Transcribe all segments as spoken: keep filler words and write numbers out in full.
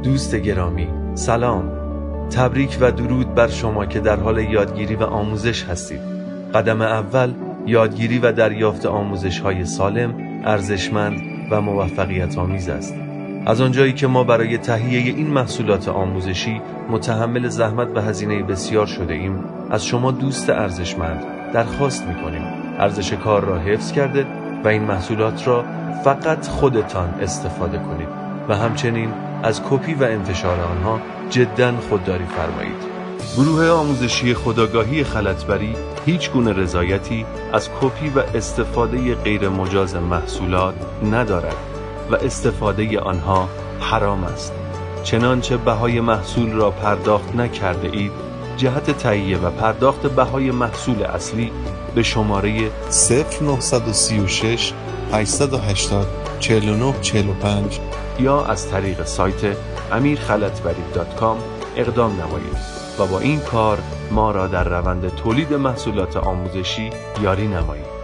دوست گرامی، سلام. تبریک و درود بر شما که در حال یادگیری و آموزش هستید. قدم اول یادگیری و دریافت آموزش‌های سالم، ارزشمند و موفقیت آمیز است. از آنجایی که ما برای تهیه این محصولات آموزشی متحمل زحمت و هزینه بسیار شده ایم، از شما دوست ارزشمند درخواست می‌کنیم ارزش کار را حفظ کرده و این محصولات را فقط خودتان استفاده کنید و همچنین از کپی و انتشار آنها جداً خودداری فرمایید. گروه آموزشی خودآگاهی خلطبری هیچ گونه رضایتی از کپی و استفاده غیر مجاز محصولات ندارد و استفاده آنها حرام است. چنانچه بهای محصول را پرداخت نکرده اید، جهت تهیه و پرداخت بهای محصول اصلی به شماره صفر نه سه شش هشت هشت صفر چهار نه چهار پنج یا از طریق سایت امیر خلطبری دات کام اقدام نمایید و با این کار ما را در روند تولید محصولات آموزشی یاری نمایید.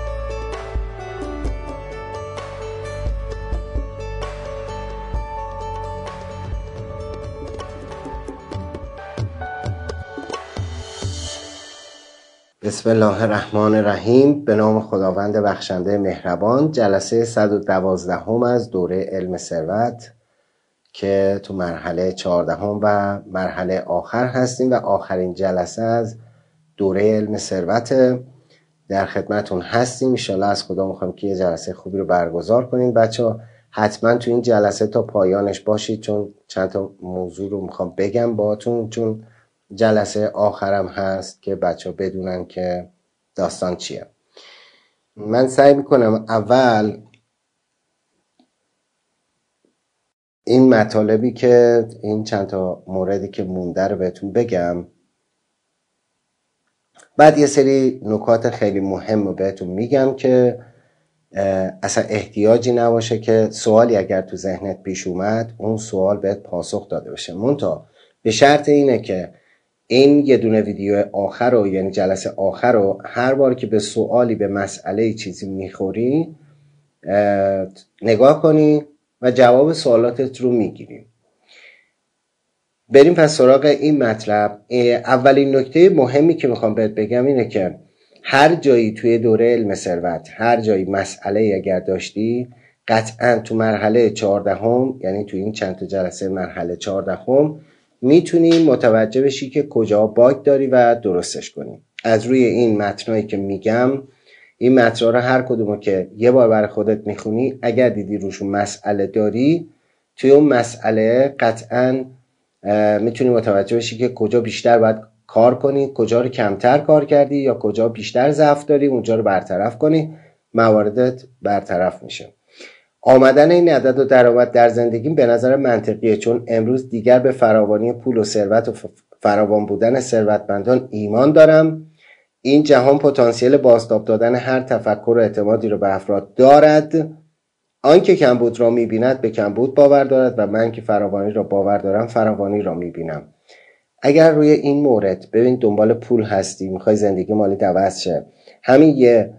بسم الله الرحمن الرحیم. به نام خداوند بخشنده مهربان. جلسه صد و دوازده هم از دوره علم ثروت که تو مرحله چهاردهم و مرحله آخر هستیم و آخرین جلسه از دوره علم ثروت. در خدمتون هستیم. انشالله از خدا میخوام که یه جلسه خوبی رو برگزار کنیم. بچه ها حتما تو این جلسه تا پایانش باشید، چون چند تا موضوع رو میخوام بگم باهاتون، چون جلسه آخرم هست که بچه ها بدونن که داستان چیه. من سعی میکنم اول این مطالبی که این چند تا موردی که مونده رو بهتون بگم، بعد یه سری نکات خیلی مهم رو بهتون میگم که اصلا احتیاجی نباشه که سوالی اگر تو ذهنت پیش اومد اون سوال بهت پاسخ داده بشه. منتها به شرط اینه که این یه دونه ویدیو آخر رو، یعنی جلسه آخر رو، هر بار که به سوالی به مسئله چیزی میخوری نگاه کنی و جواب سوالاتت رو میگیریم. بریم پس سراغ این مطلب. اولین نکته مهمی که میخوام بهت بگم اینه که هر جایی توی دوره علم ثروت، هر جایی مسئله اگر داشتی، قطعا تو مرحله چهاردهم، یعنی تو این چند تا جلسه مرحله چهاردهم، میتونی متوجه بشی که کجا باگ داری و درستش کنی. از روی این متنایی که میگم، این متن‌ها رو هر کدومو که یه بار برای خودت میخونی، اگر دیدی روشون مسئله داری، توی اون مسئله قطعاً میتونی متوجه بشی که کجا بیشتر باید کار کنی، کجا رو کمتر کار کردی یا کجا بیشتر ضعف داری، اونجا رو برطرف کنی، مواردت برطرف میشه. آمدن این عدد و درآمد در زندگیم به نظر منطقیه، چون امروز دیگر به فراوانی پول و ثروت و فراوان بودن ثروتمندان ایمان دارم. این جهان پتانسیل بازتاب دادن هر تفکر و اعتمادی رو به افراد دارد. آن که کمبود را می‌بیند به کمبود باور دارد و من که فراوانی را باور دارم فراوانی را می‌بینم. اگر روی این مورد ببین دنبال پول هستی، می‌خوای زندگی مالی عوض شه، همین یه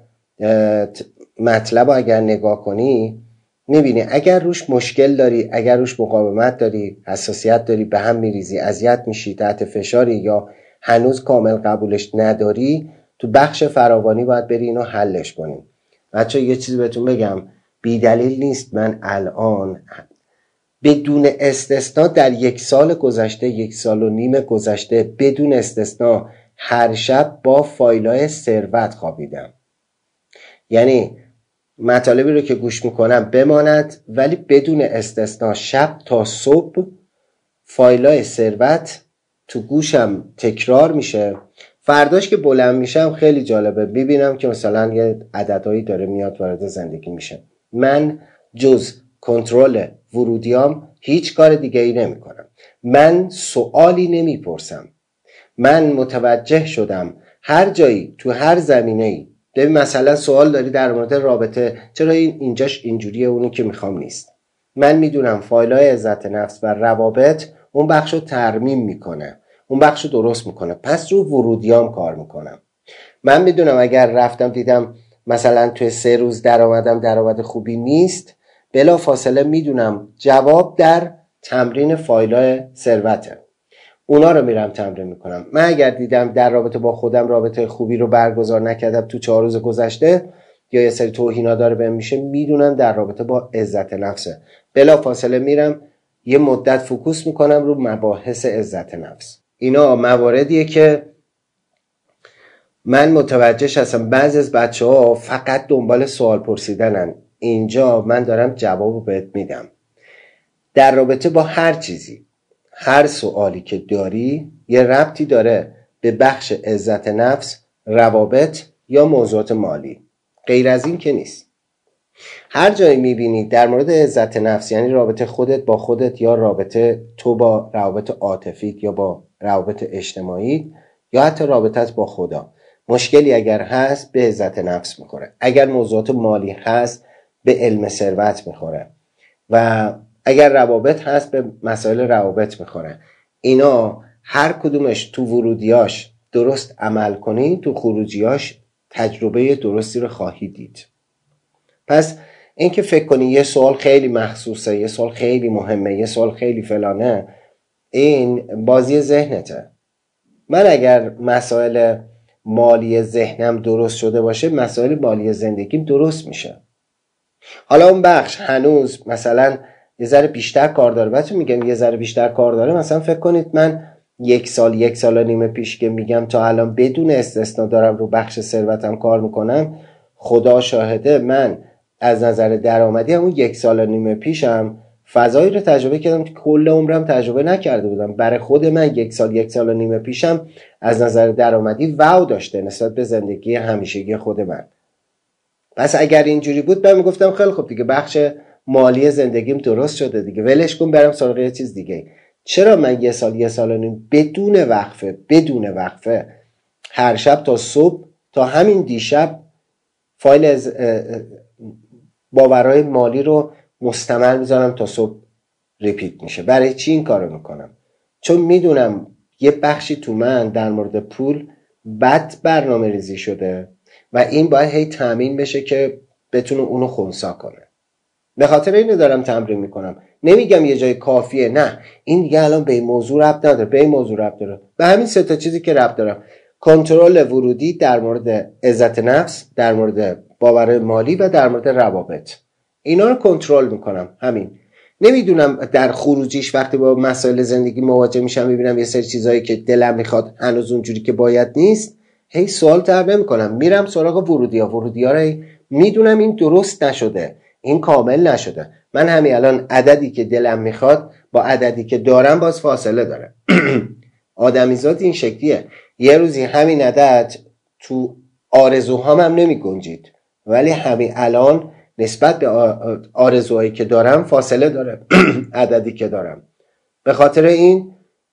مطلب رو اگر نگاه کنی می‌بینی اگر روش مشکل داری، اگر روش مقاومت داری، حساسیت داری، به هم می‌ریزی، اذیت میشی، تحت فشاری یا هنوز کامل قبولش نداری، تو بخش فراوانی باید بری اینو حلش کنی. بچه یه چیزی بهتون بگم، بی دلیل نیست من الان بدون استثنا در یک سال گذشته، یک سال و نیم گذشته، بدون استثنا هر شب با فایلای ثروت خوابیدم. یعنی مطالبی رو که گوش میکنم بماند، ولی بدون استثنا شب تا صبح فایلای ثروت تو گوشم تکرار میشه. فرداش که بلند میشم خیلی جالبه، ببینم که مثلا یه عددهایی داره میاد وارد زندگی میشه. من جز کنترل ورودیام هیچ کار دیگه ای نمی کنم. من سوالی نمی پرسم. من متوجه شدم هر جایی تو هر زمینه‌ای، ببین مثلا سوال داری در مورد رابطه، چرا این اینجاش اینجوریه، اونی که میخوام نیست. من میدونم فایلای عزت نفس و روابط اون بخشو ترمیم میکنه، اون بخشو درست میکنه، پس رو ورودیام کار میکنم. من میدونم اگر رفتم دیدم مثلا توی سه روز درآمدم درآمد خوبی نیست، بلا فاصله میدونم جواب در تمرین فایل‌های ثروته. اونا رو میرم تمرین میکنم. من اگر دیدم در رابطه با خودم رابطه خوبی رو برگزار نکردم تو چهار روز گذشته یا یه سری توهینا داره بهم میشه، میدونم در رابطه با عزت نفسه. بلا فاصله میرم یه مدت فوکوس میکنم رو مباحث عزت نفس. اینا مواردیه که من متوجه هستم بعضی از بچه‌ها فقط دنبال سوال پرسیدنن. اینجا من دارم جواب بهت میدم. در رابطه با هر چیزی، هر سوالی که داری یه ربطی داره به بخش عزت نفس، روابط یا موضوعات مالی. غیر از این که نیست. هر جایی میبینی در مورد عزت نفس، یعنی رابطه خودت با خودت یا رابطه تو با روابط عاطفیت یا با روابط اجتماعی یا حتی رابطت با خدا، مشکلی اگر هست به عزت نفس میخوره. اگر موضوعات مالی هست به علم ثروت میخوره و اگر روابط هست به مسائل روابط میخوره. اینا هر کدومش تو ورودیاش درست عمل کنی، تو خروجیاش تجربه درستی رو خواهی دید. پس اینکه فکر کنی یه سوال خیلی مخصوصه، یه سوال خیلی مهمه، یه سوال خیلی فلانه، این بازی ذهنته. من اگر مسائل مالی ذهنم درست شده باشه، مسائل مالی زندگیم درست میشه. حالا اون بخش هنوز مثلا یه ذره بیشتر کار داره. بچه میگم یه ذره بیشتر کار داره، مثلا فکر کنید من یک سال یک سال و نیم پیش که میگم تا الان بدون استثنا دارم رو بخش ثروتم کار میکنم، خدا شاهده من از نظر درآمدی همون یک سال و نیم پیشم فضایی رو تجربه کردم که کل عمرم تجربه نکرده بودم. برای خود من یک سال یک سال و نیم پیشم از نظر درآمدی واو داشته نسبت به زندگی همیشگی خود من. پس اگر اینجوری بود من میگفتم خیلی خوب دیگه، بخش مالی زندگیم درست شده دیگه، ولش کن برم سراغ یه چیز دیگه. چرا من یه سال یه سال و نیم بدون وقفه بدون وقفه هر شب تا صبح تا همین دیشب فایل از باورهای مالی رو مستمر میذارم تا صبح ریپیت میشه؟ برای چی این کارو میکنم؟ چون میدونم یه بخشی تو من در مورد پول بد برنامه ریزی شده و این باید هی تامین بشه که بتونه اونو خنثی کنه. به خاطر اینو دارم تمرین میکنم. نمیگم یه جای کافیه، نه این دیگه الان به این موضوع ربط نداره، به این موضوع ربط داره، به همین سه تا چیزی که ربط دارم: کنترل ورودی در مورد عزت نفس، در مورد باور مالی و در مورد روابط. اینا رو کنترل میکنم. همین. نمیدونم در خروجیش وقتی با مسائل زندگی مواجه میشم میبینم یه سری چیزایی که دلم میخواد هنوز اونجوری که باید نیست، هی سوال طرح نمیکنم، میرم سراغ ورودی‌ها. ورودی‌ها رو میدونم این درست نشده، این کامل نشده. من همین الان عددی که دلم میخواد با عددی که دارم باز فاصله داره. آدمیزاد این شکلیه. یه روزی همین عدد تو آرزوهام هم نمی گنجید، ولی همین الان نسبت به آرزوهایی که دارم فاصله داره عددی که دارم. به خاطر این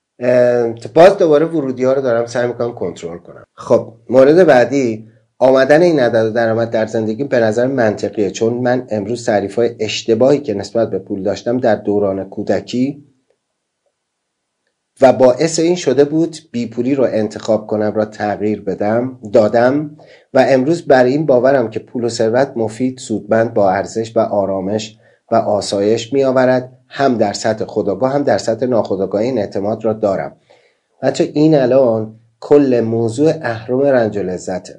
باز دوباره ورودی ها رو دارم سعی میکنم کنترل کنم. خب مورد بعدی، آمدن این عدد و درآمد در زندگی به نظر منطقیه، چون من امروز تعریف‌های اشتباهی که نسبت به پول داشتم در دوران کودکی و باعث این شده بود بی پولی رو انتخاب کنم را تغییر بدم دادم و امروز برای این باورم که پول و ثروت مفید، سودمند، با ارزش و آرامش و آسایش می آورد. هم در سطح خودآگاه هم در سطح ناخودآگاه این اعتماد را دارم. بچه این الان کل موضوع اهرم رنج و لذته.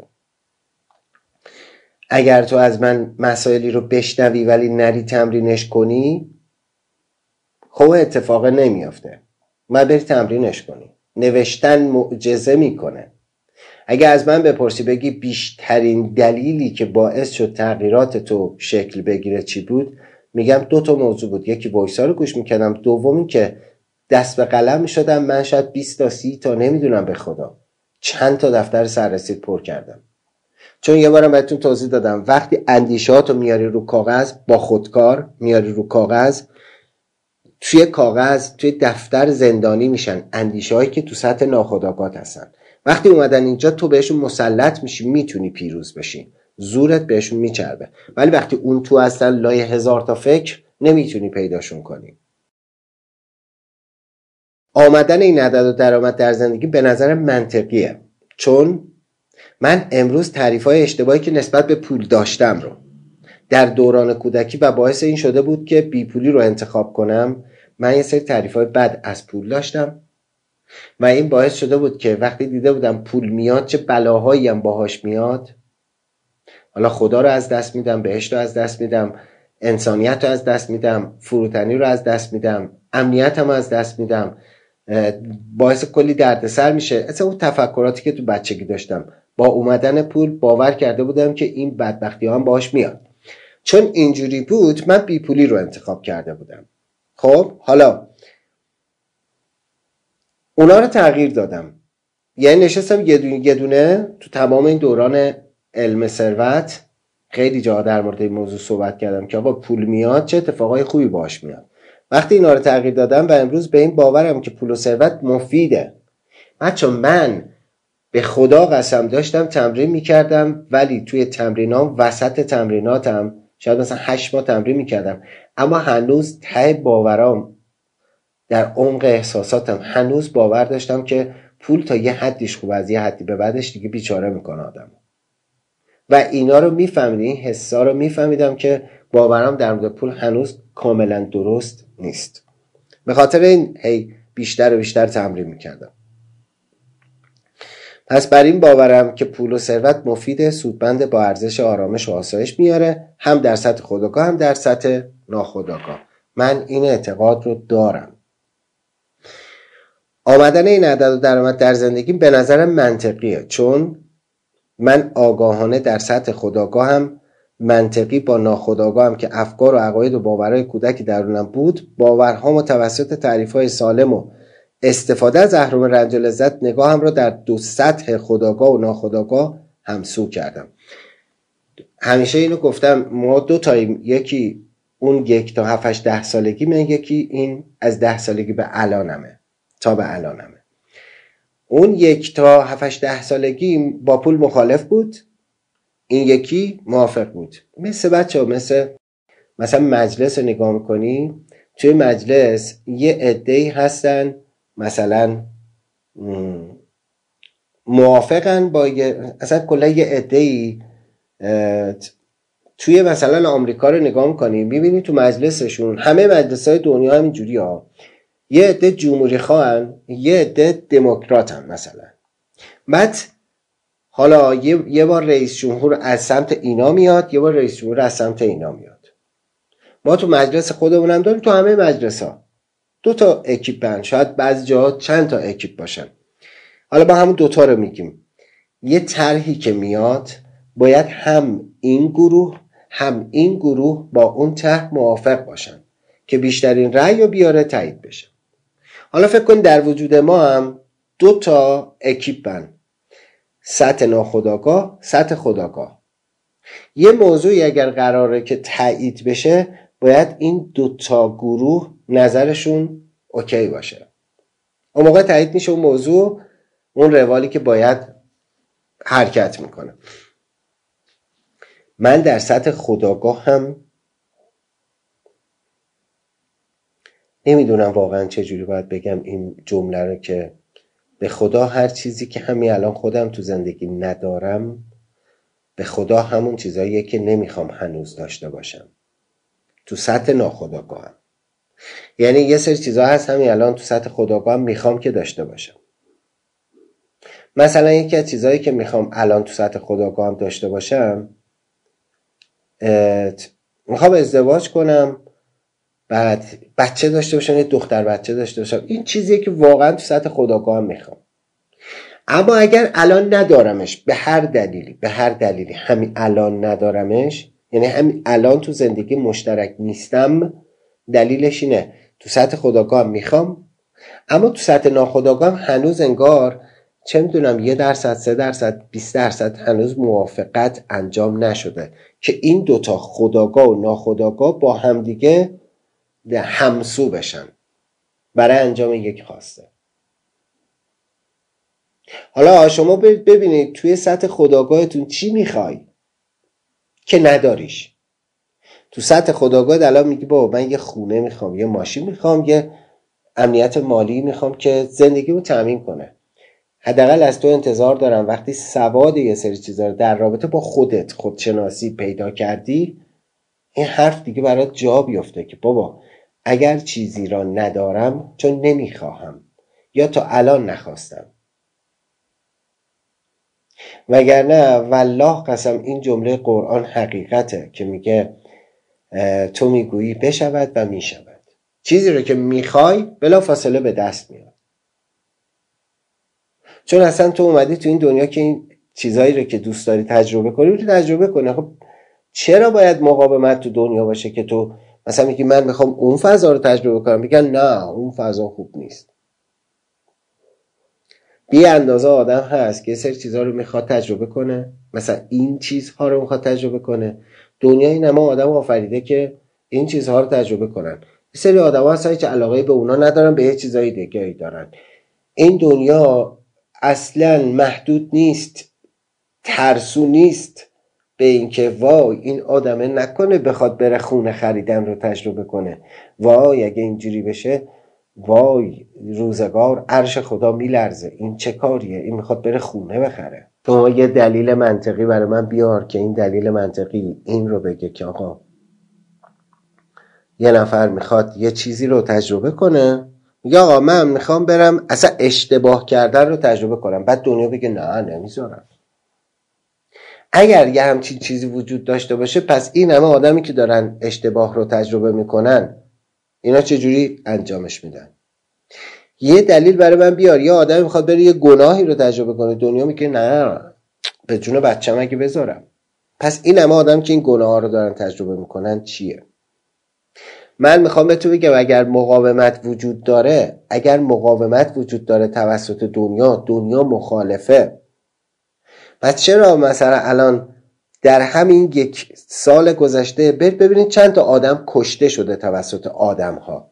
اگر تو از من مسائلی رو بشنوی ولی نری تمرینش کنی، خب اتفاق نمیافته. ما بری تمرینش کنی. نوشتن معجزه میکنه. اگه از من بپرسی بگی بیشترین دلیلی که باعث شد تغییرات تو شکل بگیره چی بود، میگم دو تا موضوع بود. یکی وایسا رو گوش میکردم، دومی که دست به قلم میشدم من شاید بیست تا سی تا نمیدونم به خدا چند تا دفتر سررسید پر کردم. چون یه بارم بهتون توضیح دادم وقتی اندیشهاتو میاری رو کاغذ، با خودکار میاری رو کاغذ، توی کاغذ توی دفتر زندانی میشن اندیشه هایی که تو سطح ناخودآگاه هستن. وقتی اومدن اینجا تو بهشون مسلط میشی، میتونی پیروز بشی، زورت بهشون میچربه. ولی وقتی اون تو هستن لای هزار تا فکر، نمیتونی پیداشون کنی. آمدن این عدد و درآمد در زندگی به نظر منطقیه، چون من امروز تعریف‌های اشتباهی که نسبت به پول داشتم رو در دوران کودکی و باعث این شده بود که بی پولی رو انتخاب کنم، من یه سری تعریف‌های بد از پول داشتم و این باعث شده بود که وقتی دیده بودم پول میاد چه بلاهایی هم باهاش میاد، حالا خدا رو از دست میدم، بهشت رو از دست میدم، انسانیت رو از دست میدم، فروتنی رو از دست میدم، امنیت هم از دست میدم، باعث کلی دردسر میشه. اصلا اون تفکراتی که تو بچگی داشتم با اومدن پول باور کرده بودم که این بدبختی ها هم باهاش میاد. چون اینجوری بود من بی پولی رو انتخاب کرده بودم. خب حالا اونا رو تغییر دادم، یعنی نشستم یه دونه یه دونه تو تمام این دوران علم ثروت خیلی جا در مورد این موضوع صحبت کردم که آقا پول میاد چه اتفاقای خوبی باهاش میاد. وقتی اینا رو تغییر دادم و امروز به این باورم که پول و ثروت مفیده. بچه من به خدا قسم داشتم تمرین میکردم، ولی توی تمرینام وسط تمریناتم شاید مثلا هشت ماه تمرین میکردم، اما هنوز ته باورام در عمق احساساتم هنوز باور داشتم که پول تا یه حدیش خوب، از یه حدی به بعدش دیگه بیچاره میکنه آدم. و اینا رو میفهمیدم، این حسا رو میفهمیدم که باورم در مورد پول هنوز کاملا درست نیست. به خاطر این هی بیشتر و بیشتر تمرین میکردم. پس بر این باورم که پول و ثروت مفیده، سودمند، با ارزش، آرامش و آسایش میاره، هم در سطح خودآگاه هم در سطح ناخودآگاه. من این اعتقاد رو دارم. آمدن این عدد و درآمد در زندگیم به نظرم منطقیه، چون من آگاهانه در سطح خودآگاه هم منطقی با ناخودآگاه هم که افکار و عقاید و باورهای کودکی درونم بود، باورها متوسط تعریف‌های سالم و استفاده از اهرم رنج و لذت نگاهم را در دو سطح خودآگاه و ناخودآگاه همسو کردم. همیشه اینو گفتم، ما دو تاییم، یکی اون یک تا هفت ده سالگی، من یکی این از ده سالگی به الانمه تا به الانمه. اون یک تا هفت ده سالگی با پول مخالف بود، این یکی موافق بود. مثل بچه ها، مثل مثلا مجلس رو نگاه میکنی، توی مجلس یه عده‌ای هستن مثلا موافقن با یه، اصلا کلا یه عده‌ای توی مثلا آمریکا رو نگاه میکنی میبینی تو مجلسشون، همه مجلس‌های دنیا همین جوری ها، یه عده جمهوری خواهن، یه عده دموکراتن مثلا. بعد حالا یه, یه بار رئیس جمهور از سمت اینا میاد، یه بار رئیس جمهور از سمت اینا میاد. ما تو مجلس خودمون هم داریم، تو همه مجلس ها دو تا اکیپن، شاید بعضی جاها چند تا اکیپ باشن. حالا با همون دوتا رو میگیم. یه طرحی که میاد باید هم این گروه هم این گروه با اون طرح موافق باشن که بیشترین رأی رو بیاره تایید بشه. حالا فکر کن در وجود ما هم دو تا اکیپن، سطح ناخودآگاه، سطح خودآگاه. یه موضوعی اگر قراره که تایید بشه باید این دو تا گروه نظرشون اوکی باشه. اون موقع تایید میشه اون موضوع، اون روالی که باید حرکت میکنه. من در سطح خودآگاه هم نمیدونم واقعا چجوری باید بگم این جمله رو که به خدا هر چیزی که همین الان خودم تو زندگی ندارم، به خدا همون چیزاییه که نمیخوام هنوز داشته باشم تو سطح ناخودآگاهم. یعنی یه سری چیزا هست همین الان تو سطح خودآگاهم میخوام که داشته باشم. مثلا یکی از چیزایی که میخوام الان تو سطح خودآگاهم داشته باشم، میخوام ازدواج کنم، بعد بچه داشته باشم، یه دختر بچه داشته باشم. این چیزیه که واقعا تو سطح خودآگاهم میخوام. اما اگر الان ندارمش، به هر دلیلی به هر دلیلی همین الان ندارمش، یعنی همین الان تو زندگی مشترک نیستم، دلیلش اینه تو سطح خودآگاهم میخوام، اما تو سطح ناخودآگاهم هنوز انگار چه میدونم یه درصد، سه درصد، بیست درصد هنوز موافقت انجام نشده که این دوتا خودآگاه و ناخودآگاه با همدیگه همسو بشن برای انجام یک خواسته. حالا شما ببینید توی سطح خودآگاهتون چی میخوای که نداریش. تو سطح خودآگاه الان میگی بابا من یه خونه میخوام، یه ماشین میخوام، یه امنیت مالی میخوام که زندگیمو تامین کنه. حداقل از تو انتظار دارم وقتی سواد یه سری چیزا رو در رابطه با خودت، خودشناسی پیدا کردی، این حرف دیگه برات جا بیفته که بابا اگر چیزی را ندارم چون نمیخواهم یا تا الان نخواستم. وگرنه والله قسم این جمله قرآن حقیقته که میگه تو میگویی بشود و میشود. چیزی رو که میخوای بلا فاصله به دست میاد. چون اصلا تو اومدی تو این دنیا که این چیزایی رو که دوست داری تجربه کنی رو تجربه کنی. خب چرا باید مقاومت تو دنیا باشه که تو مثلا میگی من میخوام اون فضا رو تجربه کنم، میگن نه اون فضا خوب نیست. بی اندازه آدم هست که یه سری چیزها رو میخواد تجربه کنه، مثلا این چیزها رو میخواد تجربه کنه. دنیا این همه آدم آفریده که این چیزها رو تجربه کنن. یه سری آدم ها هستن که علاقه به اونا ندارن، به یه چیزای دیگه دارن. این دنیا اصلا محدود نیست، ترسو نیست به این که وای این آدمه نکنه بخواد بره خونه خریدن رو تجربه کنه، وای اگه اینجوری بشه وای روزگار عرش خدا میلرزه، این چه کاریه، این میخواد بره خونه بخره. تو یه دلیل منطقی برای من بیار که این دلیل منطقی این رو بگه که آقا یه نفر میخواد یه چیزی رو تجربه کنه، میگه آقا من میخوام برم اصلا اشتباه کردن رو تجربه کنم، بعد دنیا بگه نه نمیذارم. اگر یه همچین چیزی وجود داشته باشه پس این همه آدمی که دارن اشتباه رو تجربه میکنن اینا چجوری انجامش میدن؟ یه دلیل برای من بیار. یه آدمی میخواد بره یه گناهی رو تجربه کنه، دنیا میگه نه به جون بچه‌م اگه بذارم. پس این همه آدم که این گناه ها رو دارن تجربه میکنن چیه؟ من میخوام به تو بگم اگر مقاومت وجود داره، اگر مقاومت وجود داره توسط دنیا، دنیا مخالفه، پس چرا مثلا الان در همین یک سال گذشته برید ببینید چند تا آدم کشته شده توسط آدم ها،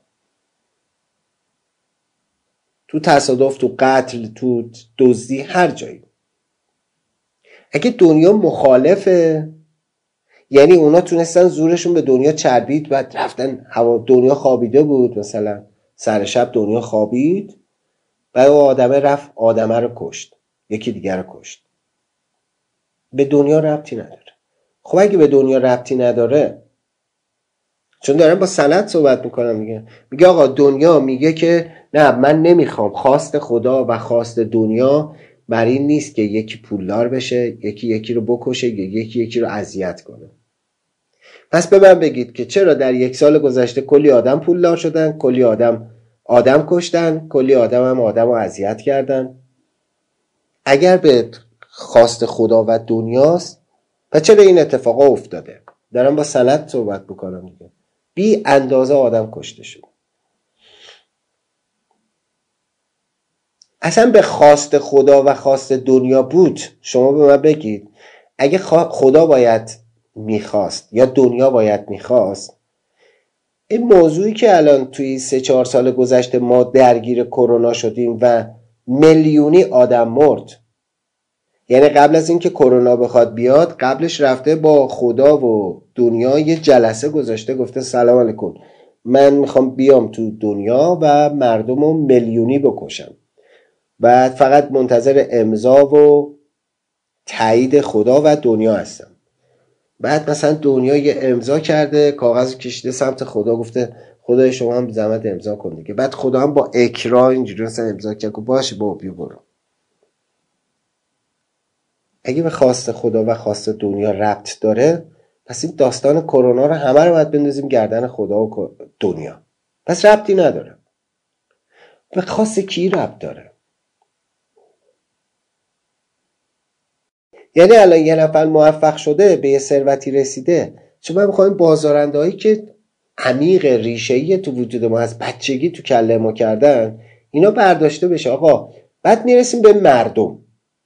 تو تصادف، تو قتل، تو دزدی، هر جایی. اگه دنیا مخالفه یعنی اونا تونستن زورشون به دنیا چربید، بعد رفتن هوا دنیا خوابیده بود، مثلا سر شب دنیا خوابید، بعد اون آدمه رفت آدمه رو کشت، یکی دیگر رو کشت، به دنیا ربطی نداره. خب اگه به دنیا ربطی نداره، چون دارم با سند صحبت میکنم، میگه میگه آقا دنیا میگه که نه من نمیخوام، خواست خدا و خواست دنیا بر این نیست که یکی پولدار بشه، یکی یکی رو بکشه، یکی یکی رو اذیت کنه. پس به من بگید که چرا در یک سال گذشته کلی آدم پولدار شدن، کلی آدم آدم کشتن، کلی آدم هم آدم رو اذیت کردن؟ اگر به خواست خدا و دنیاست پس چرا این اتفاقا افتاده؟ دارم با سند صحبت بکنم دیگه. بی اندازه آدم کشته شد. اصلا به خواست خدا و خواست دنیا بود، شما به من بگید اگه خدا باید میخواست یا دنیا باید میخواست، این موضوعی که الان توی سه چهار سال گذشته ما درگیر کرونا شدیم و میلیونی آدم مرد، یعنی قبل از اینکه کرونا بخواد بیاد قبلش رفته با خدا و دنیا یه جلسه گذاشته، گفته سلام علیکم من میخوام بیام تو دنیا و مردم رو میلیونی بکشم، بعد فقط منتظر امضا و تایید خدا و دنیا هستم. بعد مثلا دنیا یه امضا کرده، کاغذ کشیده سمت خدا، گفته خدای شما هم زحمت امضا کن دیگه. بعد خدا هم با اکراه اینجوری مثلا امضا کرد، باشه بابا بیا برو. اگه به خواست خدا و خواست دنیا ربط داره پس این داستان کرونا رو همه رو باید بندازیم گردن خدا و دنیا، پس ربطی نداره. به خواست کی ربط داره؟ یعنی الان یه نفر موفق شده به یه ثروتی رسیده، چون من میخوایم بازارنده هایی که عمیق ریشه‌ای تو وجود ما از بچگی تو کله ما کردن اینا برداشته بشه. آقا بعد میرسیم به مردم.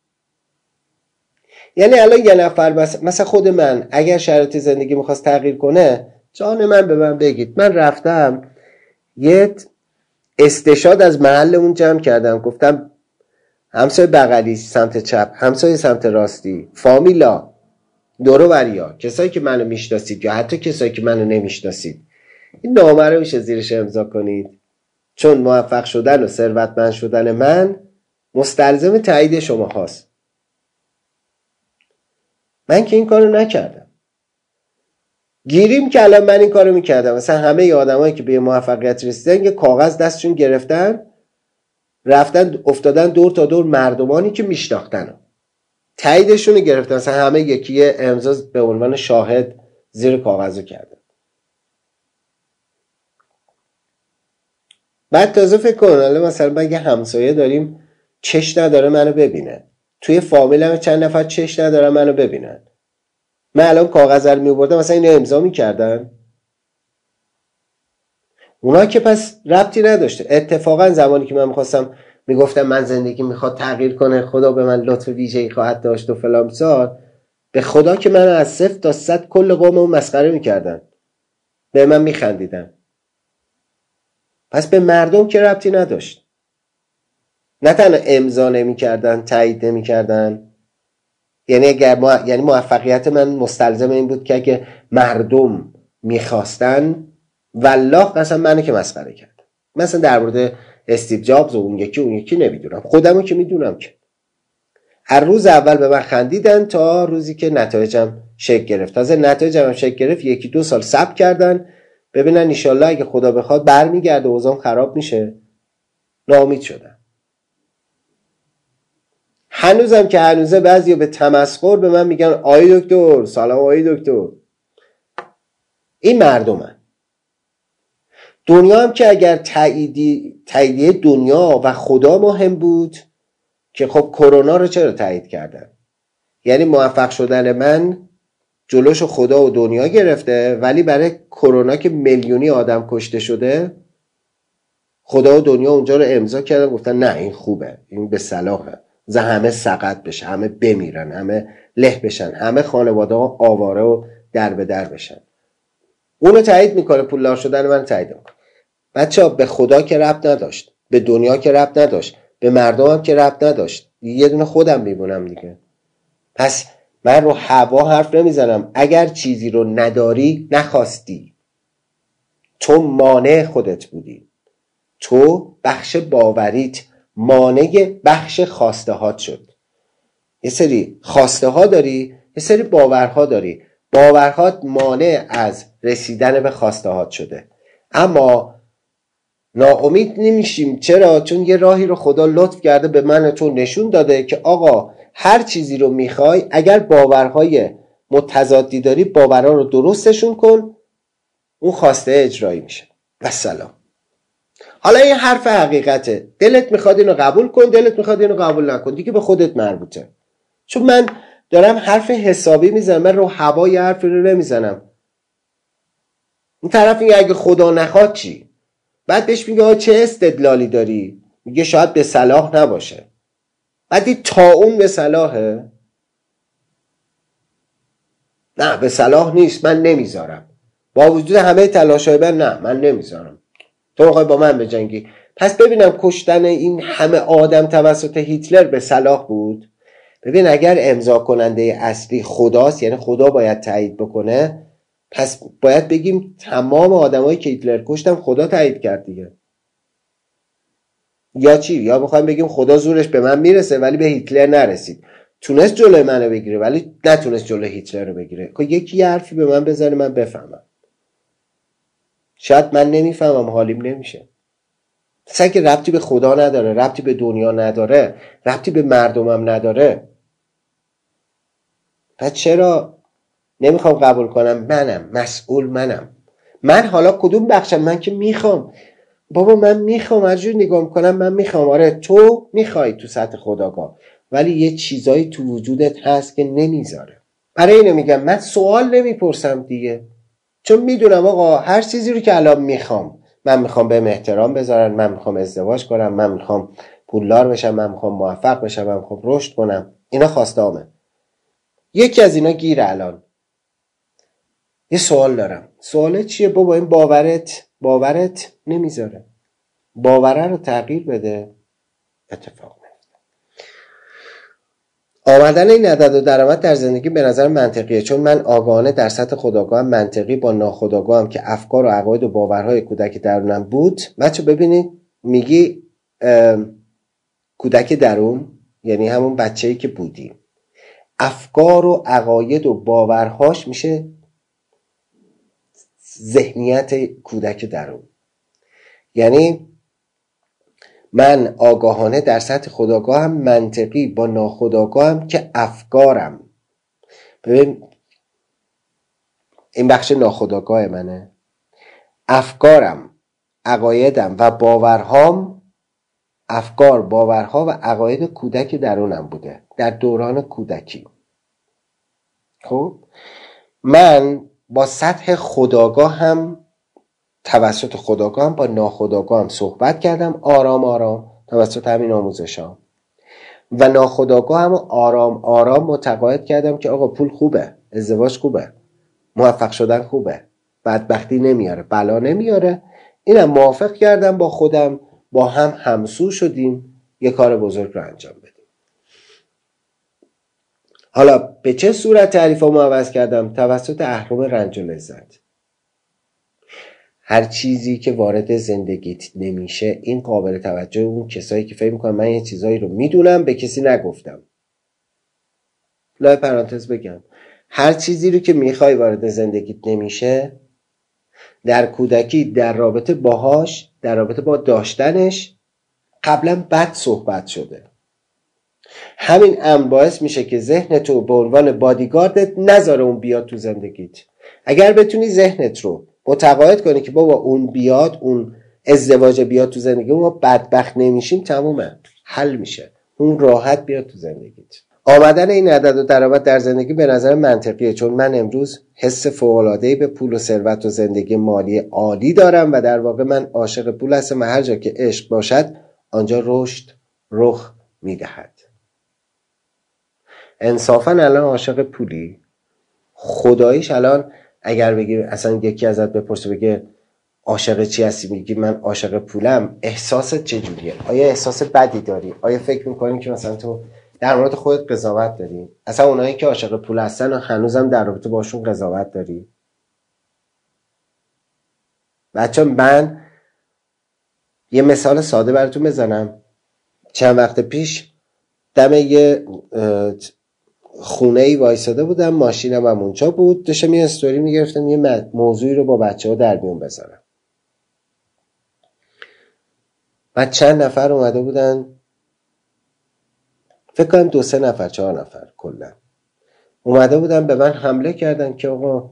یعنی الان یه نفر مثلا خود من اگر شرایط زندگی میخواست تغییر کنه، جان من به من بگید، من رفتم یه استشهاد از محلمون جمع کردم، گفتم همسایه بغلی سمت چپ، همسایه سمت راستی، فامیلا، دور و بریا، کسایی که منو میشناسید یا حتی کسایی که منو نمیشناسید، این نامه رو میشه زیرش امضا کنید، چون موفق شدن و ثروتمند شدن من مستلزم تایید شما هاست. من که این کارو نکردم. گیریم که الان من این کارو میکردم، مثلا همه ی آدمایی که به موفقیت رسیدن یه کاغذ دستشون گرفتن رفتن افتادن دور تا دور مردمانی که میشناختن تاییدشون رو گرفتن، مثلا همه یکی امضا به عنوان شاهد زیر کاغذو کردن. بعد تازه فکر کن الان مثلا مگه همسایه داریم چش نداره منو ببینه، توی فامیلم چند نفر چش نداره منو ببینن، من الان کاغذ رو میبردم مثلا اینو امضا میکردن اونا که پس ربطی نداشته. اتفاقا زمانی که من میخواستم میگفتم من زندگی میخواد تغییر کنه، خدا به من لطف ویژه‌ای خواهد داشت و فلان بسار، به خدا که من از صفر تا صد کل قوممون مسخره میکردن، به من میخندیدن. پس به مردم که ربطی نداشت. نه تنها امضا نمیکردن، تایید نمیکردن، یعنی اگر ما... یعنی موفقیت من مستلزم این بود که اگه مردم میخواستن والله قسم منو که مسخره کرد. مثلا در مورد استیو جابز و اون یکی اون یکی نمیدونم، خودمو که میدونم که هر روز اول به من خندیدن تا روزی که نتایجم شکل گرفت. تازه نتایجم شکل گرفت یکی دو سال صبر کردن ببینن ان شاءالله اگه خدا بخواد برمیگرده و اوضاعم خراب میشه. ناامید شدم. هنوزم که هنوزه بعضیا به تمسخر به من میگن آی دکتر سلام آی دکتر. این مردمن. دنیا هم که اگر تاییدی تاییدیه دنیا و خدا مهم بود که خب کرونا رو چرا تایید کردن؟ یعنی موفق شدن من جلوشو خدا و دنیا گرفته، ولی برای کرونا که میلیونی آدم کشته شده خدا و دنیا اونجا رو امضا کردن گفتن نه این خوبه، این به صلاحه، ز همه سقط بشه، همه بمیرن، همه له بشن، همه خانواده ها آواره و در به در بشن. اونو تایید میکنه، پولدار شدن من تایید میکنه. بچه‌ها به خدا که ربط نداشت، به دنیا که ربط نداشت، به مردم هم که ربط نداشت، یه دونه خودم میمونم دیگه. پس من رو هوا حرف نمیزنم. اگر چیزی رو نداری نخواستی، تو مانع خودت بودی، تو بخش باوریت مانع بخش خواسته هات شد. یه سری خواسته ها داری، یه سری باورها داری، باورهات مانع از رسیدن به خواسته هات شده. اما ناامید نمیشیم. چرا؟ چون یه راهی رو خدا لطف کرده به من و تو نشون داده که آقا هر چیزی رو میخوای اگر باورهای متضادی داری باورها رو درستشون کن، اون خواسته اجرایی میشه. و سلام. حالا این حرف حقیقته، دلت میخواد اینو قبول کن، دلت میخواد اینو قبول نکن، دیگه به خودت مربوطه. چون من دارم حرف حسابی میزنم، من رو هوای حرف رو نمیزنم. این طرف میگه اگه خدا نخواد چی؟ بعد بهش میگه آه چه استدلالی داری؟ میگه شاید به صلاح نباشه. بعد این تا اون به صلاحه؟ نه به صلاح نیست، من نمیذارم. با وجود همه تلاشای من نه من نمیذارم. تو میخوای با من بجنگی؟ پس ببینم کشتن این همه آدم توسط هیتلر به صلاح بود؟ ببین اگر امضا کننده اصلی خداست، یعنی خدا باید تایید بکنه، پس باید بگیم تمام آدمایی که هیتلر کشتن خدا تایید کرد دیگه. یا چی؟ یا میخوایم بگیم خدا زورش به من میرسه ولی به هیتلر نرسید، تونست جلوی منو بگیره ولی نتونست جلوی هیتلر رو بگیره. که یکی یه حرفی به من بزنه من بفهمم. شاید من نمیفهمم، حالیم نمیشه. اصلا که ربطی به خدا نداره، ربطی به دنیا نداره، ربطی به مردمم نداره. پس چرا نمیخوام قبول کنم؟ منم مسئول، منم. من حالا کدوم بخشم؟ من که میخوام بابا، من میخوام هر جور نگاه میکنم من میخوام. آره تو میخوای تو سطح خودآگاه، ولی یه چیزایی تو وجودت هست که نمیذاره. برای اینو میگم من سوال نمیپرسم دیگه، چون میدونم آقا هر چیزی رو که الان میخوام، من میخوام بهم احترام بذارن، من میخوام ازدواج کنم، من میخوام پولدار بشم، من میخوام موفق بشم، من میخوام رشد کنم، اینا خواسته‌امه. یکی از اینا گیره. الان یه سوال دارم. سوال چیه بابا؟ این باورت باورت نمیذاره. باوره رو تغییر بده، اتفاق میفته. آمدن این عدد و درآمد در زندگی به نظر منطقیه، چون من آگاهانه در سطح خودآگاهم منطقی با ناخودآگاهم که افکار و عقاید و باورهای کودک درونم بود. بچه ببینید میگی کودک درون یعنی همون بچه‌ای که بودیم، افکار و عقاید و باورهاش میشه ذهنیت کودک درون. یعنی من آگاهانه در سطح خودآگاهم منطقی با ناخودآگاهم که افکارم، ببین این بخش ناخودآگاه منه، افکارم، عقایدم و باورهام، افکار، باورها و عقاید کودک درونم بوده در دوران کودکی. خب من با سطح خودآگاه هم توسط خودآگاه هم با ناخودآگاه هم صحبت کردم آرام آرام توسط همین آموزشام و ناخودآگاه هم آرام آرام متقاعد کردم که آقا پول خوبه، ازدواج خوبه، موفق شدن خوبه، بدبختی نمیاره، بلا نمیاره. اینم موافق کردم با خودم، با هم همسو شدیم یه کار بزرگ رو انجام بدیم. حالا به چه صورت تعریفامو عوض کردم؟ توسط اهرم رنج و لذت. هر چیزی که وارد زندگیت نمیشه این قابل توجه اون کسایی که فکر میکنن من یه چیزایی رو میدونم به کسی نگفتم. لای پرانتز بگم هر چیزی رو که میخوای وارد زندگیت نمیشه، در کودکی در رابطه باهاش، در رابطه با داشتنش قبلا بد صحبت شده. همین امر باعث میشه که ذهن تو به عنوان بادیگاردت نذاره اون بیاد تو زندگیت. اگر بتونی ذهنت رو متقاعد کنی که بابا اون بیاد، اون ازدواج بیاد تو زندگی، ما بدبخت نمیشیم، تمومه، حل میشه، اون راحت بیاد تو زندگیت. آمدن این عدد و درآمد در زندگی به نظر منطقیه، چون من امروز حس فوق‌العاده‌ای به پول و ثروت و زندگی مالی عالی دارم و در واقع من عاشق پول هستم و هر جا که عشق باشد آنجا رشد رخ میدهد. انصافا الان عاشق پولی؟ خداییش الان اگر بگی اصلا یکی ازت بپرسه بگه عاشق چی هستی، میگی من عاشق پولم، احساست چجوریه؟ آیا احساس بدی داری؟ آیا فکر میکنی که مثلا تو در مورد خودت قضاوت داری؟ اصلا اونایی که عاشق پول هستن هنوزم در رابطه باشون قضاوت داری؟ بچه من یه مثال ساده براتون بزنم. چند وقت پیش دم یه خونه ای وایساده بودم، ماشینم هم اونجا بود، داشتم یه استوری میگرفتم یه موضوعی رو با بچه ها در میون بذارم. بعد چند نفر اومده بودن، فکر کنم دو سه نفر چهار نفر کلا اومده بودن به من حمله کردن که آقا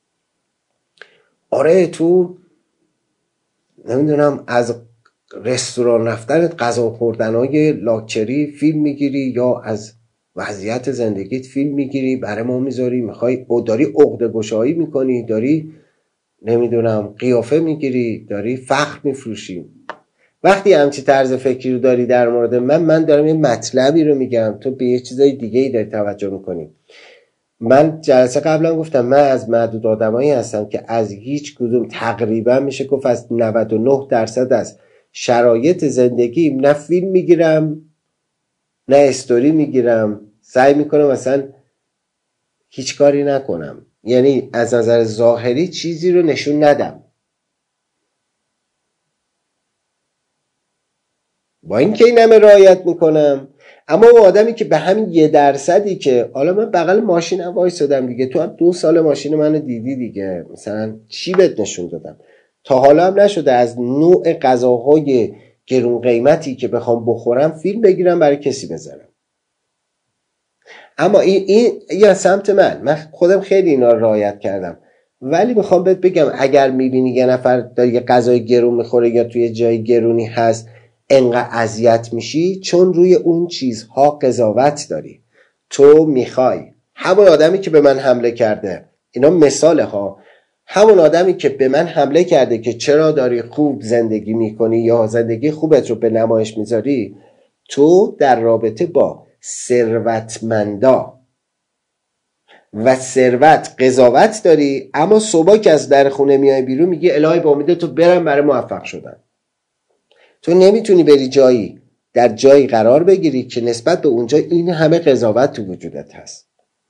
آره تو نمیدونم از رستوران رفتنت، غذا خوردنهای لاکچری فیلم میگیری یا از وضعیت زندگیت فیلم میگیری برای ما میذاری، میخوای او داری عقده گشایی میکنی، داری نمیدونم قیافه میگیری، داری فخر میفروشی. وقتی همچی طرز فکری رو داری در مورد من، من دارم یه مطلبی رو میگم، تو به یه چیزای دیگه ای داری توجه میکنی. من جلسه قبلا گفتم من از معدود آدمایی هستم که از هیچ کدوم تقریبا میشه گفت از نود و نه درصد از شرایط زندگیم نه فیلم میگیرم نه استوری میگیرم، سعی میکنم مثلا هیچ کاری نکنم، یعنی از نظر ظاهری چیزی رو نشون ندم. با این که این همه رعایت میکنم، اما اون آدمی که به همین یه درصدی که حالا من بغل ماشین هم وایسادم دیگه، تو هم دو سال ماشین منو دیدی دیگه، مثلا چی بهت نشون دادم؟ تا حالا هم نشده از نوع غذاهای گرون قیمتی که بخوام بخورم فیلم بگیرم برای کسی بذارم. اما این این یا سمت من من خودم خیلی اینا رو رعایت کردم، ولی میخوام بهت بگم اگر میبینی یه نفر داره یه غذای گرون میخوره یا توی جای گرونی هست انقدر اذیت میشی، چون روی اون چیزها قضاوت داری. تو میخوای همون آدمی که به من حمله کرده، اینا مثاله ها، همون آدمی که به من حمله کرده که چرا داری خوب زندگی میکنی یا زندگی خوبت رو به نمایش میذاری، تو در رابطه با ثروتمندا و ثروت قضاوت داری، اما صبح که از در خونه میای بیرون میگی الهی با امید تو برم برای موفق شدن. تو نمیتونی بری جایی در جایی قرار بگیری که نسبت به اونجا این همه قضاوت تو وجودت هست.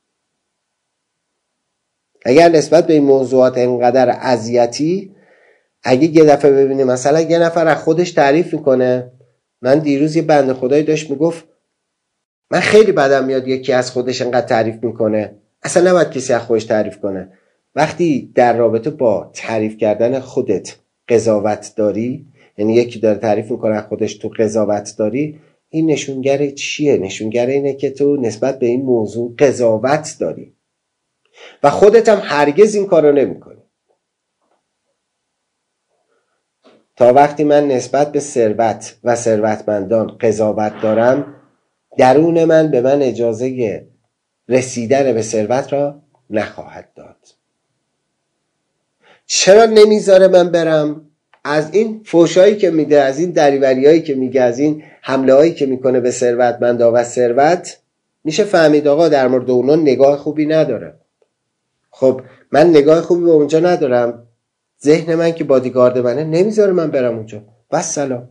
اگر نسبت به این موضوعات اینقدر اذیتی، اگه یه دفعه ببینی مثلا یه نفر از خودش تعریف میکنه، من دیروز یه بنده خدایی داشت میگفت من خیلی بدم میاد یکی از خودش اینقدر تعریف میکنه، اصلا نباید کسی از خودش تعریف کنه، وقتی در رابطه با تعریف کردن خودت قضاوت داری، یعنی یکی داره تعریف میکنه خودش تو قضاوت داری، این نشونگر چیه؟ نشونگر اینه که تو نسبت به این موضوع قضاوت داری و خودت هم هرگز این کارو نمیکنی. تا وقتی من نسبت به ثروت و ثروتمندان قضاوت دارم، درون من به من اجازه رسیدن به ثروت را نخواهد داد. چرا نمیذاره من برم؟ از این فوشایی که میده، از این دریوریایی که میگه، از این حمله هایی که میکنه به ثروتمندا و ثروت، میشه فهمید آقا در مورد اونا نگاه خوبی نداره. خب من نگاه خوبی به اونجا ندارم، ذهن من که بادیگارد منه نمیذاره من برم اونجا. بس سلام.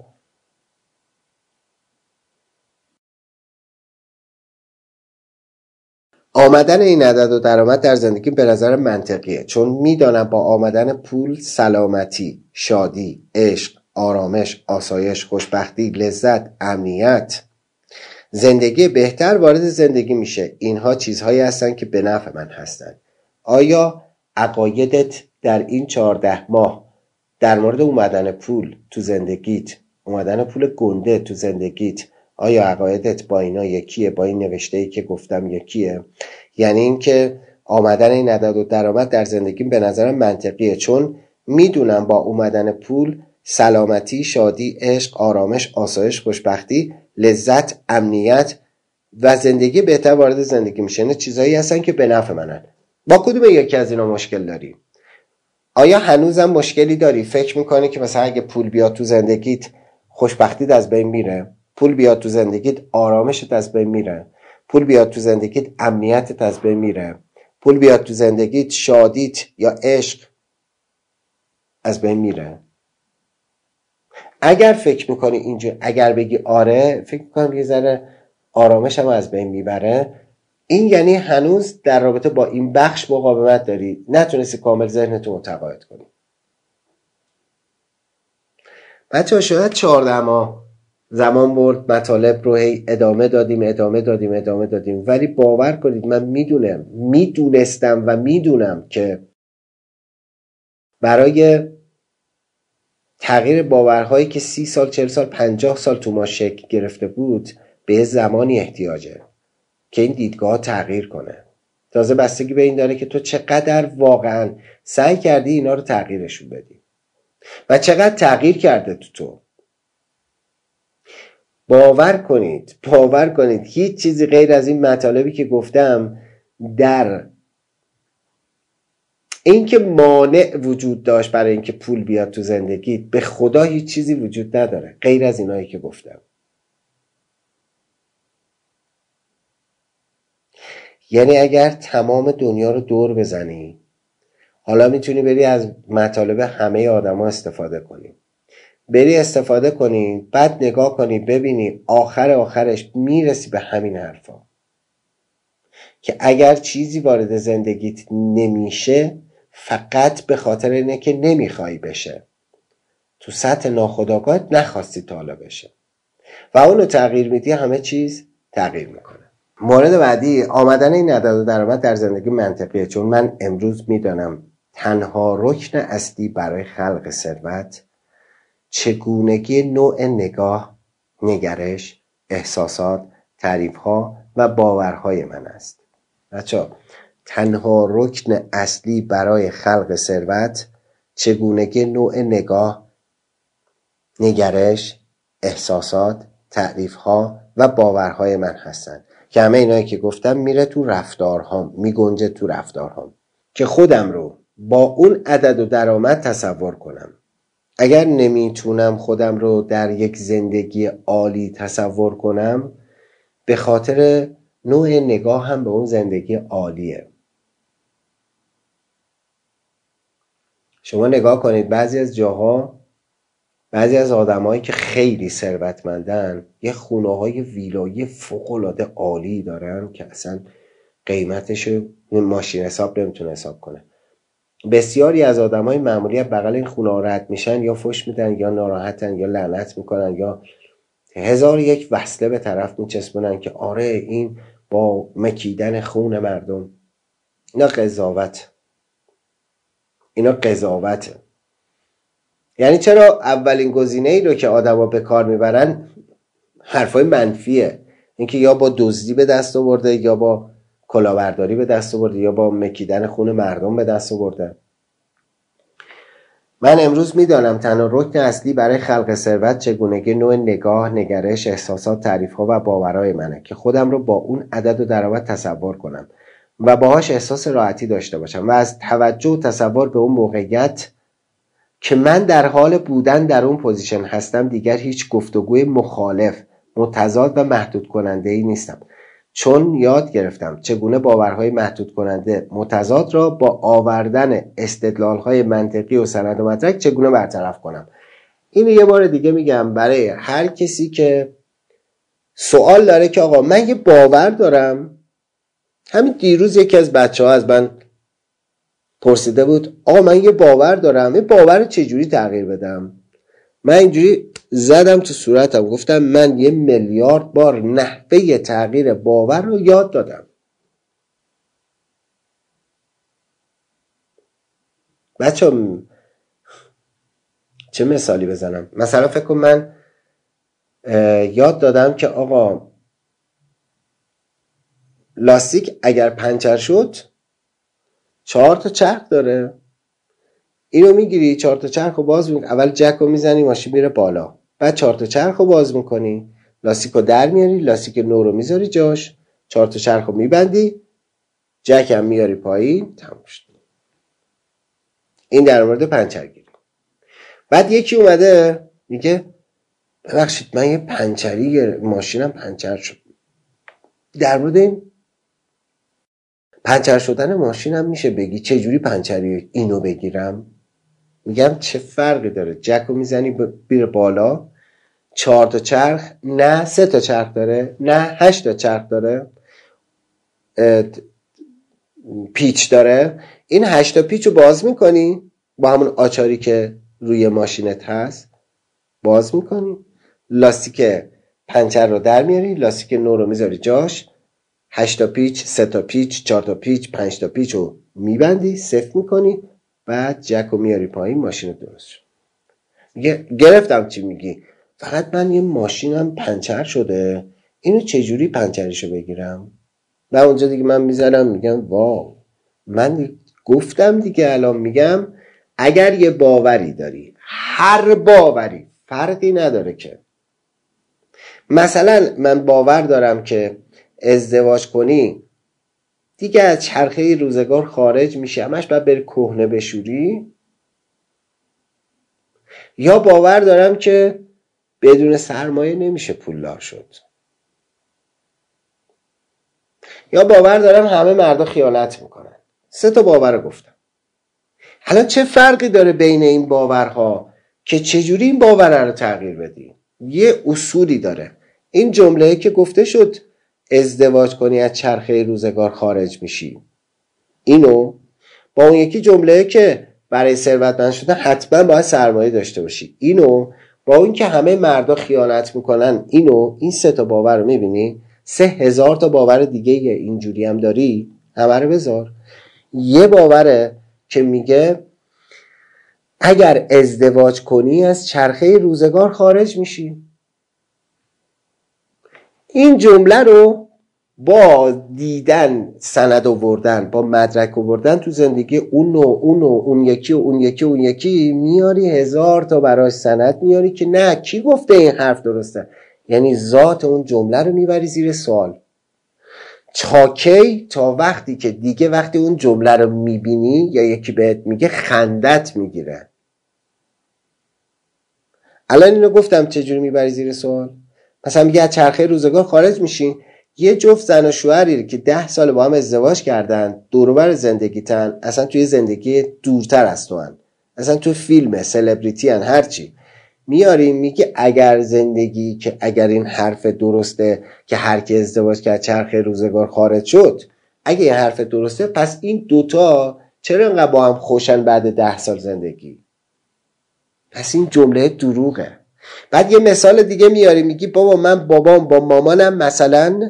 آمدن این عدد و درآمد در زندگی به نظر منطقیه، چون میدانم با آمدن پول سلامتی، شادی، عشق، آرامش، آسایش، خوشبختی، لذت، امنیت، زندگی بهتر وارد زندگی میشه. اینها چیزهایی هستن که به نفع من هستن. آیا عقایدت در این چهارده ماه در مورد اومدن پول تو زندگیت، اومدن پول گنده تو زندگیت، آیا عقایدت با اینا یکیه؟ با این نوشته‌ای که گفتم یکیه؟ یعنی این که آمدن این عدد و درآمد در زندگیم به نظرم منطقیه، چون میدونم با اومدن پول سلامتی، شادی، عشق، آرامش، آسایش، خوشبختی، لذت، امنیت و زندگی بهتر وارد زندگی میشه. این چیزایی هستن که به نفع منن. با کدوم یکی از اینا مشکل داری؟ آیا هنوزم مشکلی داری؟ فکر میکنی که مثلا اگه پول بیاد تو زندگیت خوشبختیت از بین میره؟ پول بیاد تو زندگیت آرامشت از بین میره؟ پول بیاد تو زندگیت امنیتت از بین میره؟ پول بیاد تو زندگیت شادیت یا عشق از بین میره؟ اگر فکر میکنی اینجور، اگر بگی آره فکر میکنم یه ذره آرامشم از بین میبره، این یعنی هنوز در رابطه با این بخش مقاومت داری، نتونستی کامل ذهنتو متقاعد کنی. بچه ها شاید چهارده ماه زمان برد، مطالب رو هی ادامه دادیم ادامه دادیم ادامه دادیم ولی باور کنید من میدونم میدونستم و میدونم که برای تغییر باورهایی که سی سال چهل سال پنجاه سال تو ما شکل گرفته بود به زمانی احتیاجه که این دیدگاه تغییر کنه. تازه بستگی به این داره که تو چقدر واقعا سعی کردی اینا رو تغییرشون بدی و چقدر تغییر کرده تو تو. باور کنید باور کنید هیچ چیزی غیر از این مطالبی که گفتم در اینکه مانع وجود داشت برای اینکه پول بیاد تو زندگی، به خدا هیچ چیزی وجود نداره غیر از اینایی که گفتم. یعنی اگر تمام دنیا رو دور بزنی، حالا میتونی بری از مطالب همه آدما استفاده کنی، بری استفاده کنی، بعد نگاه کنی ببینی آخر آخرش میرسی به همین حرفا که اگر چیزی وارد زندگیت نمیشه فقط به خاطر اینه که نمیخوای بشه، تو سطح ناخودآگاهت نخواستی تا حالا بشه و اونو تغییر میدی، همه چیز تغییر میکنه. مورد بعدی، آمدن این عدد و درآمد در زندگی منطقیه، چون من امروز میدانم تنها رکن اصلی برای خلق ثروت چگونگی نوع نگاه، نگرش، احساسات، تعریف‌ها و باورهای من است. بچه‌ها تنها رکن اصلی برای خلق ثروت چگونگی نوع نگاه، نگرش، احساسات، تعریف‌ها و باورهای من هستند که همه اینایی که گفتم میره تو رفتارهام، میگنجه تو رفتارهام که خودم رو با اون عدد و درآمد تصور کنم. اگر نمیتونم خودم رو در یک زندگی عالی تصور کنم به خاطر نوع نگاه هم به اون زندگی عالیه. شما نگاه کنید بعضی از جاها، بعضی از آدمایی که خیلی ثروتمندن یه خونه‌های ویلایی فوق‌العاده عالی دارن که اصلا قیمتش ماشین حساب نمیتونه حساب کنه. بسیاری از آدمای معمولی از بغل این خونه‌ها رد میشن، یا فحش میدن یا ناراحتن یا لعنت میکنن یا هزار یک وصله به طرف میچسبونن که آره این با مکیدن خون مردم. اینا قضاوت اینا قضاوته. یعنی چرا اولین گزینه ای رو که آدما به کار میبرن حرفای منفیه، اینکه یا با دزدی به دست آورده، یا با کلاهبرداری به دست آورده، یا با مکیدن خون مردم به دست آورده. من امروز میدانم تنها رکن اصلی برای خلق ثروت چگونگی نوع نگاه، نگرش، احساسات، تعریف‌ها و باورهای منه که خودم رو با اون عدد و درآمد تصور کنم و باهاش احساس راحتی داشته باشم و از توجه و تصور به اون موقعیت که من در حال بودن در اون پوزیشن هستم دیگر هیچ گفتگوی مخالف، متضاد و محدود کننده ای نیستم، چون یاد گرفتم چگونه باورهای محدود کننده متضاد را با آوردن استدلالهای منطقی و سند و مدرک چگونه برطرف کنم. اینو یه بار دیگه میگم برای هر کسی که سوال داره که آقا من یه باور دارم. همین دیروز یکی از بچه ها از من پرسیده بود آقا من یه باور دارم، این باور رو چجوری تغییر بدم؟ من اینجوری زدم تو صورتم گفتم من یه میلیارد بار نحوه تغییر باور رو یاد دادم. بچه چه مثالی بزنم؟ مثلا فکر کن من یاد دادم که آقا لاستیک اگر پنچر شد چهار تا چرخ داره، اینو میگیری چهار تا چرخ رو باز میکنی، اول جک رو میزنی ماشین میره بالا، بعد چهار تا چرخ رو باز میکنی، لاستیک رو در میاری، لاستیک نو رو میذاری جاش، چهار تا چرخ رو میبندی، جک هم میاری پایین، تموم شد. این در مورد پنچرگیری. بعد یکی اومده میگه ببخشید من یه پنچری ماشینم پنچر شد. در مورد این پنچر شدن ماشینم میشه بگی چه جوری پنچری اینو بگیرم؟ میگم چه فرقی داره؟ جک رو میزنی بیره بالا، چهار تا چرخ، نه سه تا چرخ داره، نه هشت تا چرخ داره، پیچ داره. این هشت تا پیچ رو باز میکنی با همون آچاری که روی ماشینت هست، باز میکنی، لاستیک پنچر رو در میاری، لاستیک نو رو میذاری جاش، هشت تا پیچ، سه تا پیچ، چهار تا پیچ، پنج تا پیچ رو میبندی، صفر میکنی، بعد جک رو میاری پایین، ماشین درست شد. میگه گرفتم چی میگی؟ فقط من یه ماشینم پنچر شده، اینو چجوری پنچرشو بگیرم؟ و اونجا دیگه من میذارم میگم واو، من گفتم دیگه، الان میگم اگر یه باوری داری، هر باوری فرقی نداره که، مثلا من باور دارم که ازدواج کنی دیگه از چرخه روزگار خارج میشه، همش باید بری کهنه بشوری، یا باور دارم که بدون سرمایه نمیشه پولدار شد، یا باور دارم همه مردا خیانت میکنن. سه تا باور رو گفتم. حالا چه فرقی داره بین این باورها که چجوری این باور رو تغییر بدی؟ یه اصولی داره. این جمله که گفته شد ازدواج کنی از چرخه روزگار خارج میشی، اینو با اون یکی جمله که برای ثروتمند شدن حتما باید سرمایه داشته باشی، اینو با اون که همه مردا خیانت میکنن، اینو، این سه تا باور رو میبینی؟ سه هزار تا باور دیگه اینجوری هم داری، همه رو بذار. یه باوره که میگه اگر ازدواج کنی از چرخه روزگار خارج میشی. این جمله رو با دیدن، سند آوردن، با مدرک آوردن تو زندگی اون و اون و اون یکی و اون یکی و اون یکی میاری هزار تا براش سند میاری که نه کی گفته این حرف درسته، یعنی ذات اون جمله رو میبری زیر سوال. چاکی تا وقتی که دیگه وقتی اون جمله رو میبینی یا یکی بهت میگه خندت میگیره. الان اینو گفتم چجوری میبری زیر سوال. مثلا میگه از چرخه روزگار خارج میشین، یه جفت زن و شوهری که ده سال با هم ازدواج کردن، دور و بر زندگیتن اصلا توی زندگی دورتر از تو هن، اصلا تو فیلم سلبریتی هن، هرچی میاری میگه اگر زندگی که اگر این حرف درسته که هر کی ازدواج کرد چرخه روزگار خارج شد، اگه این حرف درسته پس این دوتا چرا انقدر با هم خوشن بعد ده سال زندگی؟ پس این جمله دروغه. بعد یه مثال دیگه میاری میگی بابا من بابام با مامانم مثلا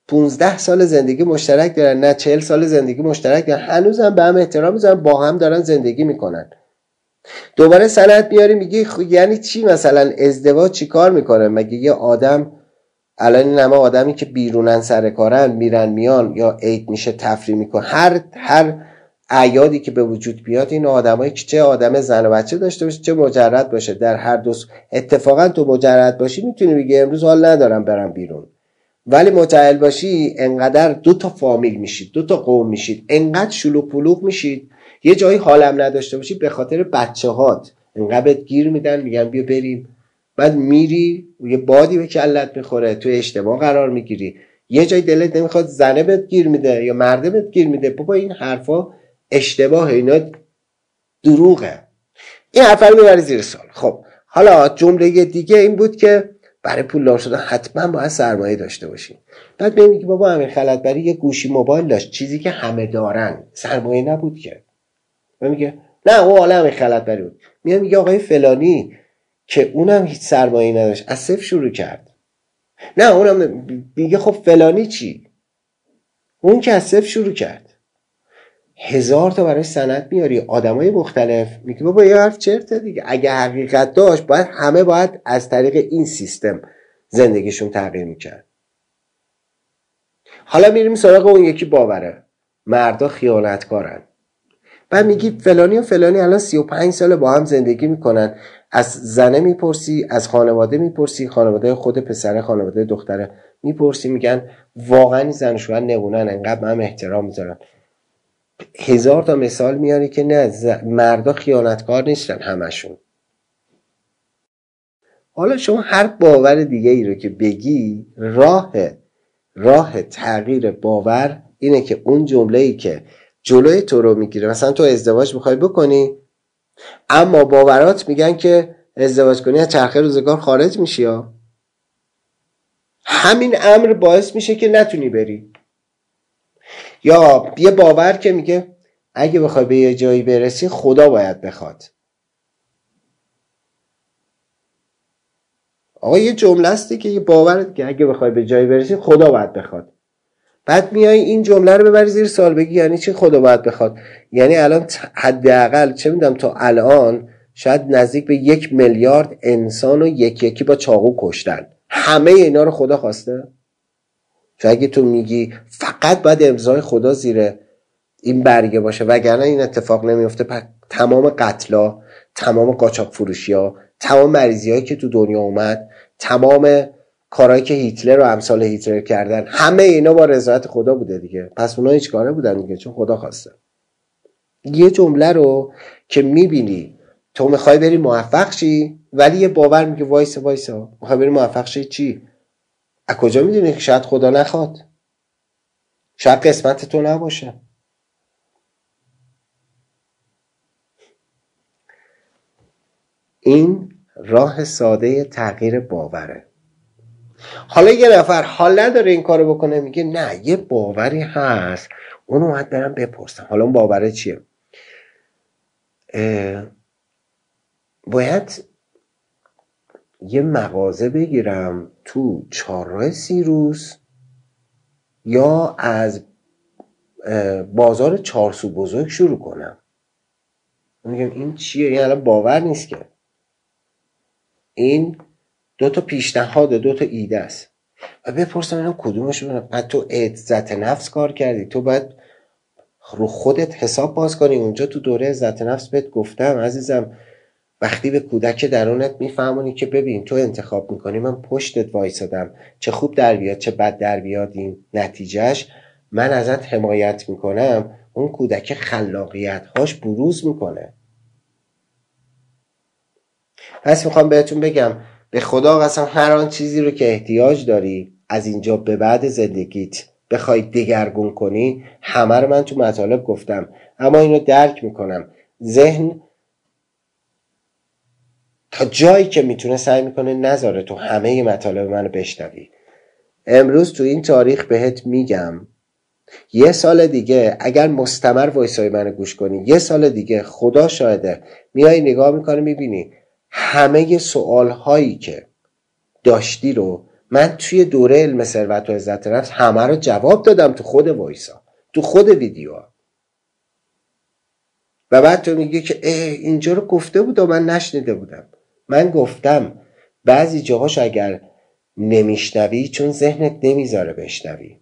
پونزده سال زندگی مشترک دارن، نه چهل سال زندگی مشترک دارن، هنوز هم به هم احترام میذارن، با هم دارن زندگی میکنن. دوباره سند میاری میگی خ... یعنی چی مثلا ازدواج چی کار میکنه؟ مگه یه آدم الان این همه آدمی که بیرونن سر کارن میرن میان یا عید میشه تفریح میکن، هر هر اعیادی که به وجود بیاد این آدمایی که چه آدم زن و بچه داشته باشه چه مجرد باشه، در هر دو اتفاقا تو مجرد باشی میتونی بگی امروز حال ندارم برم بیرون، ولی متعهل باشی انقدر دو تا فامیل میشید، دو تا قوم میشید، انقدر شلوغ پلوغ میشید، یه جایی حالم نداشته باشی به خاطر بچه‌هات انقدر گیر میدن میگن بیا بریم، بعد میری یه بادی به کلت میخوره، تو اجتماع قرار میگیری، یه جای دلت نمیخواد زنه بهت گیر میده یا مرده بهت گیر میده. بابا این حرفا اشتباهه، اینا دروغه، این حرفا رو میبری زیر سوال. خب حالا جمله دیگه این بود که برای پولدار شدن حتما باید سرمایه داشته باشی. بعد میگی بابا امیر خلعتبری یه گوشی موبایل داشت، چیزی که همه دارن، سرمایه نبود که. میگه نه او حالا امیر خلعتبری بود. میگه میگه آقای فلانی که اونم هیچ سرمایه‌ای نداشت، از صفر شروع کرد. نه اونم میگه خب فلانی چی؟ اون که از صفر شروع کرد. هزار تا برای سند میاری، آدمای مختلف، میگه بابا یه حرف چرته دیگه. اگه حقیقت داشت باید همه باید از طریق این سیستم زندگیشون تغییر میکرد. حالا میریم سراغ اون یکی باوره، مردا خیانتکارن. بعد میگی فلانی و فلانی الان سی و پنج سال با هم زندگی میکنن، از زنه میپرسی، از خانواده میپرسی، خانواده خود پسره، خانواده دختره میپرسی، میگن واقعا زن و شوهر نمونن، انقدر به هم احترام میذارن. هزار تا مثال میاری که نه ز... مردا خیانتکار نیستن همشون. حالا شما هر باور دیگه ای رو که بگی، راه راه تغییر باور اینه که اون جمله ای که جلوی تو رو میگیره، مثلا تو ازدواج میخوای بکنی اما باورات میگن که ازدواج کنی از چرخه روزگار خارج میشی، ها همین امر باعث میشه که نتونی بری. یا یه باور که میگه اگه بخوای به یه جایی برسی خدا باید بخواد. آقا یه جمله هستی که یه باور که اگه بخوای به جایی برسی خدا باید بخواد. بعد میای این جمله رو ببری زیر سوال بگی یعنی چی خدا باید بخواد؟ یعنی الان حداقل چه میدونم تا الان شاید نزدیک به یک میلیارد انسان رو یکی یکی با چاقو کشتن، همه اینا رو خدا خواسته؟ تو اگه تو میگی فقط باید امضای خدا زیر این برگه باشه وگرنه این اتفاق نمیفته، پس تمام قتلا، تمام قاچاق فروشی‌ها، تمام مریضی‌هایی که تو دنیا اومد، تمام کارهایی که هیتلر و امثال هیتلر کردن، همه اینا با رضایت خدا بوده دیگه. پس اونا هیچ کاره بودن دیگه، چون خدا خواسته. یه جمله رو که میبینی تو میخوای بری موفق شی ولی یه باور میگه وایسا وایسا میخوای بری موفق شی چی؟ از کجا میدونی که شاید خدا نخواد، شاید قسمت تو نباشه. این راه ساده تغییر باوره. حالا یه نفر حال نداره این کارو بکنه، میگه نه یه باوری هست اونو باید برم بپرسم. حالا اون باوره چیه؟ باید یه مغازه بگیرم تو چهارراه سیروس یا از بازار چارسو بزرگ شروع کنم. میگم این چیه؟ این الان باور نیست که، این دو تا پیشنهاد، دو تا ایده است و بپرسم اینا کدومش رو. بعد تو عزت نفس کار کردی، تو باید رو خودت حساب باز کنی. اونجا تو دوره عزت نفس بهت گفتم عزیزم وقتی به کودک درونت میفهمونی که ببین تو انتخاب میکنی، من پشتت وایسادم، چه خوب در بیاد چه بد در بیاد این نتیجهش، من ازت حمایت میکنم، اون کودک خلاقیت هاش بروز میکنه. پس میخوام بهتون بگم به خدا قسم هر آن چیزی رو که احتیاج داری از اینجا به بعد زندگیت بخوای دگرگون کنی، همه رو من تو مطالب گفتم، اما اینو درک میکنم ذهن تا جایی که میتونه سعی میکنه نذاره تو همه مطالب منو بشنوی. امروز تو این تاریخ بهت میگم یه سال دیگه اگر مستمر وایسای منو گوش کنی، یه سال دیگه خدا شاهده میای نگاه میکنه میبینی همه سوال هایی که داشتی رو من توی دوره علم ثروت و عزت نفس همه رو جواب دادم تو خود وایسا، تو خود ویدیو. و بعد تو میگه که اینجا رو گفته بود و من نشنیده بودم. من گفتم بعضی جاهاش اگر نمیشنوی چون ذهنت نمیذاره بشنوی.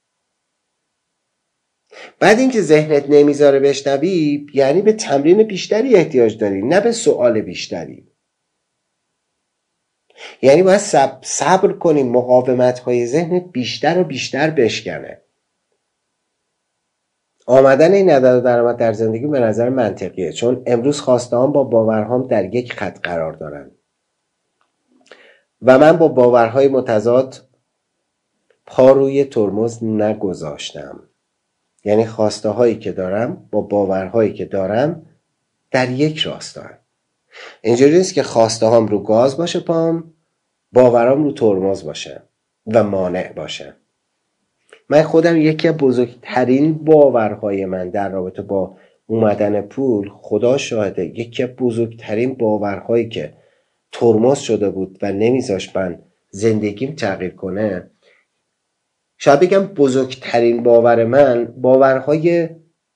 بعد اینکه ذهنت نمیذاره بشنوی یعنی به تمرین بیشتری احتیاج داری، نه به سوال بیشتری. یعنی باید صبر کنی مقاومت های ذهنت بیشتر و بیشتر بشکنه. آمدن این عدد و درآمد در زندگی به نظر منطقیه، چون امروز خواسته‌هام با باورهام در یک خط قرار دارن و من با باورهای متضاد پا روی ترمز نگذاشتم. یعنی خواسته هایی که دارم با باورهایی که دارم در یک راستا هستند. اینجوری نیست که خواسته هام رو گاز باشه پام، باورام رو ترمز باشه و مانع باشه. من خودم یکی از بزرگترین باورهای من در رابطه با اومدن پول، خدا شاهده، یکی از بزرگترین باورهایی که ترمز شده بود و نمیذاشت من زندگیم تغییر کنه، شاید بگم بزرگترین باور من، باورهای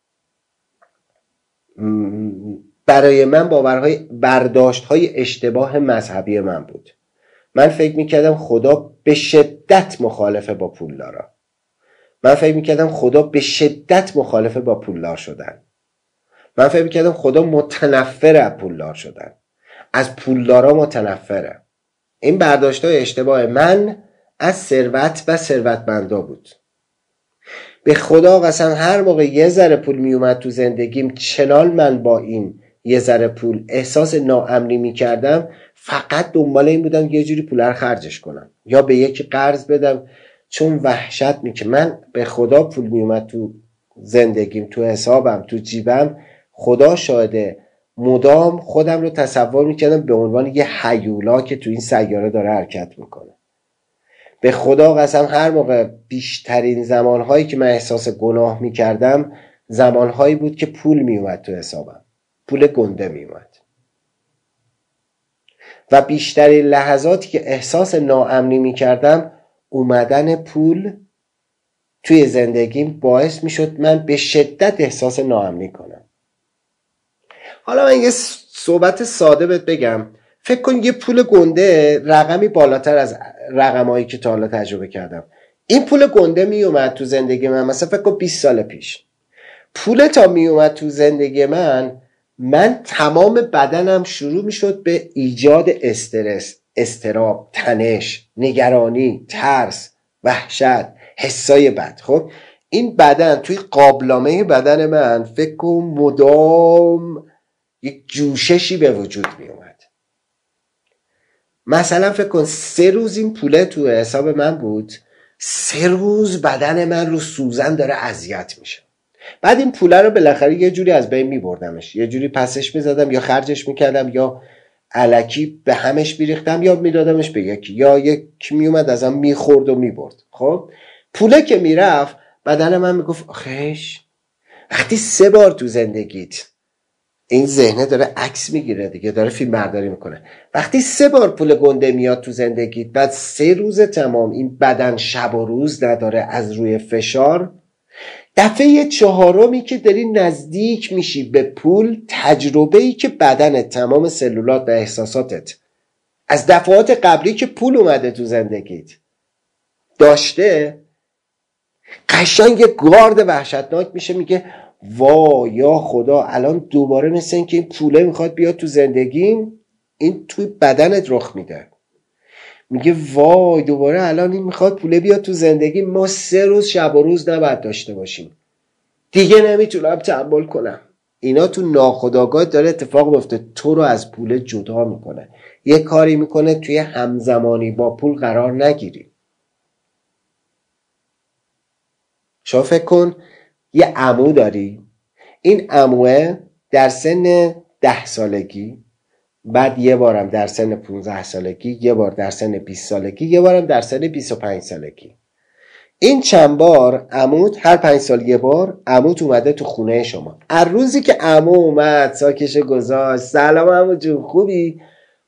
برای من باورهای برداشت‌های اشتباه مذهبی من بود. من فکر میکردم خدا به شدت مخالفه با پولدارا. من فکر میکردم خدا به شدت مخالفه با پولدار شدن. من فکر میکردم خدا متنفر از پولدار شدن، از پولدارا متنفره. این برداشت‌های اشتباه من از ثروت و ثروتمندا بود. به خدا قسم هر موقع یه ذره پول می اومد تو زندگیم، چنان من با این یه ذره پول احساس ناامنی می کردم، فقط دنبال این بودم یه جوری پول رو خرجش کنم یا به یکی قرض بدم، چون وحشت می که من به خدا پول می اومد تو زندگیم، تو حسابم، تو جیبم، خدا شاهده مدام خودم رو تصور می کردم به عنوان یه هیولا که تو این سیاره داره حرکت میکنه. به خدا قسم هر موقع بیشترین زمانهایی که من احساس گناه میکردم زمانهایی بود که پول میومد تو حسابم، پول گنده میومد. و بیشترین لحظاتی که احساس ناامنی میکردم، اومدن پول توی زندگیم باعث میشد من به شدت احساس ناامنی کنم. حالا من یه صحبت ساده بهت بگم. فکر کن یه پول گنده رقمی بالاتر از رقمایی که تا حالا تجربه کردم. این پول گنده می اومد تو زندگی من، مثلا فکر کن بیست سال پیش. پول تا می اومد تو زندگی من، من تمام بدنم شروع می شد به ایجاد استرس، اضطراب، تنش، نگرانی، ترس، وحشت، حسای بد. خب این بدن توی قابلمه بدن من فکر کن مدام یک جوششی به وجود می اومد. مثلا فکر کن سه روز این پوله تو حساب من بود، سه روز بدن من رو سوزن داره اذیت میشه. بعد این پوله رو بالاخره یه جوری از بین میبردمش، یه جوری پسش میزدم یا خرجش میکردم یا الکی به همش میریختم یا میدادمش به یکی یا یکی میومد ازم میخورد و میبرد. خب پوله که میرفت بدن من میگفت آخیش وقتی سه بار تو زندگیت این ذهنه داره عکس میگیره دیگه، داره فیلم برداری میکنه، وقتی سه بار پول گنده میاد تو زندگیت، بعد سه روز تمام این بدن شب و روز نداره از روی فشار، دفعه چهارمی که داری نزدیک میشی به پول، تجربه‌ای که بدن تمام سلولات و احساساتت از دفعات قبلی که پول اومده تو زندگیت داشته، قشنگ گارد وحشتناک میشه، میگه وا یا خدا الان دوباره مثل این که این پوله میخواد بیاد تو زندگیم، این توی بدنت رخ میده، میگه وای دوباره الان این میخواد پوله بیاد تو زندگی، ما سه روز شب و روز نباید داشته باشیم، دیگه نمیتونم تحمل کنم. اینا تو ناخودآگاه داره اتفاق میفته، تو رو از پول جدا میکنه، یه کاری میکنه توی همزمانی با پول قرار نگیری. شما فکر کن یه عمو داری، این عموه در سن ده سالگی، بعد یه بارم در سن پونزده سالگی، یه بار در سن بیست سالگی، یه بارم در سن بیست و پنج سالگی. این چند بار عموت، هر پنج سال یه بار عموت اومده تو خونه شما. هر روزی که عمو اومد ساکش گذاشت، سلام عمو جون خوبی،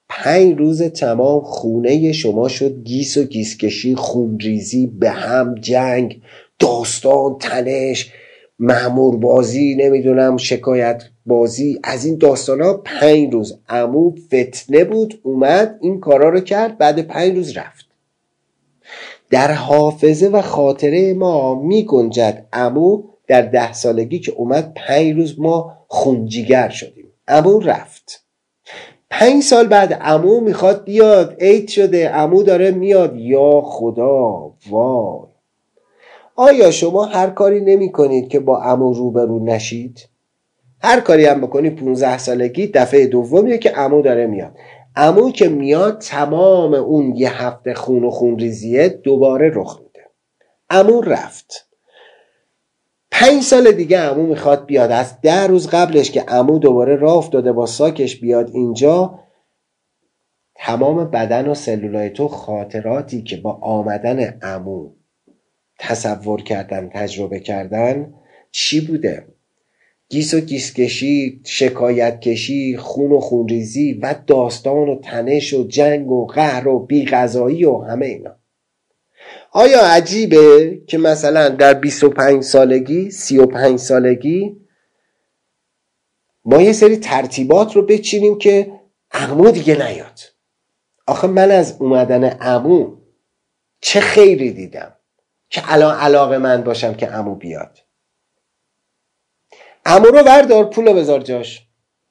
پنج روز تمام خونه شما شد گیس و گیسکشی، خونریزی، به هم جنگ، داستان، تنش، مأمور بازی، نمیدونم شکایت بازی، از این داستان ها. پنج روز عمو فتنه بود، اومد این کارا رو کرد، بعد پنج روز رفت. در حافظه و خاطره ما می گنجد عمو در ده سالگی که اومد پنج روز ما خونجیگر شدیم، عمو رفت. پنج سال بعد عمو میخواد بیاد، عید شده، عمو داره میاد، یا خدا وای. آیا شما هر کاری نمی کنید که با عمو روبرو نشید؟ هر کاری هم بکنی پونزده سالگی دفعه دومیه که عمو داره میاد. عمو که میاد تمام اون یه هفته خون و خون ریزیه دوباره رخ میده. عمو رفت. پنج سال دیگه عمو میخواد بیاد، از ده روز قبلش که عمو دوباره راه افتاده با ساکش بیاد اینجا، تمام بدن و سلولای تو خاطراتی که با آمدن عمو تصور کردن، تجربه کردن چی بوده؟ گیس و گیسکشی، شکایت کشی، خون و خونریزی و داستان و تنش و جنگ و قهر و بی‌قضایی و همه اینا. آیا عجیبه که مثلا در بیست و پنج سالگی، سی و پنج سالگی ما یه سری ترتیبات رو بچینیم که عمو دیگه نیاد؟ آخه من از اومدن عمو چه خیری دیدم که الان علاقه من باشم که عمو بیاد. عمو رو بردار، پولو بذار جاش.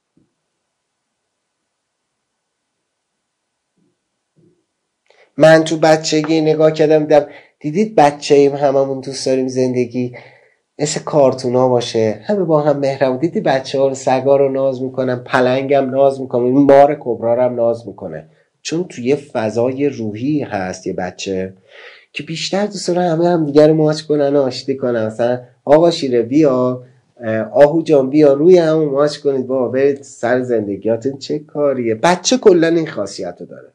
من تو بچگی نگاه کردم دیدم، دیدید بچه ایم هممون دوست داریم زندگی مثل کارتونا باشه، همه با هم مهربون. دیدی بچه ها رو، سگا رو ناز میکنن، پلنگم ناز میکنن، مار کبرا هم ناز میکنه، چون توی فضای روحی هست یه بچه که بیشتر دوست داره همه هم دیگر رو ماچ کنن و آشتی کنن. مثلا آقا شیره بیا، آهو جان بیا، روی همون ماچ کنید بابا، برید سر زندگیاتون. چه کاریه؟ بچه کلن این خاصیت رو داره.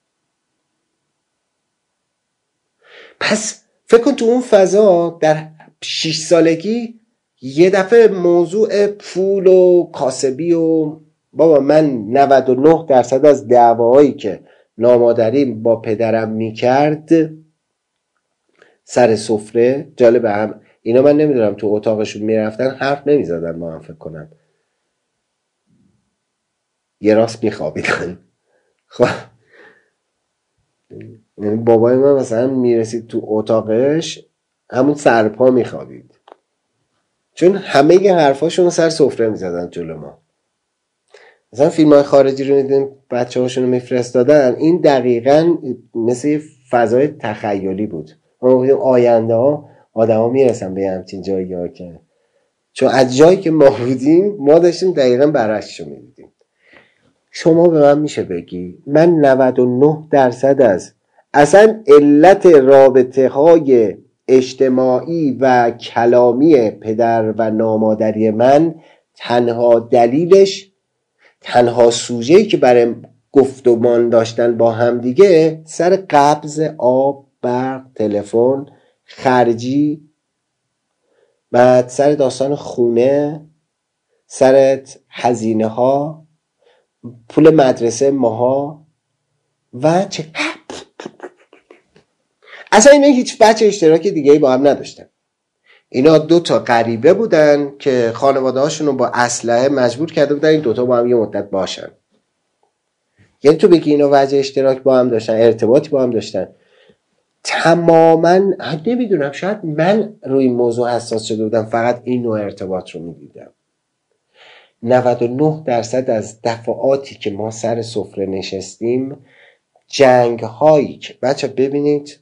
پس فکر کن تو اون فضا در شش سالگی یه دفعه موضوع پول و کاسبی و بابا، من نود و نه درصد از دعواهایی که نامادریم با پدرم میکرد سر سفره، جالبه هم اینا من نمیدونم تو اتاقشون میرفتن حرف نمیزدن با هم، فکر کنم یه راست میخوابیدن. خب یعنی بابای من مثلا میرسید تو اتاقش همون سرپا میخوابید، چون همه ی حرفاشون سر سفره میزدن جلو ما. مثلا فیلم های خارجی رو میدیم بچه هاشون رو میفرستادن، این دقیقا مثل فضای تخیلی بود. ما بودیم آینده ها آدم ها میرسن به همچین جایی ها، که چون از جایی که ما بودیم ما داشتیم دقیقا برعکسش رو میدیدیم. شما به من میشه بگی من نود و نه درصد از اصلا علت رابطه های اجتماعی و کلامی پدر و نامادری من، تنها دلیلش، تنها سوژه‌ای که برای گفتمان داشتن با هم دیگه سر قبض آب، برق، تلفن، خرجی، بعد سر داستان خونه، سر هزینه ها، پول مدرسه ماها و چه اصلا اینا هیچ بچه اشتراک دیگه ای با هم نداشتن. اینا دو تا غریبه بودن که خانواده هاشون رو با اسلحه مجبور کرده بودن این دوتا با هم یه مدت باشن. یعنی تو بگی اینا وجه اشتراک با هم داشتن، ارتباطی با هم داشتن؟ تماما نمیدونم، شاید من روی این موضوع حساس شده بودم، فقط این نوع ارتباط رو میدیدم. نود و نه درصد از دفعاتی که ما سر سفره نشستیم، جنگ هایی که بچه ببینید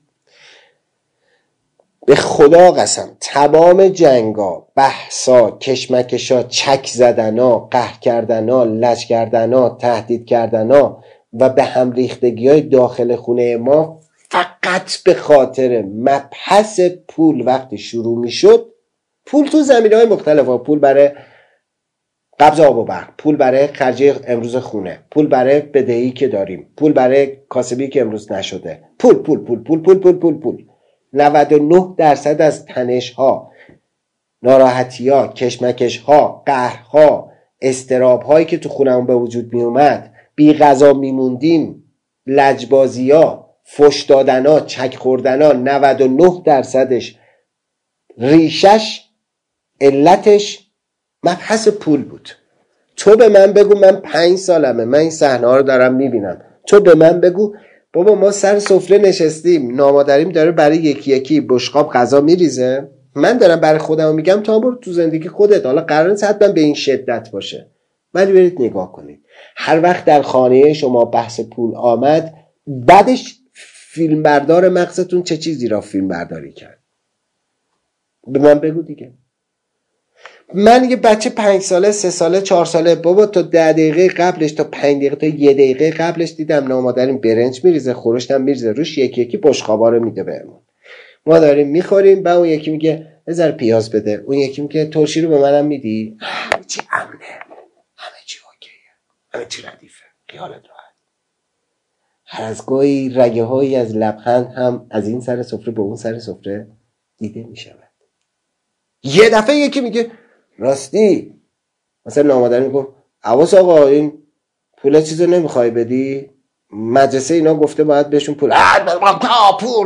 به خدا قسم تمام جنگا، بحثا، کشمکشا، چک زدنا، قهر کردنا، لج کردنا، تهدید کردنا و به هم ریختگی های داخل خونه ما فقط به خاطر مبحث پول وقتی شروع می شد. پول تو زمینه های مختلف ها، پول برای قبض آب و برق، پول برای خرج امروز خونه، پول برای بدهی که داریم، پول برای کاسبی که امروز نشده، پول پول پول پول پول پول پول پول. نود و نه درصد از تنش ها، ناراحتی ها، کشمکش ها، قهر ها، استراب هایی که تو خونمون به وجود می اومد بی غذا میموندیم، لجبازیا، فش دادنا، چک خوردنا، نود و نه درصدش ریشش علتش مبحث پول بود. تو به من بگو، من پنج سالمه، من این صحنه ها رو دارم میبینم، تو به من بگو بابا ما سر سفره نشستیم، نامادریم داره برای یکی یکی بشقاب غذا میریزه، من دارم برای خودم میگم تا برو تو زندگی خودت، حالا قرار نیست حتما به این شدت باشه، ولی برید نگاه کنید هر وقت در خانه شما بحث پول آمد، بعدش فیلمبردار مغزتون چه چیزی را فیلم برداری کرد؟ به من بگو دیگه. من یه بچه پنج ساله، سه ساله، چهار ساله، بابا تا ده دقیقه قبلش، تا پنج دقیقه، تا یه دقیقه قبلش دیدم نامادریم برنج میریزه، خورشت هم میریزه روش، یکی یکی بشقابا رو میده بهمون، ما داریم میخوریم، بعد اون یکی میگه بذار پیاز بده، اون یکی میگه ترشی رو به منم میدی، همه چی امنه، همه چی اوکیه، همه چی ردیفه، خیالت راحت. هر از گاهی رگه هایی از لبخند هم از این سر سفره به اون سر سفره دیده میشود. یه دفعه یکی میگه راستی، مثلا نامادر میگه عواس آقا این پول چیزو نمیخوای بدی؟ مدرسه اینا گفته باید بهشون پول پول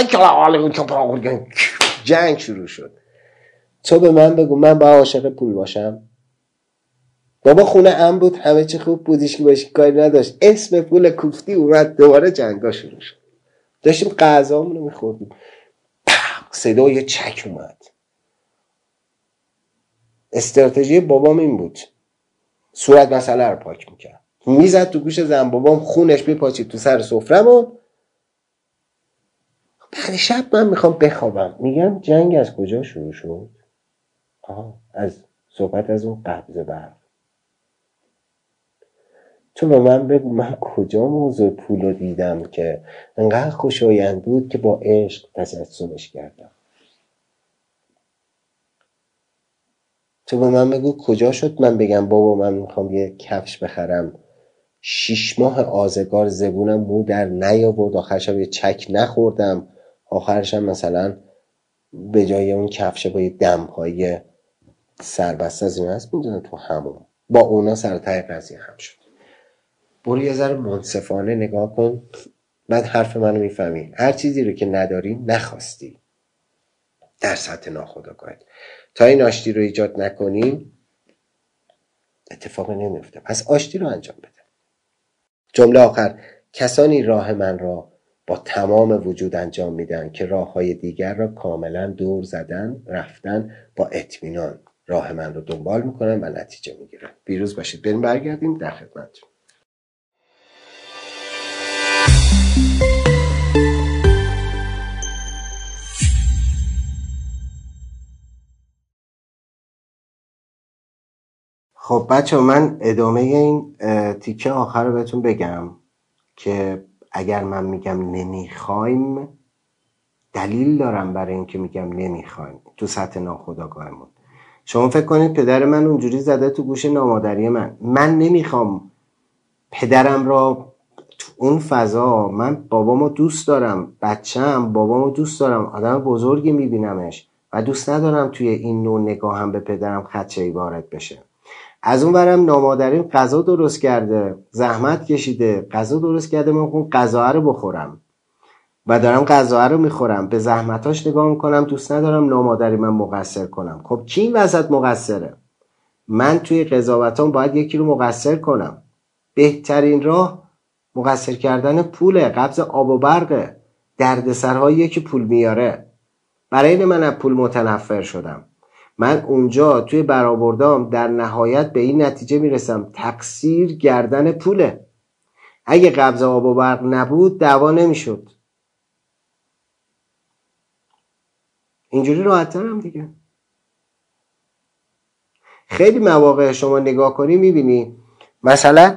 جنگ شروع شد. تو به من بگو من باید عاشق پول باشم؟ بابا خونه ام بود، همه چی خوب بودیش که باشی کاری نداشت، اسم پول کوفتی اومد، دوباره جنگا شروع شد. داشتیم غذامونو میخوردیم، صدا یه چک اومد. استراتژی بابام این بود، صورت مسئله رو پاک میکرد، میزد تو گوش زن بابام، خونش میپاچید تو سر سفره‌مون. بعد شب من میخوام بخوابم، میگم جنگ از کجا شروع شد؟ آها، از صحبت از اون قبض برق. تو به من بگو من کجا موضوع پول رو دیدم که انقدر خوشایند بود که با عشق تجسمش کردم؟ تو به من بگو کجا شد من بگم بابا من میخوام یه کفش بخرم، شیش ماه آزگار زبونم مو در نیاورد، آخرشم یه چک نخوردم، آخرشم مثلا به جای اون کفشه با یه دمهای سربسته از این هست میدونم تو همون با اونا سر ته قضیه هم شد. برو یه ذره منصفانه نگاه کن، بعد حرف منو میفهمی. هر چیزی رو که نداری نخواستی در سطح ناخودآگاهت، تا این آشتی رو ایجاد نکنی اتفاقی نمیفته. پس آشتی رو انجام بده. جمله آخر، کسانی راه من را با تمام وجود انجام میدن که راه های دیگر را کاملا دور زدن، رفتن، با اطمینان راه من رو دنبال میکنن و نتیجه میگیرن. پیروز باشید. بریم برگردیم در خدمتتون. خب بچه من ادامه این تیکه آخر رو بهتون بگم که اگر من میگم نمیخوایم دلیل دارم برای این که میگم نمیخوایم تو سطح ناخودآگاهمون. شما فکر کنید پدر من اونجوری زده تو گوش نامادری من، من نمیخوام پدرم را تو اون فضا، من بابامو دوست دارم، بچم بابامو دوست دارم، آدم بزرگی میبینمش و دوست ندارم توی این نوع نگاهم به پدرم خدشه‌ای وارد بشه. از اون برم نامادریم غذا درست کرده، زحمت کشیده غذا درست کرده، من اون غذا رو بخورم و دارم غذا رو میخورم، به زحمتاش نگاه میکنم، دوست ندارم نامادری من مقصر کنم. خب کی این وسط مقصره؟ من توی قضاوتام باید یکی رو مقصر کنم. بهترین راه مقصر کردن پوله، قبض آب و برقه، دردسرهایی که پول میاره. برای این من از پول متنفر شدم. من اونجا توی برآوردام در نهایت به این نتیجه میرسم تقصیر گردن پوله. اگه قبض آب و برق نبود دعوا نمیشد. اینجوری راحت‌ترم دیگه. خیلی مواقع شما نگاه کنی میبینی مثلا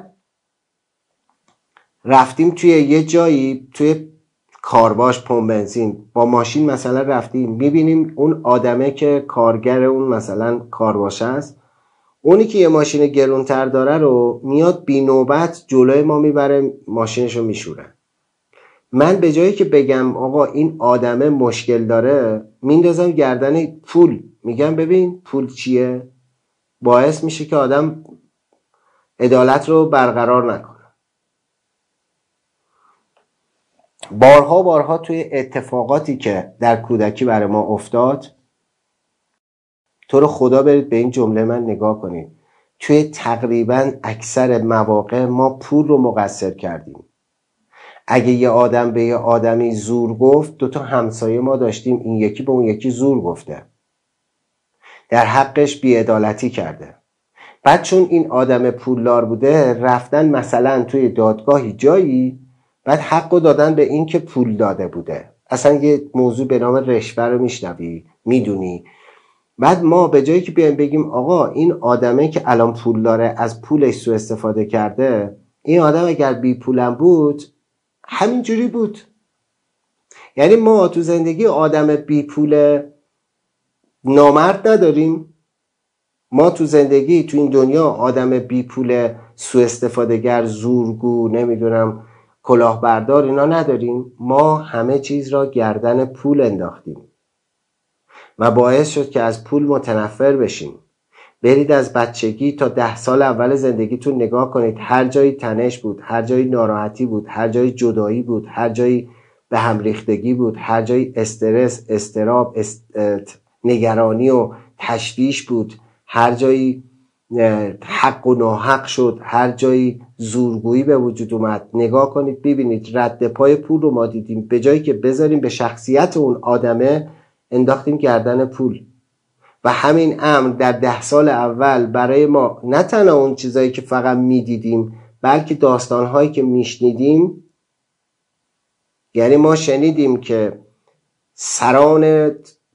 رفتیم توی یه جایی، توی کارواش، پمپ بنزین، با ماشین مثلا رفتیم، میبینیم اون آدمه که کارگر اون مثلا کارواش است، اونی که یه ماشین گرونتر داره رو میاد بی نوبت جلوی ما میبره، ماشینشو میشوره. من به جایی که بگم آقا این آدمه مشکل داره، میندازم گردن پول، میگم ببین پول چیه؟ باعث میشه که آدم عدالت رو برقرار نکنه. بارها بارها توی اتفاقاتی که در کودکی برای ما افتاد، تو رو خدا برید به این جمله من نگاه کنید، توی تقریبا اکثر مواقع ما پول رو مقصر کردیم. اگه یه آدم به یه آدمی زور گفت، دوتا همسایه ما داشتیم این یکی به اون یکی زور گفته، در حقش بی‌عدالتی کرده. بعد چون این آدم پولدار بوده رفتن مثلا توی دادگاهی جایی، بعد حقو دادن به این که پول داده بوده. اصلا یه موضوع به نام رشوه رو میشنوی، میدونی. بعد ما به جایی که بیایم بگیم آقا این آدمه که الان پول داره از پولش سوء استفاده کرده، این آدم اگر بی پولم بود همینجوری بود. یعنی ما تو زندگی آدم بی پول نامرد نداریم، ما تو زندگی تو این دنیا آدم بی پول سوء استفاده‌گر، زورگو، نمیدونم کلاهبردار اینا نداریم. ما همه چیز را گردن پول انداختیم و باعث شد که از پول متنفر بشیم. برید از بچگی تا ده سال اول زندگیتون نگاه کنید، هر جایی تنش بود، هر جایی ناراحتی بود، هر جایی جدایی بود، هر جایی به هم ریختگی بود، هر جایی استرس، استراب، است... نگرانی و تشویش بود، هر جایی حق و ناحق شد، هر جایی زورگویی به وجود اومد. نگاه کنید ببینید رد پای پول رو ما دیدیم، به جایی که بذاریم به شخصیت اون آدمه انداختیم گردن پول. و همین امر در ده سال اول برای ما نه تنها اون چیزایی که فقط میدیدیم، بلکه داستانهایی که میشنیدیم. یعنی ما شنیدیم که سران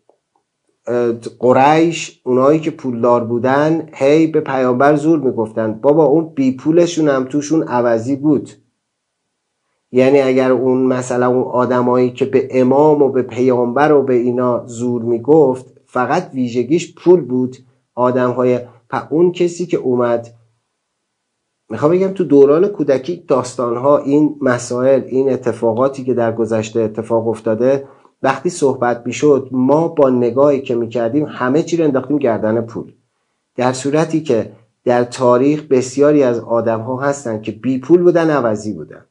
قریش، اونایی که پولدار بودن، هی به پیامبر زور میگفتن بابا اون بی پولشون هم توشون عوضی بود. یعنی اگر اون مثلا اون آدمایی که به امام و به پیامبر و به اینا زور میگفت فقط ویژگیش پول بود، آدمهای پا اون کسی که اومد، میخوام بگم تو دوران کودکی داستانها، این مسائل، این اتفاقاتی که در گذشته اتفاق افتاده، وقتی صحبت میشد ما با نگاهی که میکردیم همه چی رو انداختیم گردن پول، در صورتی که در تاریخ بسیاری از آدمها هستن که بی پول بودن، عوضی بودن.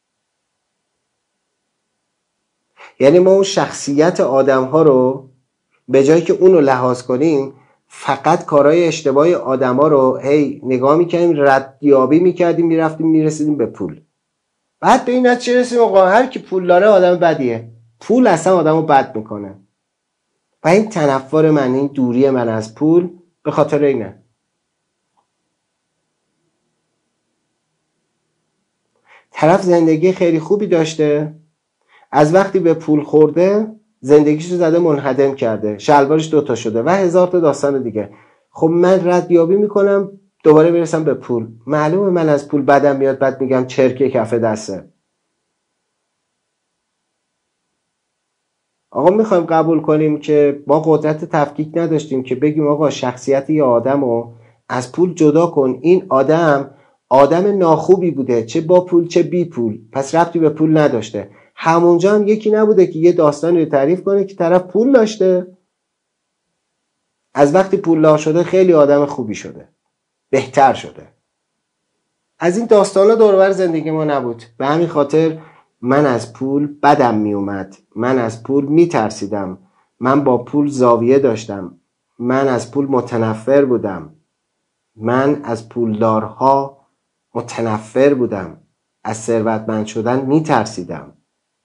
یعنی ما اون شخصیت آدمها رو به جایی که اونو لحاظ کنیم، فقط کارهای اشتباهی آدما رو هی نگاه میکردیم، ردیابی میکردیم، میرفتیم میرسیدیم به پول. بعد به این نتیجه رسیدیم آقا هر کی پول داره آدم بدیه، پول اصلا آدمو بد میکنه. و این تنفر من، این دوری من از پول به خاطر اینه. طرف زندگی خیلی خوبی داشته، از وقتی به پول خورده زندگیشو زده منهدم کرده، شلوارش دوتا شده و هزار تا داستان دیگه. خب من ردیابی میکنم دوباره میرسم به پول، معلومه من از پول بدم میاد، بعد میگم چرک کف دسته. آقا میخوایم قبول کنیم که با قدرت تفکیک نداشتیم که بگیم آقا شخصیت یه آدم رو از پول جدا کن، این آدم آدم ناخوبی بوده، چه با پول چه بی پول، پس ربطی به پول نداشته. همونجا هم یکی نبوده که یه داستانی رو تعریف کنه که طرف پول داشته، از وقتی پولدار شده خیلی آدم خوبی شده، بهتر شده. از این داستانا دور و بر زندگی ما نبود. به همین خاطر من از پول بدم می اومد، من از پول می ترسیدم، من با پول زاویه داشتم، من از پول متنفر بودم، من از پولدارها متنفر بودم، از ثروتمند شدن می ترسیدم.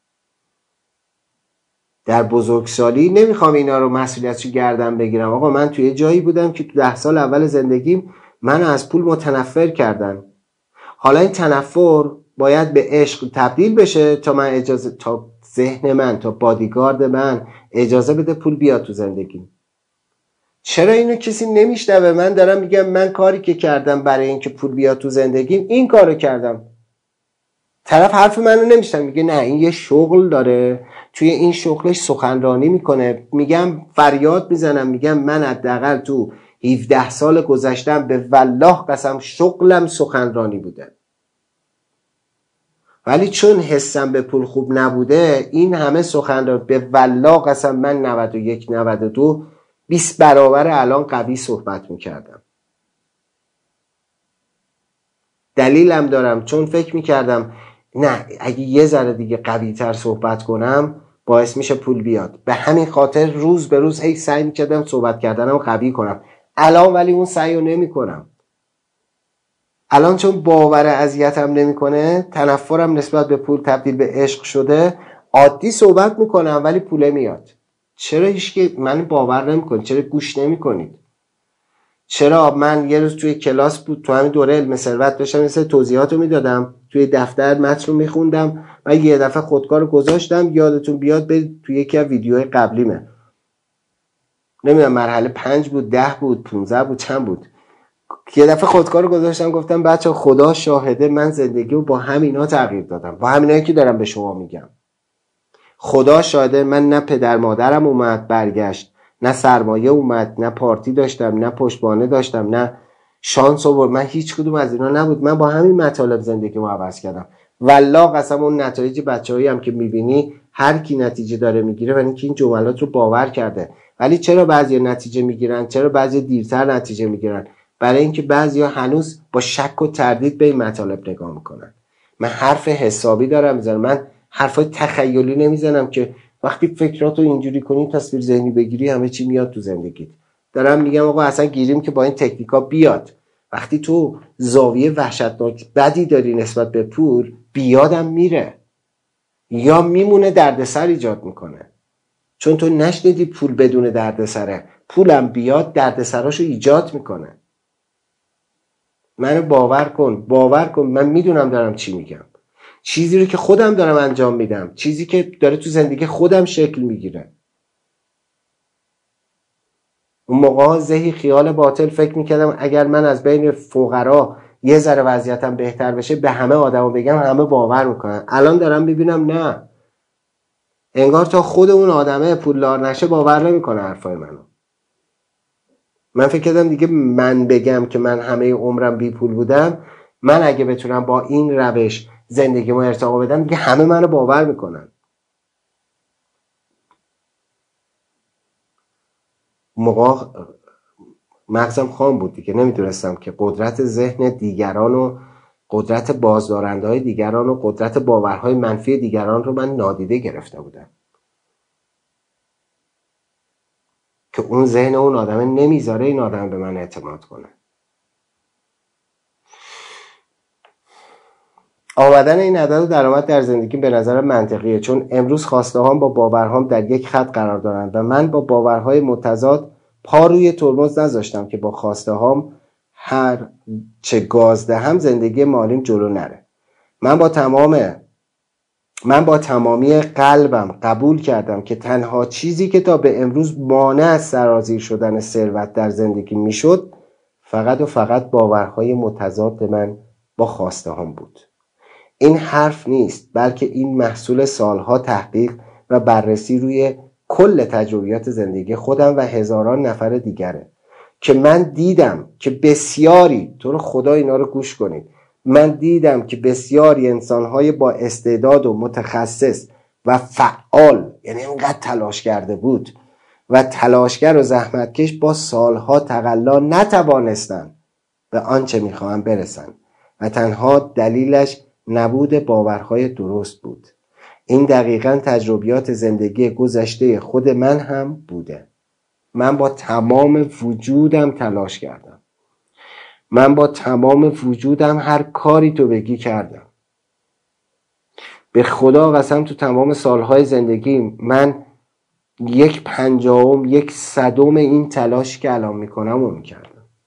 در بزرگسالی نمیخوام اینا رو مسئولیتشو گردن بگیرم. آقا من توی جایی بودم که تو ده سال اول زندگیم من از پول متنفر کردن. حالا این تنفر باید به عشق تبدیل بشه تا من اجازه، تا ذهن من، تا بادیگارد من اجازه بده پول بیاد تو زندگیم. چرا اینو کسی نمیشنوه؟ من دارم میگم من کاری که کردم برای اینکه پول بیاد تو زندگیم این کارو کردم. طرف حرف منو نمیشنوه، میگه نه این یه شغل داره، توی این شغلش سخنرانی میکنه. میگم فریاد میزنم، میگم من حداقل تو هفده سال گذشتم به والله قسم شغلم سخنرانی بوده، ولی چون حسم به پول خوب نبوده این همه سخنرانی به والله قسم من نود و یک نود و دو بیست برابر الان قوی صحبت میکردم. دلیلم دارم، چون فکر میکردم نه اگه یه ذره دیگه قوی تر صحبت کنم باعث میشه پول بیاد. به همین خاطر روز به روز هی سعی میکردم صحبت کردنم قوی کنم. الان ولی اون سعی رو نمی کنم. الان چون باور اذیتم نمیکنه، تنفرم نسبت به پول تبدیل به عشق شده، عادی صحبت میکنم ولی پول میاد. چرا هیچکی من باور نمیکنه؟ چرا گوش نمیکنید؟ چرا من یه روز توی کلاس بود، تو همین دوره علم ثروت داشتم مثل توضیحاتو میدادم، توی دفتر متن رو میخوندم و یه دفعه خودکار رو گذاشتم، یادتون بیاد برید توی یکی از ویدیوهای قبلیمه، نمیدونم مرحله پنج بود، ده بود، پونزده بود، چند بود، یه دفعه خودکار رو گذاشتم گفتم بچه خدا شاهده من زندگی رو با همینا تغییر دادم، با همینایی که دارم به شما میگم. خدا شاهده من نه پدر مادرم اومد برگشت، نه سرمایه اومد، نه پارتی داشتم، نه پشتوانه داشتم، نه شانس آورد، من هیچ کدوم از اینا نبود. من با همین مطالب زندگیمو عوض کردم. والله قسم اون نتایج بچه‌هایی هم که میبینی هر کی نتیجه داره میگیره ولی اینکه این جملات رو باور کرده. ولی چرا بعضیا نتیجه میگیرن؟ چرا بعضی دیرتر نتیجه میگیرن؟ برای اینکه بعضیا هنوز با شک و تردید به این مطالب نگاه میکنن. من حرف حسابی دارم میزنم، من حرفای تخیلی نمیزنم که وقتی فکراتو اینجوری کنی تصویر ذهنی بگیری همه چی میاد تو زندگیت. دارم میگم آقا اصلا گیریم که با این تکنیکا بیاد. وقتی تو زاویه وحشتناک بدی داری نسبت به پول، بیادم میره یا میمونه دردسر ایجاد میکنه. چون تو نشنیدی پول بدون دردسره، پولم بیاد دردسراشو ایجاد میکنه. منو باور کن، باور کن، من میدونم دارم چی میگم، چیزی رو که خودم دارم انجام میدم، چیزی که داره تو زندگی خودم شکل میگیره. اون موقع ذهی خیال باطل فکر میکردم اگر من از بین فقرا یه ذره وضعیتم بهتر بشه به همه آدما بگم همه باور میکنن. الان دارم ببینم نه، انگار تا خود اون آدمه پولدار نشه باور نمیکنه حرفای منو. من فکر کردم دیگه من بگم که من همه عمرم بی پول بودم، من اگه بتونم با این روش زندگیمو ارتقا بدم دیگه همه منو باور میکنن. موقع مغزم خام بود دیگه، نمیدونستم که قدرت ذهن دیگران و قدرت بازدارنده های دیگران و قدرت باورهای منفی دیگران رو من نادیده گرفته بودم که اون ذهن اون آدمه نمیذاره این آدم به من اعتماد کنه. آمدن این عدد و درآمد در زندگی به نظر منطقیه، چون امروز خواسته هام با باورهام در یک خط قرار دارند و من با باورهای متضاد پا روی ترمز نذاشتم که با خواسته هام هر چه گاز دهم زندگی مالیم جلو نره. من با تمام من با تمامی قلبم قبول کردم که تنها چیزی که تا به امروز مانع از سرازیر شدن ثروت در زندگی میشد فقط و فقط باورهای متضاد من با خواسته هام بود. این حرف نیست، بلکه این محصول سالها تحقیق و بررسی روی کل تجربیات زندگی خودم و هزاران نفر دیگره که من دیدم که بسیاری، تو رو خدا اینا رو گوش کنید، من دیدم که بسیاری انسانهای با استعداد و متخصص و فعال، یعنی اینقدر تلاش کرده بود و تلاشگر و زحمتکش، با سالها تقلا نتوانستن به آنچه میخواهم برسن و تنها دلیلش نبود باورهای درست بود. این دقیقاً تجربیات زندگی گذشته خود من هم بوده. من با تمام وجودم تلاش کردم، من با تمام وجودم هر کاری تو بگی کردم. به خدا قسم تو تمام سالهای زندگی من یک پنجاهم، یک صدم این تلاش که الان میکنم و میکردم.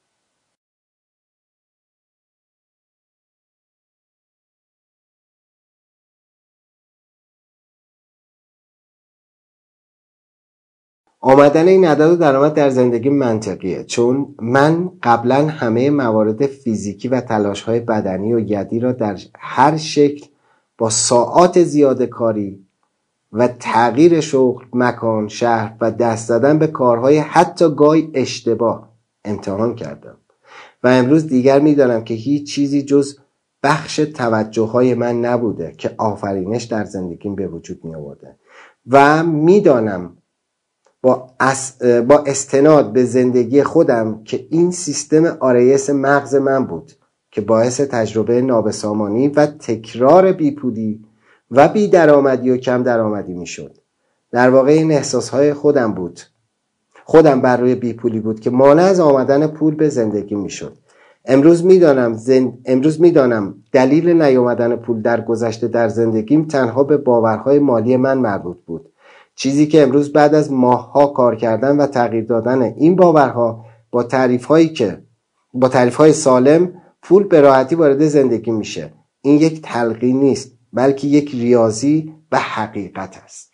آمدن این عدد و درآمد در زندگی منطقیه، چون من قبلا همه موارد فیزیکی و تلاش‌های بدنی و یدی را در هر شکل با ساعات زیاده کاری و تغییر شغل، مکان، شهر و دست زدن به کارهای حتی گاهی اشتباه امتحان کردم و امروز دیگر می‌دانم که هیچ چیزی جز بخش توجه‌های من نبوده که آفرینش در زندگیم به وجود می‌آورده و می‌دانم با, اس... با استناد به زندگی خودم که این سیستم آر ای اس مغز من بود که باعث تجربه نابسامانی و تکرار بیپودی و بی درآمدی و کم درآمدی می شد. در واقع این احساسهای خودم بود. خودم بر روی بیپولی بود که مانع از آمدن پول به زندگی می شد. امروز می دانم زند... امروز می دانم دلیل نیامدن پول در گذشته در زندگیم تنها به باورهای مالی من مربوط بود. چیزی که امروز بعد از ماه‌ها کار کردن و تغییر دادن این باورها با تعریف‌هایی که با تعریف‌های سالم پول به راحتی وارد زندگی میشه. این یک تلقین نیست، بلکه یک ریاضی و حقیقت است.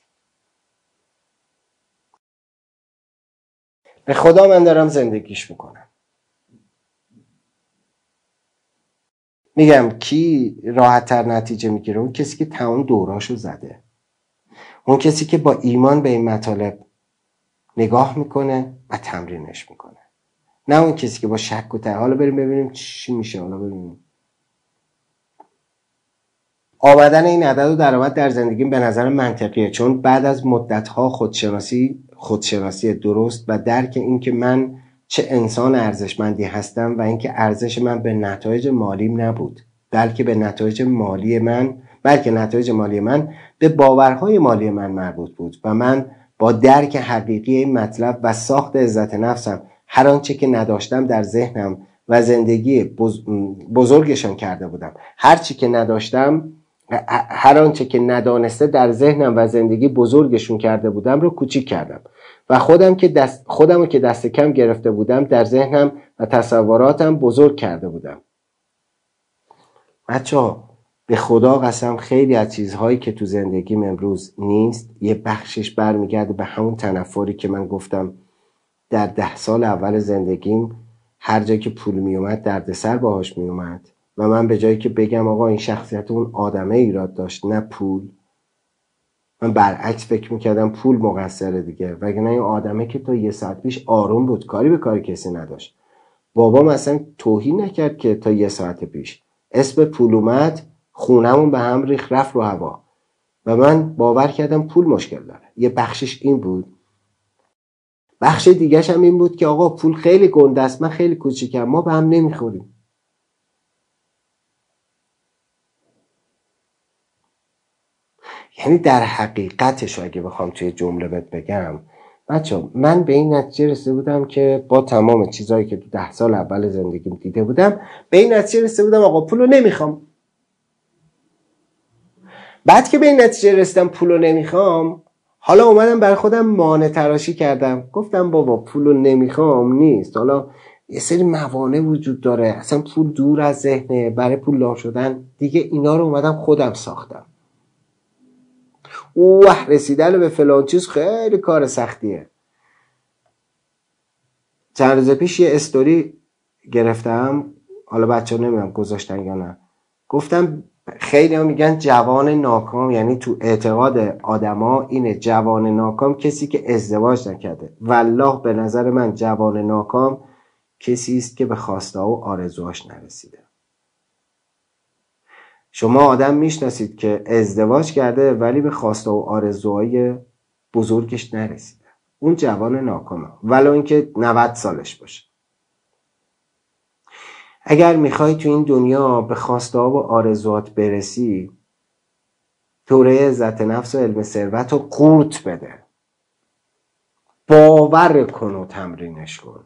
به خدا من دارم زندگیش میکنم. میگم کی راحت‌تر نتیجه میگیره؟ اون کسی که تمام دوراشو زده، اون کسی که با ایمان به این مطالب نگاه میکنه و تمرینش میکنه، نه اون کسی که با شک و تردید. حالا بریم ببینیم چی میشه. حالا ببینیم آمدن این عدد و درآمد در زندگیم به نظر منطقیه، چون بعد از مدت‌ها خودشناسی خودشناسی درست و درک این که من چه انسان ارزشمندی هستم و اینکه ارزش من به نتایج مالیم نبود، بلکه به نتایج مالی من بلکه نتایج مالی من به باورهای مالی من مربوط بود و من با درک حقیقی این مطلب و ساخت عزت نفسم هر آنچه که نداشتم در ذهنم و زندگی بزرگشان کرده بودم. هر چی که نداشتم هر آنچه که ندانسته در ذهنم و زندگی بزرگشون کرده بودم رو کوچیک کردم و خودم که دست خودمو که دست کم گرفته بودم در ذهنم و تصوراتم بزرگ کرده بودم. بچه‌ها به خدا قسم خیلی از چیزهایی که تو زندگیم امروز نیست یه بخشش برمیگرده به همون تنفری که من گفتم در ده سال اول زندگیم هر جایی که پول میومد دردسر باهاش میومد و من به جایی که بگم آقا این شخصیت اون آدمه ایراد داشت نه پول، من برعکس فکر میکردم پول مقصره دیگه، وگرنه این آدمه که تا یه ساعت پیش آروم بود، کاری به کاری کسی نداشت. بابام اصلا توهین نکرد که تا یه ساعت پیش اسم پول اومد خونمون به هم ریخت رفت رو هوا و من باور کردم پول مشکل داره. یه بخشش این بود. بخش دیگه‌ش هم این بود که آقا پول خیلی گنده است، من خیلی کوچیکم، ما به هم نمیخوریم. یعنی در حقیقتش اگه بخوام توی جمله بهت بگم بچه من به این نتیجه رسیده بودم که با تمام چیزهایی که تو ده سال اول زندگیم دیده بودم به این نتیجه رسیده بودم آقا پولو نمیخوام. بعد که به این نتیجه رسیدم پولو نمیخوام، حالا اومدم برای خودم مانع تراشی کردم، گفتم بابا پولو نمیخوام نیست، حالا یه سری موانع وجود داره، اصلا پول دور از ذهنه، برای پول دار شدن دیگه اینا رو اومدم خودم ساختم. اوه رسیدن به فلان چیز خیلی کار سختیه. چند روز پیش یه استوری گرفتم، حالا بچه ها نمیدونم گذاشتن یا نه، گفتم خیلی ها میگن جوان ناکام، یعنی تو اعتقاد آدما اینه جوان ناکام کسی که ازدواج نکرده. والله به نظر من جوان ناکام کسی است که به خواسته و آرزوهاش نرسیده. شما آدم میشناسید که ازدواج کرده ولی به خواسته و آرزوهای بزرگش نرسیده، اون جوان ناکامه، ولو اینکه نود سالش باشه. اگر میخوای تو این دنیا به خواسته و آرزوات برسی، دوره عزت نفس و علم ثروت رو قورت بده، باور کن و تمرینش کن.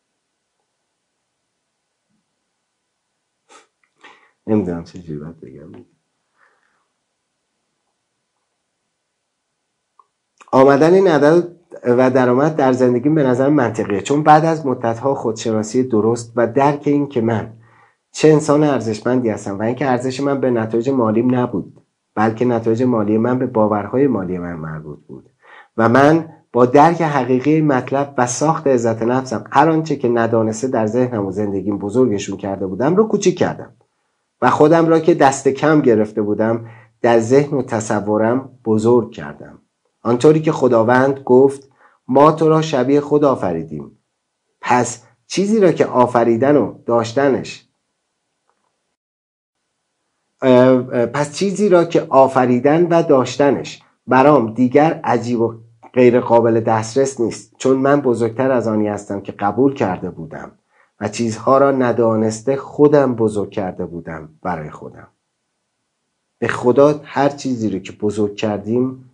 نمیدونم چه جوری باید بگم. آمدن این عدد و درآمد در زندگیم به نظر منطقیه، چون بعد از مدت‌ها خودشناسی درست و درک این که من چه انسان ارزشمندی هستم و اینکه ارزش من به نتایج مالیم نبود، بلکه نتایج مالی من به باورهای مالی من مربوط بود و من با درک حقیقی مطلب و ساخت عزت نفسم هر آنچه که ندانسته در ذهنم و زندگیم بزرگشون کرده بودم رو کوچیک کردم و خودم را که دست کم گرفته بودم در ذهن و تصورم بزرگ کردم، آنطوری که خداوند گفت ما تو را شبیه خود آفریدیم. پس چیزی را که آفریدن و داشتنش پس چیزی را که آفریدن و داشتنش برام دیگر عجیب و غیر قابل دسترس نیست، چون من بزرگتر از آنی هستم که قبول کرده بودم و چیزها را ندانسته خودم بزرگ کرده بودم برای خودم. به خدا هر چیزی رو که بزرگ کردیم،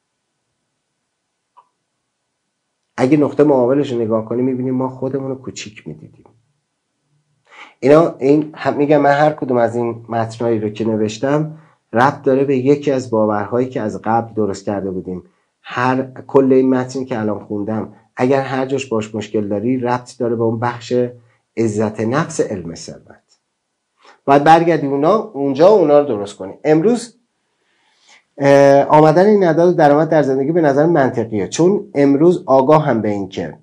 اگه نقطه مقابلش رو نگاه کنیم میبینیم ما خودمون رو کوچیک میدیدیم. اینا این میگم من هر کدوم از این متنایی رو که نوشتم ربط داره به یکی از باورهایی که از قبل درست کرده بودیم. هر کل این متنی که الان خوندم اگر هر جاش باش مشکل داری ربط داره به اون بخش عزت نفس علم ثروت. باید برگردی اونا اونجا اونا رو درست کنی. امروز آمدن این اعداد درآمد در زندگی به نظر منطقیه، چون امروز آگاه هم به این که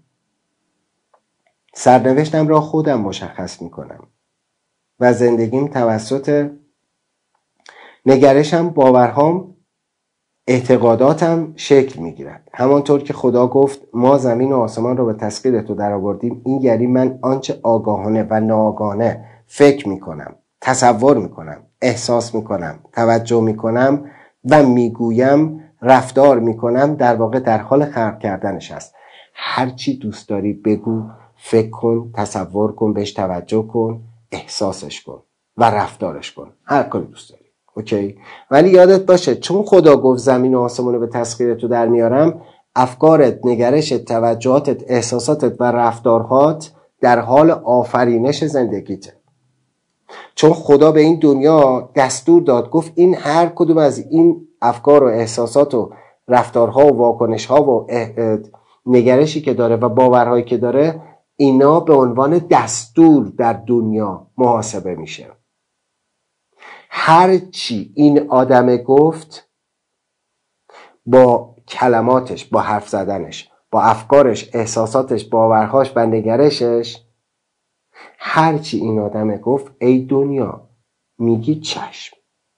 سرنوشتم را خودم مشخص میکنم و زندگیم توسط نگرشم، باورهام، اعتقاداتم شکل میگیرد. همانطور که خدا گفت ما زمین و آسمان را به تسخیر تو در آوردیم، این یعنی من آنچه آگاهانه و ناآگاهانه فکر میکنم، تصور میکنم، احساس میکنم، توجه میکنم و میگویم، رفتار میکنم، در واقع در حال خلق کردنش است. هر چی دوست داری بگو، فکر کن، تصور کن، بهش توجه کن، احساسش کن و رفتارش کن، هر کاری دوست داری. اوکی؟ ولی یادت باشه چون خدا گفت زمین و آسمان رو به تسخیر تو در میارم، افکارت، نگرشت، توجهاتت، احساساتت و رفتارهات در حال آفرینش زندگیته. چون خدا به این دنیا دستور داد، گفت این هر کدوم از این افکار و احساسات و رفتارها و واکنشها و نگرشی که داره و باورهایی که داره، اینا به عنوان دستور در دنیا محاسبه میشه. هر چی این آدم گفت با کلماتش، با حرف زدنش، با افکارش، احساساتش، باورهاش و نگرشش، هر چی این آدم گفت ای دنیا میگی چشم.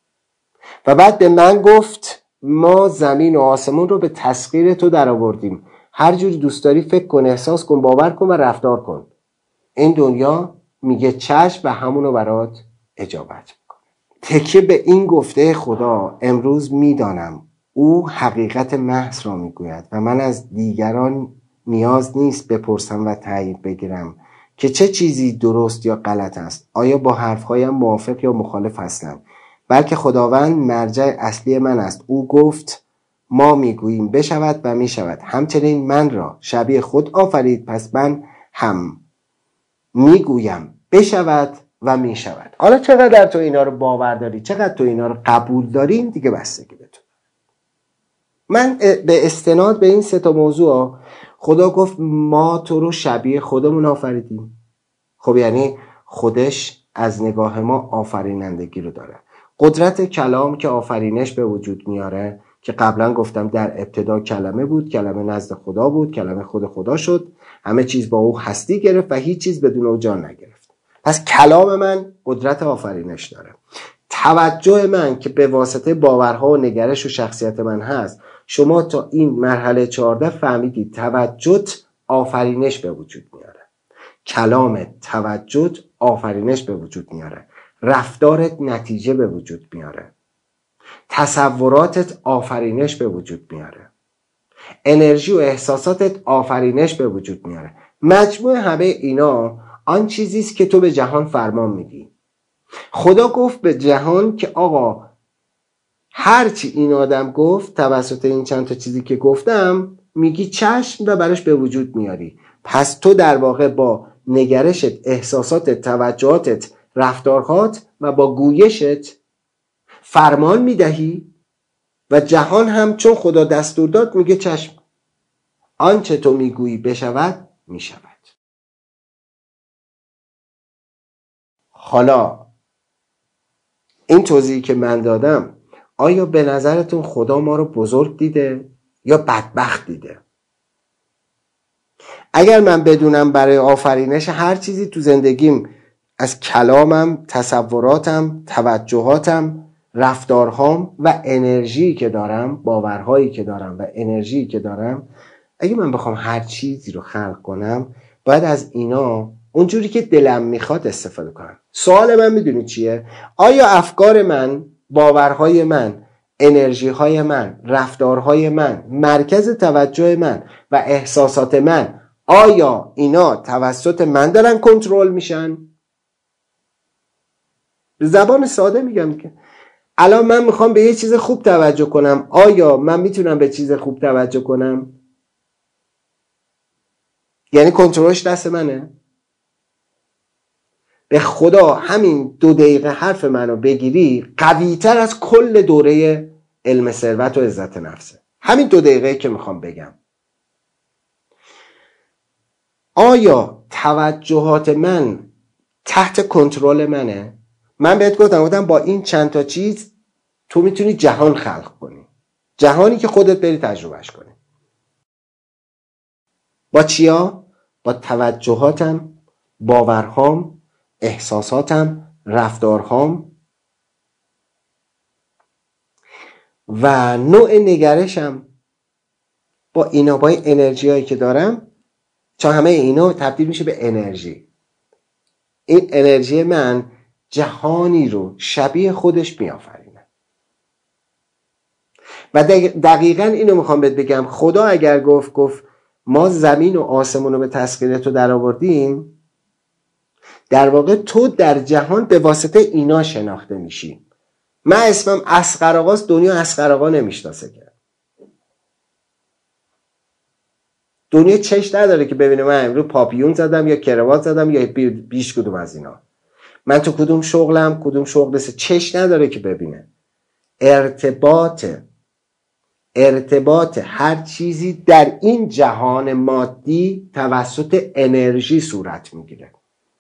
و بعد به من گفت ما زمین و آسمون رو به تسخیر تو در آوردیم، هر جوری دوست داری فکر کن، احساس کن، باور کن و رفتار کن. این دنیا میگه چشم و همونو برات اجابت میکنه. تکیه به این گفته خدا امروز میدانم او حقیقت محض را میگوید و من از دیگران نیاز نیست بپرسم و تایید بگیرم که چه چیزی درست یا غلط است، آیا با حرفهایم موافق یا مخالف هستم، بلکه خداوند مرجع اصلی من است. او گفت ما میگوییم بشود و میشود، همچنین من را شبیه خود آفرید، پس من هم میگویم بشود و میشود. حالا چقدر تو اینا رو باور داری، چقدر تو اینا رو قبول داری، این دیگه بستگی به تو. من به استناد به این سه تا موضوع خدا گفت ما تو رو شبیه خودمون آفریدیم. خب یعنی خودش از نگاه ما آفرینندگی رو داره. قدرت کلام که آفرینش به وجود میاره که قبلا گفتم در ابتدا کلمه بود، کلمه نزد خدا بود، کلمه خود خدا شد، همه چیز با او هستی گرفت و هیچ چیز بدون او جان نگرفت. پس کلام من قدرت آفرینش داره. توجه من که به واسطه باورها و نگرش و شخصیت من هست، شما تا این مرحله چهارده فهمیدید توجهت آفرینش به وجود میاره، کلامت توجهت آفرینش به وجود میاره، رفتارت نتیجه به وجود میاره، تصوراتت آفرینش به وجود میاره، انرژی و احساساتت آفرینش به وجود میاره. مجموع همه اینا آن چیزیست که تو به جهان فرمان میدی. خدا گفت به جهان که آقا هرچی این آدم گفت توسط این چند تا چیزی که گفتم میگی چشم و براش به وجود میاری. پس تو در واقع با نگرشت، احساساتت، توجهاتت، رفتارهات و با گویشت فرمان میدهی و جهان هم چون خدا دستور داد میگه چشم، آنچه تو میگویی بشود میشود. حالا این توضیحی که من دادم آیا به نظرتون خدا ما رو بزرگ دیده یا بدبخت دیده؟ اگر من بدونم برای آفرینش هر چیزی تو زندگیم از کلامم، تصوراتم، توجهاتم، رفتارهام و انرژی که دارم، باورهایی که دارم و انرژی که دارم، اگه من بخوام هر چیزی رو خلق کنم باید از اینا اونجوری که دلم میخواد استفاده کنم. سوال من میدونی چیه؟ آیا افکار من، باورهای من، انرژیهای من، رفتارهای من، مرکز توجه من و احساسات من آیا اینا توسط من دارن کنترل میشن؟ به زبان ساده میگم که الان من میخوام به یه چیز خوب توجه کنم، آیا من میتونم به چیز خوب توجه کنم؟ یعنی کنترلش دست منه؟ به خدا همین دو دقیقه حرف منو بگیری قوی‌تر از کل دوره علم ثروت و عزت نفسه. همین دو دقیقه که میخوام بگم، آیا توجهات من تحت کنترل منه؟ من بهت گفتم گفتم با این چند تا چیز تو میتونی جهان خلق کنی، جهانی که خودت بری تجربهش کنی. با چیا؟ با توجهاتم، باورهام، احساساتم، رفتارهام و نوع نگرشم. با اینا، با این انرژی هایی که دارم، چون همه اینا تبدیل میشه به انرژی. این انرژی من جهانی رو شبیه خودش میآفرینه. و دقیقاً اینو میخوام بهت بگم، خدا اگر گفت گفت ما زمین و آسمون رو به تسخیر تو در آوردیم، در واقع تو در جهان به واسطه اینا شناخته میشی. من اسمم اصغر آقاست، دنیا اصغر آقا نمیشناسه که. دنیا چش نداره که ببینه من امروز پاپیون زدم یا کروات زدم یا بیش کدوم از اینا. من تو کدوم شغلم، کدوم شغل بسه، چش نداره که ببینه. ارتباط ارتباط هر چیزی در این جهان مادی توسط انرژی صورت میگیره.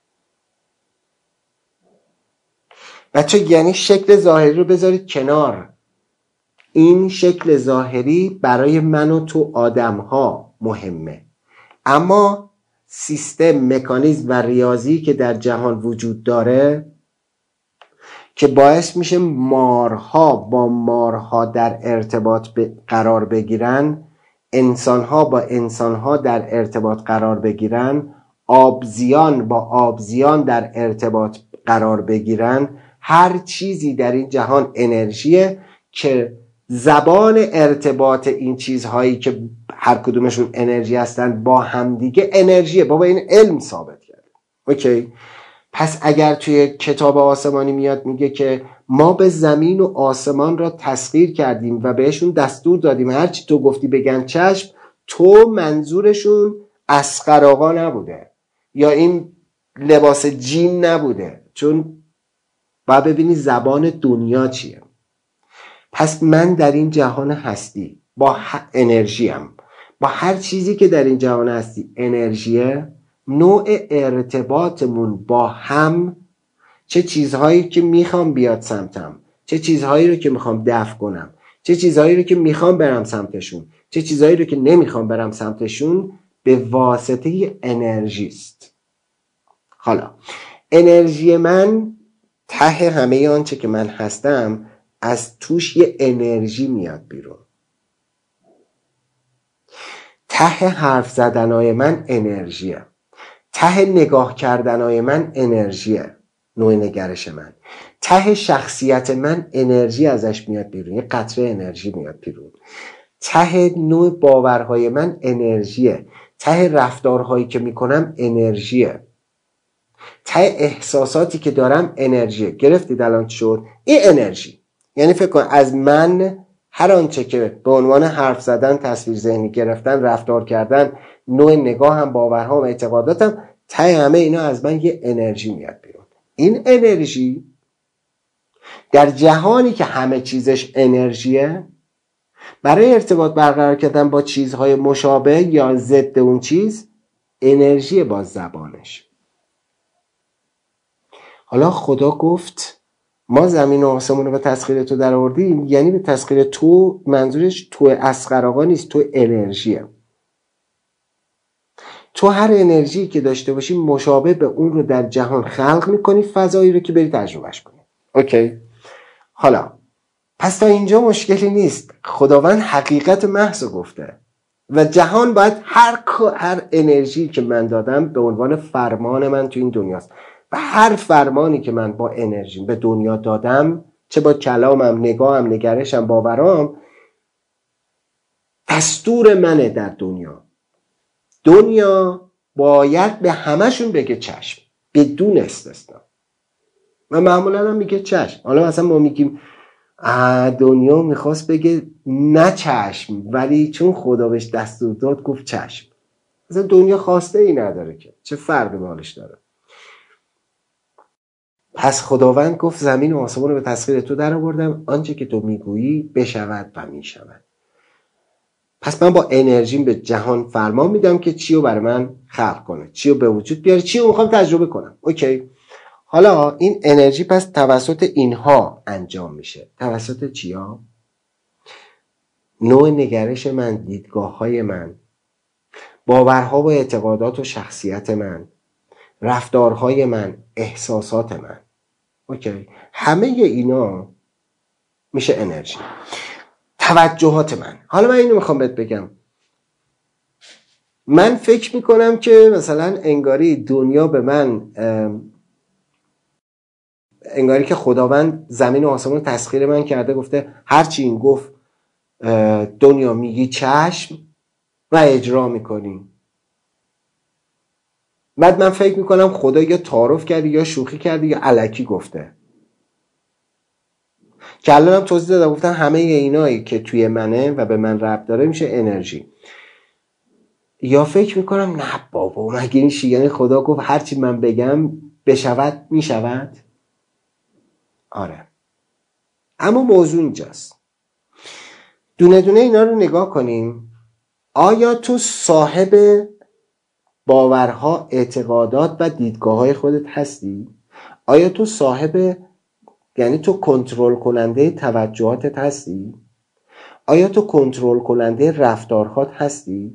بچه یعنی شکل ظاهری رو بذارید کنار. این شکل ظاهری برای من و تو آدم ها مهمه، اما سیستم، مکانیزم و ریاضی که در جهان وجود داره که باعث میشه مارها با مارها در ارتباط قرار بگیرن، انسانها با انسانها در ارتباط قرار بگیرن، آبزیان با آبزیان در ارتباط قرار بگیرن. هر چیزی در این جهان انرژیه که زبان ارتباط این چیزهایی که هر کدومشون انرژی هستن با همدیگه انرژیه. بابا این علم ثابت کرده. اوکی؟ پس اگر توی کتاب آسمانی میاد میگه که ما به زمین و آسمان را تسخیر کردیم و بهشون دستور دادیم هرچی تو گفتی بگن چشم، تو منظورشون اصغر آقا نبوده یا این لباس جین نبوده، چون باید ببینی زبان دنیا چیه. پس من در این جهان هستی با انرژیم، با هر چیزی که در این جهان هستی انرژیه. نوع ارتباطمون با هم، چه چیزهایی که میخوام بیاد سمتم، چه چیزهایی رو که میخوام دفع کنم، چه چیزهایی رو که میخوام برم سمتشون، چه چیزهایی رو که نمیخوام برم سمتشون، به واسطه انرژی است. حالا انرژی من ته همه آنچه که من هستم، از توش یه انرژی میاد بیرون. ته حرف زدنهای من انرژیه، ته نگاه کردنهای من انرژیه، نوع نگرش من. ته شخصیت من انرژی ازش میاد بیرون، یه قطره انرژی میاد بیرون. ته نوع باورهای من انرژیه، ته رفتارهایی که میکنم انرژیه، ته احساساتی که دارم انرژیه. گرفتید الان چی شد؟ این انرژی. یعنی فکر کن از من هر آنچه که به عنوان حرف زدن، تصویر ذهنی گرفتن، رفتار کردن، نوع نگاهم، باورهام، اعتقاداتم، ته همه اینا از من یه انرژی میاد بیرون. این انرژی در جهانی که همه چیزش انرژیه، برای ارتباط برقرار کردن با چیزهای مشابه یا ضد اون چیز، انرژی با زبانش. حالا خدا گفت ما زمین و آسمون رو به تسخیر تو در آوردیم، یعنی به تسخیر تو منظورش تو اصغر آقا نیست، تو انرژیه. تو هر انرژی که داشته باشی مشابه به اون رو در جهان خلق میکنی، فضایی رو که بری تجربهش کنی. اوکی؟ حالا پس تا اینجا مشکلی نیست. خداوند حقیقت محض گفته و جهان باید هر هر انرژی که من دادم به عنوان فرمان من تو این دنیاست و هر فرمانی که من با انرژی به دنیا دادم، چه با کلامم، نگاهم، نگرشم، باورام، دستور منه در دنیا. دنیا باید به همشون بگه چشم بدون استثنا و معمولا هم میگه چشم. حالا مثلا ما میگیم دنیا میخواست بگه نه چشم، ولی چون خدا بهش دستور داد گفت چشم. مثلا دنیا خواسته ای نداره که، چه فرقی به حالش داره؟ پس خداوند گفت زمین و آسمان رو به تسخیر تو در آوردم، آنچه که تو میگویی بشود و میشود. پس من با انرژیم به جهان فرمان میدم که چی رو برای من خلق کنه، چی رو به وجود بیاره، چی رو میخوام تجربه کنم. اوکی، حالا این انرژی پس توسط اینها انجام میشه. توسط چیا؟ نوع نگرش من، دیدگاه های من، باورها و اعتقادات و شخصیت من، رفتارهای من، احساسات من. اوکی، همه اینا میشه انرژی. توجهات من. حالا من اینو میخوام بهت بگم، من فکر میکنم که مثلا انگاری دنیا به من، انگاری که خداوند زمین و آسمان تسخیر من کرده، گفته هرچی این گفت دنیا میگی چشم و اجرا میکنی. بعد من فکر میکنم خدا یا تعارف کرده یا شوخی کرده یا الکی گفته. که الان هم توضیح دادم، گفتم همه اینایی که توی منه و به من ربط داره میشه انرژی. یا فکر میکنم نه بابا مگه این شیگانی خدا گفت هرچی من بگم بشود میشود؟ آره، اما موضوع اینجاست، دونه دونه اینا رو نگاه کنیم. آیا تو صاحب باورها، اعتقادات و دیدگاه های خودت هستی؟ آیا تو صاحب، یعنی تو کنترل کننده توجهاتت هستی؟ آیا تو کنترل کننده رفتارهات هستی؟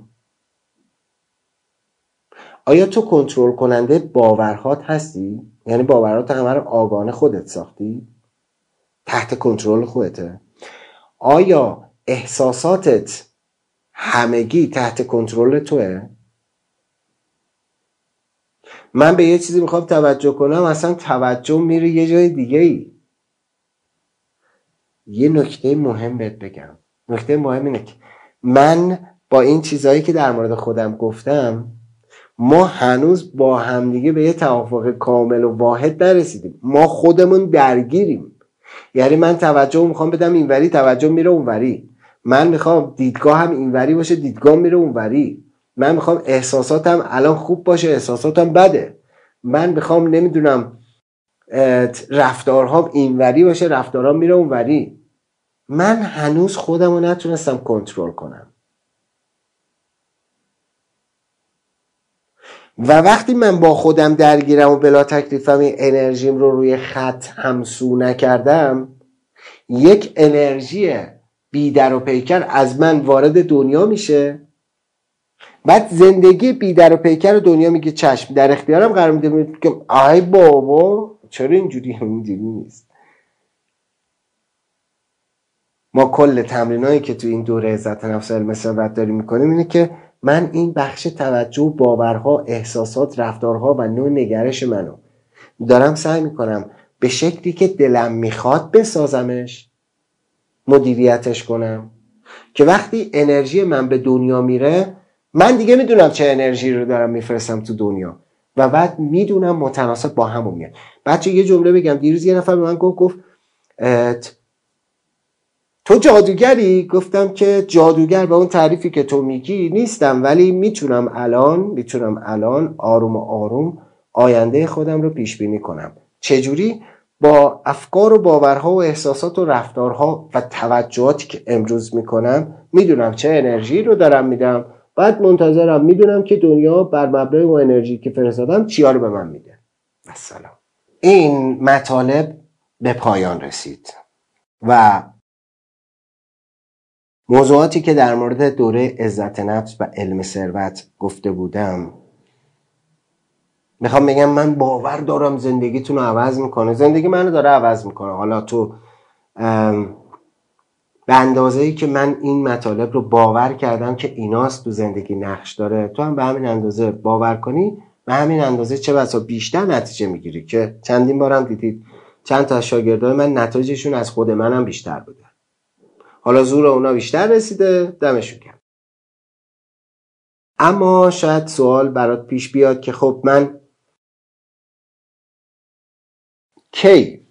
آیا تو کنترل کننده باورهات هستی؟ یعنی باورهات همه رو آگاهانه خودت ساختی؟ تحت کنترل خودته؟ آیا احساساتت همگی تحت کنترل توه؟ من به یه چیزی میخوام توجه کنم، اصلا توجه میره یه جای دیگه ای. یه نکته مهم بهت بگم. نکته مهم اینه که من با این چیزهایی که در مورد خودم گفتم، ما هنوز با همدیگه به یه توافق کامل و واحد نرسیدیم. ما خودمون درگیریم. یعنی من توجه میخوام بدم اینوری، توجه میره اونوری. من میخوام دیدگاه هم اینوری باشه، دیدگاه میره اونوری. من میخوام احساساتم الان خوب باشه، احساساتم بده. من میخوام نمیدونم رفتارهام اینوری باشه، رفتارهام میره اونوری. من هنوز خودم رو نتونستم کنترل کنم. و وقتی من با خودم درگیرم و بلا تکلیفم این انرژیم رو روی خط همسو نکردم، یک انرژی بیدر و پیکر از من وارد دنیا میشه. بعد زندگی بیدر و پیکر دنیا میگه چشم، در اختیارم قرار میده. میگم آی بابا چرا اینجوری؟ اینجوری نیست. ما کل تمرینایی که تو این دوره عزت نفس علم ثروت داریم میکنیم اینه که من این بخش توجه، باورها، احساسات، رفتارها و نوع نگرش منو دارم سعی میکنم به شکلی که دلم میخواد بسازمش، مدیریتش کنم، که وقتی انرژی من به دنیا میره، من دیگه میدونم چه انرژی رو دارم میفرستم تو دنیا و بعد میدونم متناسب با همون میاد. بچه یه جمله بگم، دیروز یه نفر به من گفت گفت تو جادوگری؟ گفتم که جادوگر به اون تعریفی که تو میگی نیستم، ولی میتونم الان میتونم الان آروم آروم آینده خودم رو پیش بینی کنم. چجوری؟ با افکار و باورها و احساسات و رفتارها و توجهاتی که امروز میکنم میدونم چه انرژی رو دارم میدم، بعد منتظرم میدونم که دنیا بر مبنای اون انرژی که فرستادم چیا رو به من میده. السلام. این مطالب به پایان رسید و موضوعاتی که در مورد دوره عزت نفس و علم ثروت گفته بودم، میخوام بگم من باور دارم زندگیتون رو عوض میکنه. زندگی منو داره عوض میکنه. حالا تو به اندازه‌ای که من این مطالب رو باور کردم که ایناست تو زندگی نقش داره، تو هم به همین اندازه باور کنی، به همین اندازه چه بسا بیشتر نتیجه میگیری. که چندین بارم دیدید چند تا شاگردای من نتایجشون از خود منم بیشتر بوده. حالا زور اونا بیشتر رسیده، دمشون گرم. اما شاید سوال برات پیش بیاد که خب من کی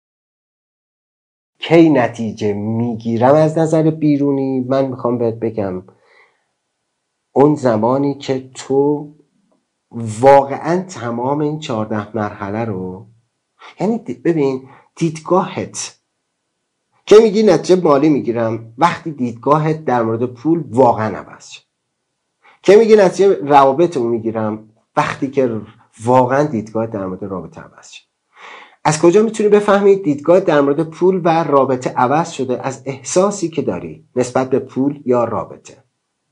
کی نتیجه میگیرم از نظر بیرونی؟ من میخوام بهت بگم اون زمانی که تو واقعا تمام این چهارده مرحله رو، یعنی ببین دیدگاهت که میگی نتیجه مالی میگیرم وقتی دیدگاهت در مورد پول واقعا عوض شه، که میگی نتیجه روابط رو میگیرم وقتی که واقعا دیدگاهت در مورد رابطه عوض شه. از کجا میتونی بفهمی دیدگاه در مورد پول و رابطه عوض شده؟ از احساسی که داری نسبت به پول یا رابطه،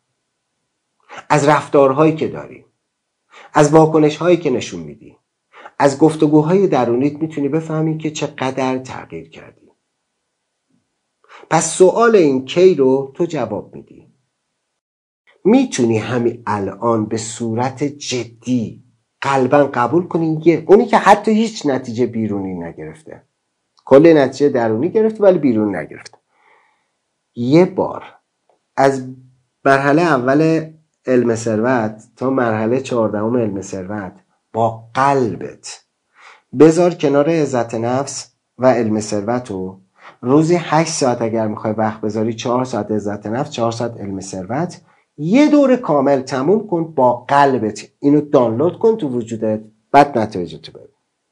از رفتارهایی که داری، از واکنشهایی که نشون میدی، از گفتگوهای درونیت میتونی بفهمی که چقدر تغییر کردی. پس سوال این کی رو تو جواب میدی. میتونی همین الان به صورت جدی قلباً قبول کنی یه اونی که حتی هیچ نتیجه بیرونی نگرفته، کل نتیجه درونی گرفته ولی بیرون نگرفته، یه بار از مرحله اول علم ثروت تا مرحله چهاردهم علم ثروت با قلبت بذار کنار عزت نفس و علم ثروت رو روزی هشت ساعت اگر میخوای وقت بذاری، چهار ساعت عزت نفس، چهار ساعت علم ثروت، یه دور کامل تموم کن با قلبت. اینو دانلود کن تو وجودت، بعد نتایجتو ببین.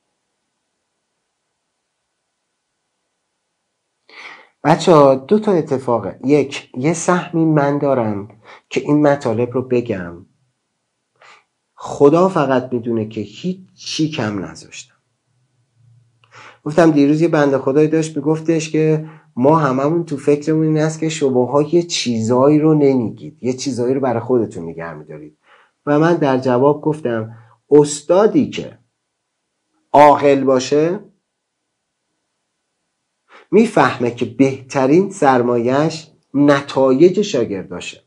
بچه ها دو تا اتفاقه. یک، یه سهمی من دارم که این مطالب رو بگم، خدا فقط میدونه که هیچ چی کم نذاشتم. گفتم دیروز یه بنده خدایی داشت میگفتش که ما هممون تو فکرمون این است که شماها یه چیزایی رو نمیگید، یه چیزایی رو برای خودتون نگه میدارید. و من در جواب گفتم استادی که عاقل باشه میفهمه که بهترین سرمایه‌اش نتایج شاگرداشه.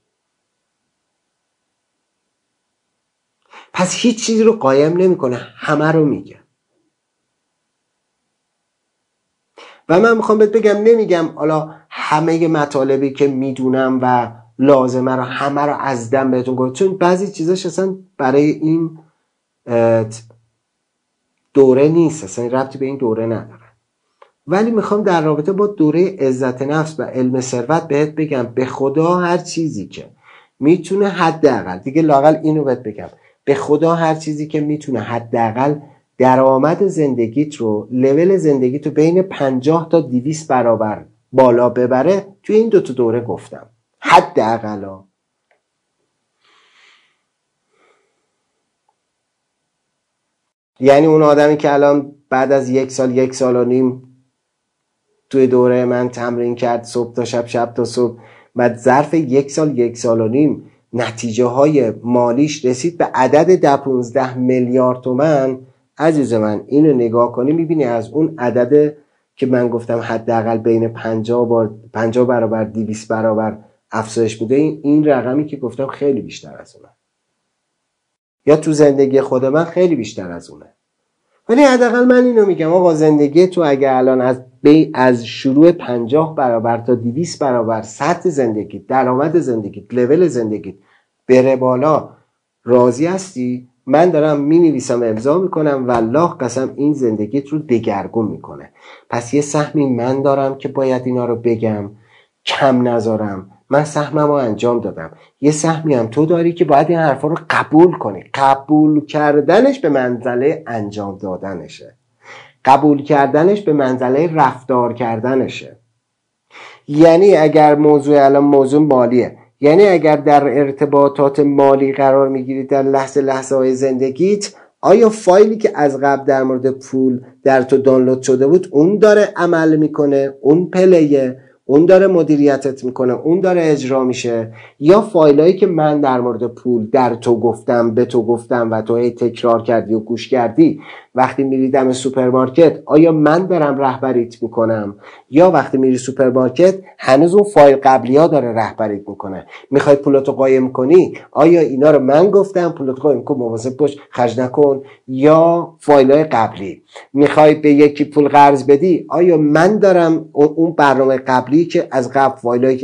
پس هیچ چیزی رو قایم نمیکنه، همه رو میگه. و من میخوام بهت بگم نمیگم حالا همه مطالبی که میدونم و لازمه رو همه رو از دم بهتون گفتم، چون بعضی چیزاش اصلا برای این دوره نیست، اصلا ربطی به این دوره نداره. ولی میخوام در رابطه با دوره عزت نفس و علم ثروت بهت بگم به خدا هر چیزی که میتونه حداقل، دیگه لااقل اینو بهت بگم، به خدا هر چیزی که میتونه حداقل درآمد زندگیت رو، لول زندگیت رو بین پنجاه تا دویست برابر بالا ببره، توی این دو تا دوره گفتم حداقل. یعنی اون آدمی که الان بعد از یک سال یک سال و نیم توی دوره من تمرین کرد، صبح تا شب شب تا صبح، بعد ظرف یک سال یک سال و نیم نتیجه های مالیش رسید به عدد ده پونزده میلیارد تومان، عزیز من اینو نگاه کنی میبینی از اون عدد که من گفتم حداقل بین پنجاه بار پنجاه برابر دویست برابر افزایش میده، این این رقمی که گفتم خیلی بیشتر از اونه، یا تو زندگی خود من خیلی بیشتر از اونه. ولی حداقل من اینو میگم آقا زندگی تو اگه الان از بی از شروع پنجاه برابر تا دویست برابر سطح زندگی، درآمد زندگی، لول زندگی بره بالا، راضی هستی؟ من دارم می نویسم امضا میکنم والله قسم این زندگیت رو دگرگون میکنه. پس یه سهمی من دارم که باید اینا رو بگم، کم نذارم. من سهمم رو انجام دادم. یه سهمی هم تو داری که باید این حرفا رو قبول کنی. قبول کردنش به منزله انجام دادنشه، قبول کردنش به منزله رفتار کردنشه. یعنی اگر موضوع الان موضوع مالیه، یعنی اگر در ارتباطات مالی قرار میگیری در لحظه لحظه های زندگیت، آیا فایلی که از قبل در مورد پول در تو دانلود شده بود اون داره عمل میکنه، اون پلیه، اون داره مدیریتت میکنه، اون داره اجرا میشه، یا فایلایی که من در مورد پول در تو گفتم، به تو گفتم و تو هی تکرار کردی و گوش کردی، وقتی میری دم سوپرمارکت آیا من دارم رهبریت میکنم، یا وقتی میری سوپرمارکت هنوز اون فایل قبلی ها داره رهبریت میکنه؟ میخوای پولتو قایم کنی، آیا اینا رو من گفتم پولتو قایم کن، مواظب باش خرج نکن، یا فایلای قبلی؟ میخوای به یکی پول قرض بدی، آیا من دارم اون برنامه قبلی که از قبل فایلای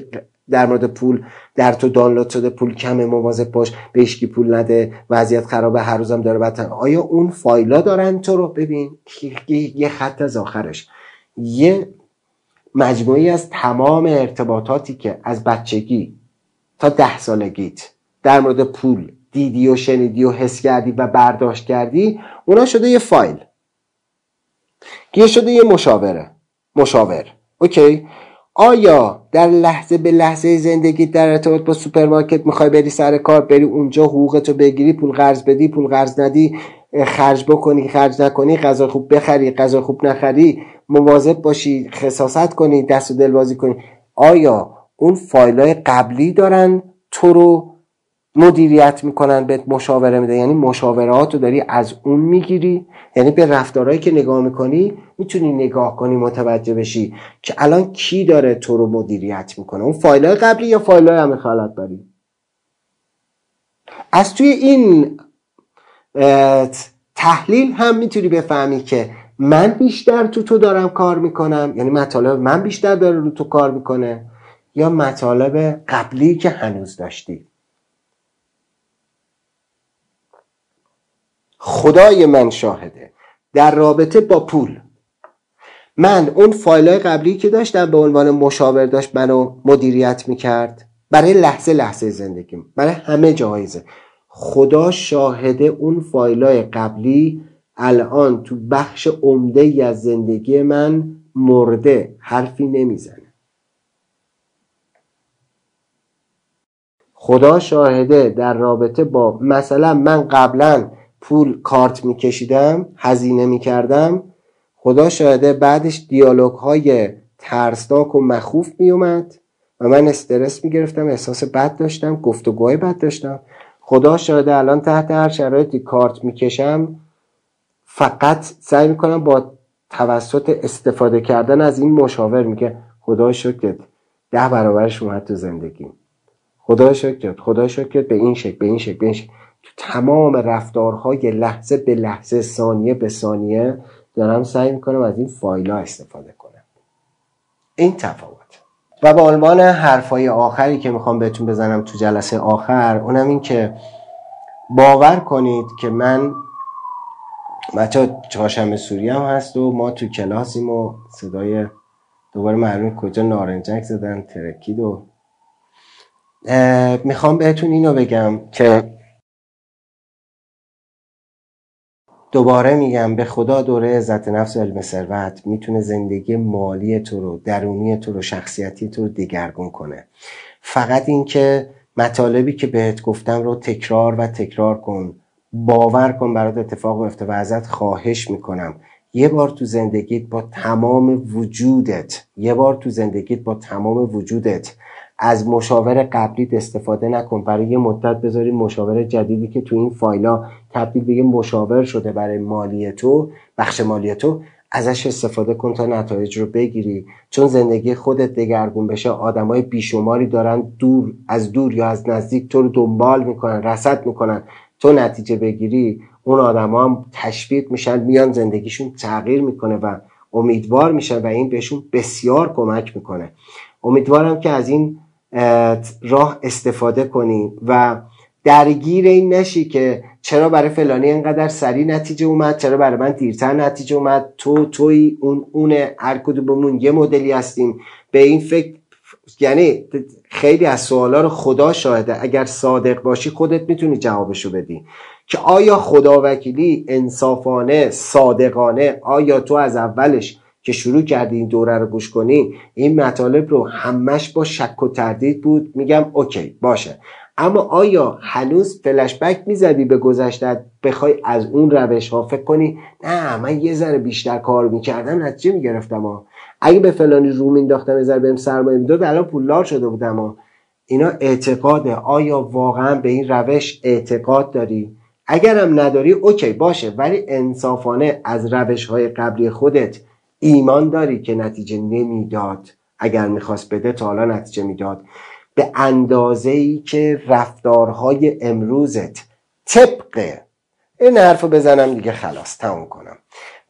در مورد پول در تو دانلود شده پول کمه مواظب باش به هیچکی پول نده وضعیت خرابه هر روزم داره بدتر. آیا اون فایلا دارن تو رو ببین یه خط از آخرش یه مجموعی از تمام ارتباطاتی که از بچگی تا ده سالگیت در مورد پول دیدی و شنیدی و حس کردی و برداشت کردی اونا شده یه فایل که شده یه مشاوره مشاور اوکی. آیا در لحظه به لحظه زندگی در ارتباط با سوپرمارکت میخوای بری سر کار بری اونجا حقوقتو بگیری پول قرض بدی پول قرض ندی خرج بکنی خرج نکنی غذا خوب بخری غذا خوب نخری مواظب باشی خساست کنی دست و دل بازی کنی آیا اون فایلای قبلی دارن تو رو مدیریت میکنن بهت مشاوره میده یعنی مشاورهاتو داری از اون میگیری یعنی به رفتارهایی که نگاه میکنی میتونی نگاه کنی متوجه بشی که الان کی داره تو رو مدیریت میکنه اون فایلای قبلی یا فایلای همه خالت بری. از توی این تحلیل هم میتونی بفهمی که من بیشتر تو تو دارم کار میکنم یعنی مطالب من بیشتر داره رو تو کار میکنه یا مطالب قبلی که هنوز داشتی. خدای من شاهده در رابطه با پول من اون فایلای قبلی که داشتم به عنوان مشاور داشت منو مدیریت میکرد برای لحظه لحظه زندگیم برای همه جایزه. خدا شاهده اون فایلای قبلی الان تو بخش عمده ای از زندگی من مرده حرفی نمیزنه. خدا شاهده در رابطه با مثلا من قبلا پول کارت میکشیدم هزینه میکردم خدا شاهده بعدش دیالوگ های ترسناک و مخوف میومد و من استرس میگرفتم احساس بد داشتم گفتگوهای بد داشتم. خدا شاهده الان تحت هر شرایطی کارت میکشم فقط سعی میکنم با توسط استفاده کردن از این مشاور میگه خدا شکرت ده برابرش اومد تو زندگیم خدا شکرت خدا شکرت به این شکل به این شکل به این شکل تو تمام رفتارهای لحظه به لحظه ثانیه به ثانیه دارم سعی میکنم از این فایل‌ها استفاده کنم. این تفاوت. و به عنوان حرفای آخری که میخوام بهتون بزنم تو جلسه آخر اونم این که باور کنید که من بچه چهارشنبه سوری هم هست و ما تو کلاسیم و صدای دوباره معلوم کجا نارنجک زدن ترکید و میخوام بهتون اینو بگم که دوباره میگم به خدا دوره عزت نفس و علم ثروت میتونه زندگی مالی تو رو درونی تو رو شخصیتی تو رو دگرگون کنه. فقط این که مطالبی که بهت گفتم رو تکرار و تکرار کن باور کن برات اتفاق میفته و ازت خواهش میکنم یه بار تو زندگیت با تمام وجودت یه بار تو زندگیت با تمام وجودت از مشاور قبلیت استفاده نکن برای یه مدت بذاری مشاور جدیدی که تو این فایلا تبدیل به یه مشاور شده برای مالی تو بخش مالی تو ازش استفاده کن تا نتایج رو بگیری چون زندگی خودت دگرگون بشه آدمای بیشماری دارن دور از دور یا از نزدیک تو رو دنبال میکنن رصد میکنن تو نتیجه بگیری اون آدما هم تشویق میشن میان زندگیشون تغییر میکنه و امیدوار میشن و این بهشون بسیار کمک میکنه. امیدوارم که از این راه استفاده کنی و درگیر این نشی که چرا برای فلانی اینقدر سریع نتیجه اومد چرا برای من دیرتر نتیجه اومد تو توی اون اونه هر کدوممون یه مدلی هستیم به این فکر یعنی خیلی از سوالا رو خدا شاهده اگر صادق باشی خودت میتونی جوابشو بدی که آیا خداوکیلی انصافانه صادقانه آیا تو از اولش که شروع کردی این دوره رو گوش کنی این مطالب رو همش با شک و تردید بود میگم اوکی باشه اما آیا هنوز فلش بک میزدی به گذشتت بخوای از اون روش ها فکر کنی نه من یه ذره بیشتر کار میکردم نتیجه میگرفتم ها اگه به فلانی رو مینداختم یه ذره بهم سرمایه میداد الان پولدار شده بودم ها. اینا اعتقاده آیا واقعا به این روش اعتقاد داری؟ اگرم نداری اوکی باشه ولی انصافانه از روش های قبلی خودت ایمان داری که نتیجه نمیداد اگر میخواست بده تا حالا نتیجه میداد به اندازه‌ای که رفتارهای امروزت طبق این حرفو بزنم دیگه خلاص تموم کنم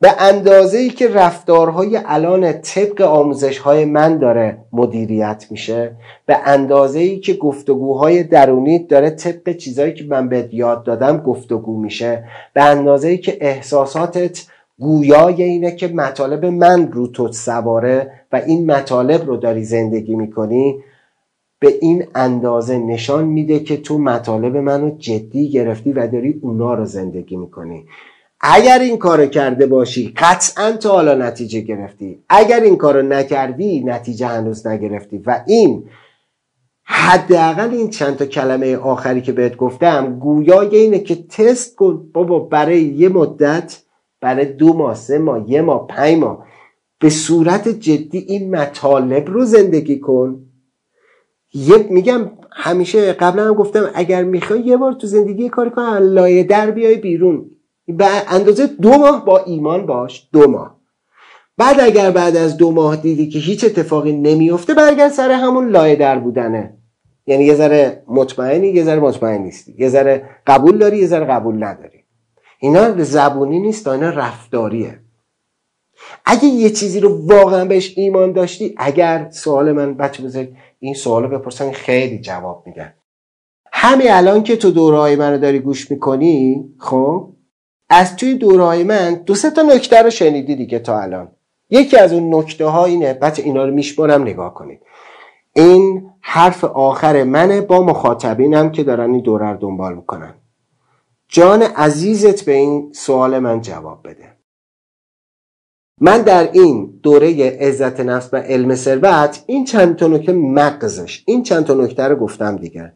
به اندازه‌ای که رفتارهای الان طبق آموزش‌های من داره مدیریت میشه، به اندازه‌ای که گفتگوهای درونیت داره طبق چیزایی که من بهت یاد دادم گفتگو میشه، به اندازه‌ای که احساساتت گویای اینه که مطالب من رو تو سواره و این مطالب رو داری زندگی میکنی، به این اندازه نشان میده که تو مطالب منو جدی گرفتی و داری اونا رو زندگی میکنی. اگر این کارو کرده باشی قطعاً تو حالا نتیجه گرفتی، اگر این کارو نکردی نتیجه هنوز نگرفتی. و این حداقل این چند تا کلمه آخری که بهت گفتم گویای اینه که تست کن بابا، برای یه مدت، برای دو ماه، سه ماه، یه ماه، پنج ماه به صورت جدی این مطالب رو زندگی کن. یه میگم همیشه قبلا هم گفتم اگر میخوای یه بار تو زندگی کاری کن، لایه در بیای بیرون، به اندازه دو ماه با ایمان باش، دو ماه. بعد اگر بعد از دو ماه دیدی که هیچ اتفاقی نمیفته، برگرد سر همون لایه در بودنه. یعنی یه ذره مطمئنی، یه ذره مطمئن نیستی، یه ذره قبول داری، یه ذره قبول نداری. اینا زبونی نیست، اینا رفتاریه. اگه یه چیزی رو واقعا بهش ایمان داشتی، اگر سوال من بچه بذارید این سوالو بپرسن خیلی جواب میدن. همین الان که تو دوره‌های منو داری گوش میکنی، خب از توی دوره‌های من دو سه تا نکته رو شنیدی دیگه تا الان. یکی از اون نکته ها اینه، بچه اینا رو میشمارم نگاه کنید، این حرف آخر منه با مخاطبینم که دارن این دوره رو دنبال میکنن. جان عزیزت به این سوال من جواب بده. من در این دوره عزت نفس و علم ثروت این چند تا نکته مغزش، این چند تا نکته رو گفتم دیگه.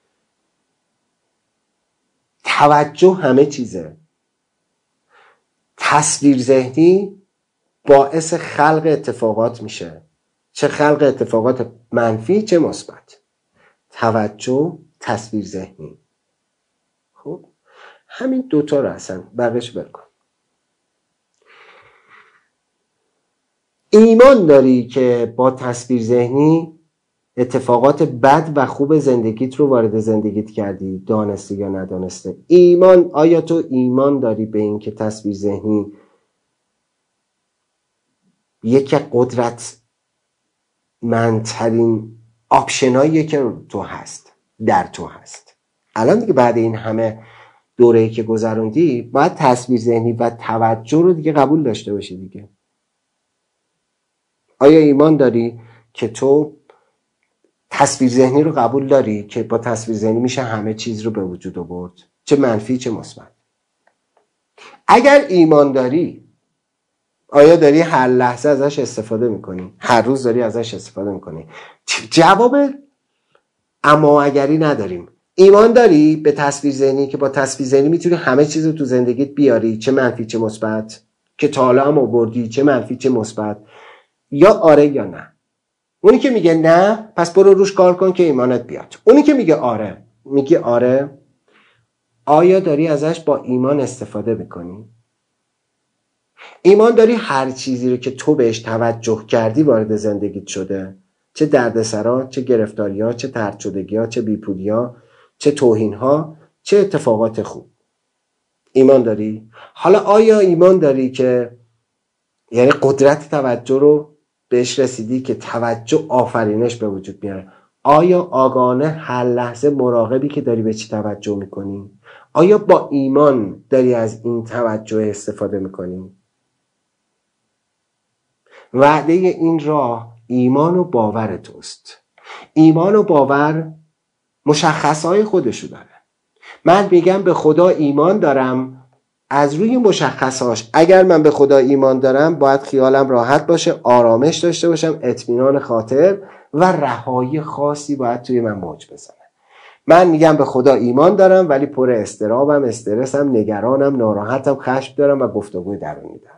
توجه همه چیزه. تصویر ذهنی باعث خلق اتفاقات میشه، چه خلق اتفاقات منفی چه مثبت. توجه، تصویر ذهنی. خب همین دوتا رو اصلا بقیش بکن. ایمان داری که با تصویر ذهنی اتفاقات بد و خوب زندگیت رو وارد زندگیت کردی، دانسته یا ندانسته؟ ایمان، آیا تو ایمان داری به این که تصویر ذهنی یکی قدرت منترین آپشناییه که تو هست، در تو هست؟ الان دیگه بعد این همه دوره‌ای که گذروندی باید تصویر ذهنی و توجه رو دیگه قبول داشته باشی دیگه. آیا ایمان داری که تو تصویر ذهنی رو قبول داری که با تصویر ذهنی میشه همه چیز رو به وجود آورد، چه منفی چه مثبت؟ اگر ایمان داری، آیا داری هر لحظه ازش استفاده میکنی؟ هر روز داری ازش استفاده میکنی؟ جواب اما اگری نداریم. ایمان داری به تصویر ذهنی که با تصویر ذهنی میتونی همه چیز رو تو زندگیت بیاری، چه منفی چه مثبت، که تا حالا هم آوردی، چه منفی چه مثبت؟ یا آره یا نه. اونی که میگه نه پس برو روش کار کن که ایمانت بیاد. اونی که میگه آره، میگه آره، آیا داری ازش با ایمان استفاده میکنی؟ ایمان داری هر چیزی رو که تو بهش توجه کردی وارد زندگیت شده، چه دردسرا، چه گرفتاریا، چه طرد شدگی‌ها، چه بیپولیا، چه توهین‌ها، چه اتفاقات خوب؟ ایمان داری؟ حالا آیا ایمان داری که یعنی قدرت توجه رو بهش رسیدی که توجه آفرینش به وجود میاره؟ آیا آگاهانه هر لحظه مراقبی که داری به چی توجه میکنی؟ آیا با ایمان داری از این توجه استفاده میکنی؟ وعده این راه ایمان و باور توست. ایمان و باور مشخصهای خودشو داره. من میگم به خدا ایمان دارم، از روی مشخصاش اگر من به خدا ایمان دارم باید خیالم راحت باشه، آرامش داشته باشم، اطمینان خاطر و رهایی خاصی باید توی من موج بزنه. من میگم به خدا ایمان دارم ولی پر اضطرابم، استرسم، نگرانم، ناراحتم، خشم دارم و گفتگوی درونی دارم.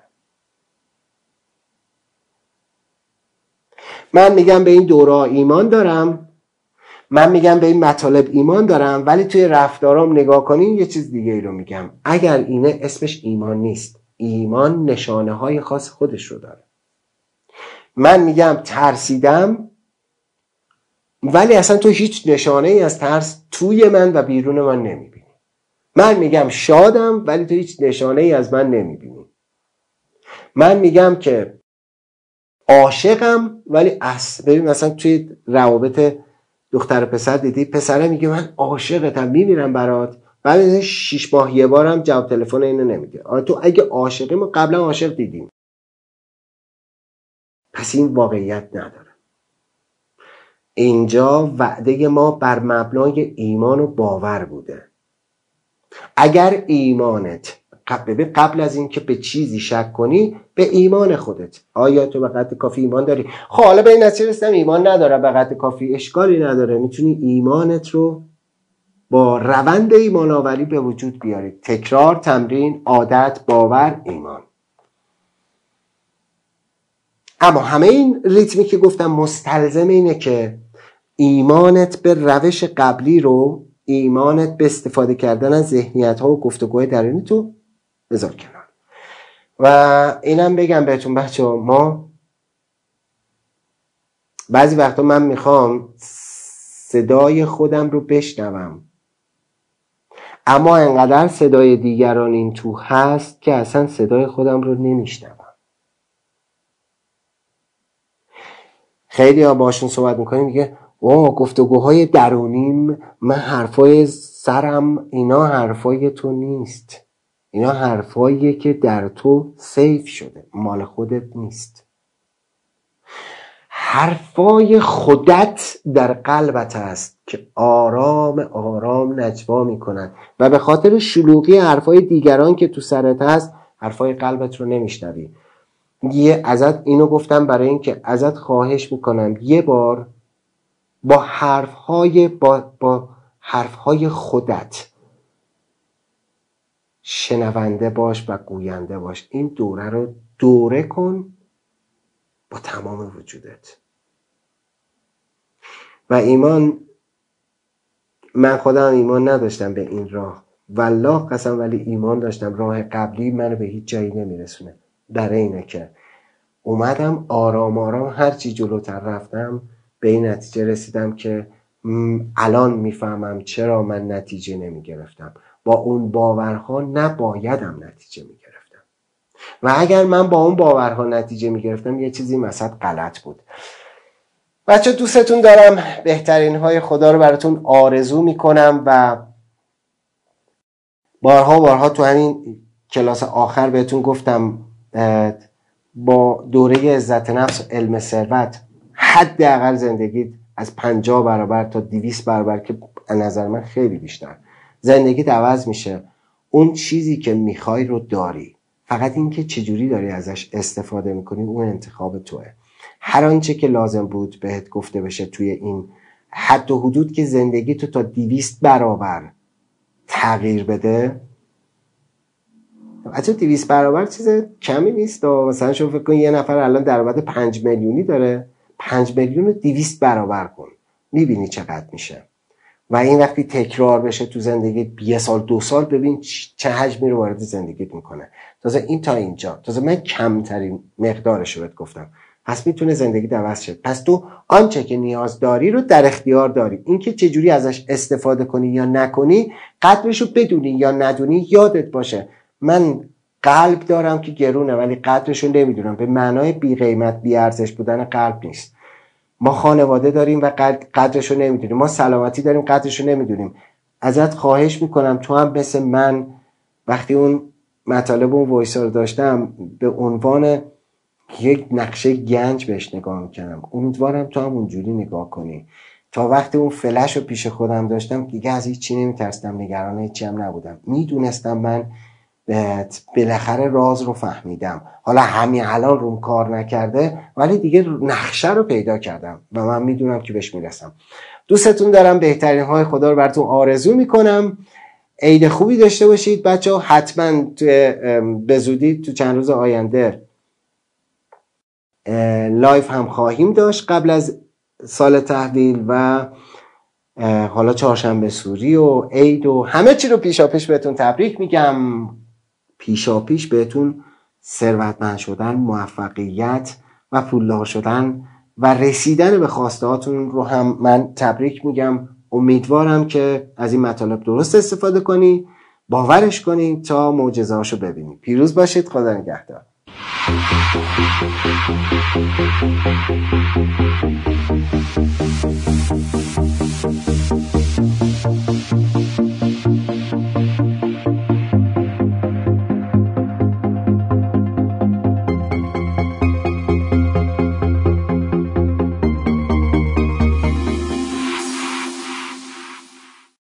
من میگم به این دوره ایمان دارم، من میگم به این مطالب ایمان دارم ولی توی رفتارام نگاه کنین یه چیز دیگه ای رو میگم. اگر اینه اسمش ایمان نیست. ایمان نشانه های خاص خودش رو داره. من میگم ترسیدم ولی اصلا تو هیچ نشانه ای از ترس توی من و بیرون من نمیبینی. من میگم شادم ولی تو هیچ نشانه ای از من نمیبینی. من میگم که عاشقم ولی اصلا ببین مثلا توی روابط دختر و پسر دیدی پسره میگه من عاشقتم میمیرم برات، بعد شش ماه یه بارم جواب تلفن اینو نمیده. تو اگه عاشقی ما قبلا عاشق دیدیم، پس این واقعیت نداره. اینجا وعده ما بر مبنای ایمان و باور بوده. اگر ایمانت قبل قبل از اینکه به چیزی شک کنی به ایمان خودت، آیا تو به قدر کافی ایمان داری؟ خب حالا به این نتیجه رسیدم ایمان ندارم به قدر کافی، اشکالی نداره، میتونی ایمانت رو با روند ایمان آوری به وجود بیاری. تکرار، تمرین، عادت، باور، ایمان. اما همه این ریتمی که گفتم مستلزم اینه که ایمانت به روش قبلی رو، ایمانت به استفاده کردن از ذهنیت ها و گفتگوهای درونی تو بذار کنار. و اینم بگم بهتون بچه ها، ما بعضی وقتا من میخوام صدای خودم رو بشنوم، اما انقدر صدای دیگران این تو هست که اصلا صدای خودم رو نمیشنوم. خیلی ها باشون صحبت میکنیم میگه اوه گفتگوهای درونیم، من حرفای سرم اینا حرفای تو نیست، اینا حرفاییه که در تو سیف شده، مال خودت نیست. حرفای خودت در قلبت است که آرام آرام نجوا میکنن و به خاطر شلوغی حرفای دیگران که تو سرت هست حرفای قلبت رو نمیشنوی. یه ازت اینو گفتم برای اینکه ازت خواهش میکنم یه بار با حرفهای با, با حرفهای خودت شنونده باش و گوینده باش. این دوره رو دوره کن با تمام وجودت. و ایمان، من خودم ایمان نداشتم به این راه، والله قسم ولی ایمان داشتم راه قبلی منو به هیچ جایی نمیرسونه. در اینه که اومدم آرام آرام هرچی جلوتر رفتم به این نتیجه رسیدم که الان میفهمم چرا من نتیجه نمیگرفتم. با اون باورها نبایدم نتیجه میگرفتم و اگر من با اون باورها نتیجه میگرفتم یه چیزی مثلا غلط بود. بچه دوستتون دارم، بهترین های خدا رو براتون آرزو میکنم و بارها بارها تو همین کلاس آخر بهتون گفتم با دوره عزت نفس و علم ثروت حداقل زندگیت از پنجاه برابر تا دویست برابر که از نظر من خیلی بیشتر زندگیت عوض میشه. اون چیزی که میخوای رو داری، فقط این که چجوری داری ازش استفاده میکنی اون انتخاب توه. هر آنچه که لازم بود بهت گفته بشه توی این حد و حدود که زندگی تو تا دویست برابر تغییر بده. حتی دویست برابر چیز کمی نیست. مثلا شما فکر کن یه نفر الان درآمد پنج میلیونی داره، پنج میلیون رو دویست برابر کن، میبینی چقدر میشه. و این وقتی تکرار بشه تو زندگیت یه سال دو سال، ببین چه حجمی رو وارد زندگیت میکنه. تازه این تا اینجا، تازه من کمترین مقدارش رو بهت گفتم. پس میتونه زندگی عوض شه. پس تو آنچه که نیاز داری رو در اختیار داری. این که چجوری ازش استفاده کنی یا نکنی، قدرش رو بدونی یا ندونی، یادت باشه من قلب دارم که گرونه ولی قدرش رو نمیدونم. به معنای بی قیمت بی ارزش بودن قلب نیست. ما خانواده داریم و قدرش رو نمیدونیم، ما سلامتی داریم قدرش رو نمیدونیم. ازت خواهش میکنم تو هم مثل من وقتی اون مطالب اون وایسا رو داشتم به عنوان یک نقشه گنج بهش نگاه میکنم، امیدوارم تو هم اونجوری نگاه کنی. تا وقتی اون فلش رو پیش خودم داشتم دیگه از هیچی نمیترسیدم، نگران هیچی هم نبودم. میدونستم من بالاخره راز رو فهمیدم. حالا همین الان روم کار نکرده ولی دیگه نقشه رو پیدا کردم و من میدونم که بهش میرسم. دوستتون دارم، بهترین های خدا رو براتون آرزو میکنم. عید خوبی داشته باشید بچه ها. حتما به زودی تو چند روز آینده لایف هم خواهیم داشت قبل از سال تحویل و حالا چهارشنبه سوری و عید و همه چی رو پیشا پیش بهتون تبریک میگم. پیشا پیش بهتون ثروتمند شدن، موفقیت و پولدار شدن و رسیدن به خواسته هاتون رو هم من تبریک میگم. امیدوارم که از این مطالب درست استفاده کنی، باورش کنی تا معجزه هاشو ببینی. پیروز باشید. خدا نگهدار. you.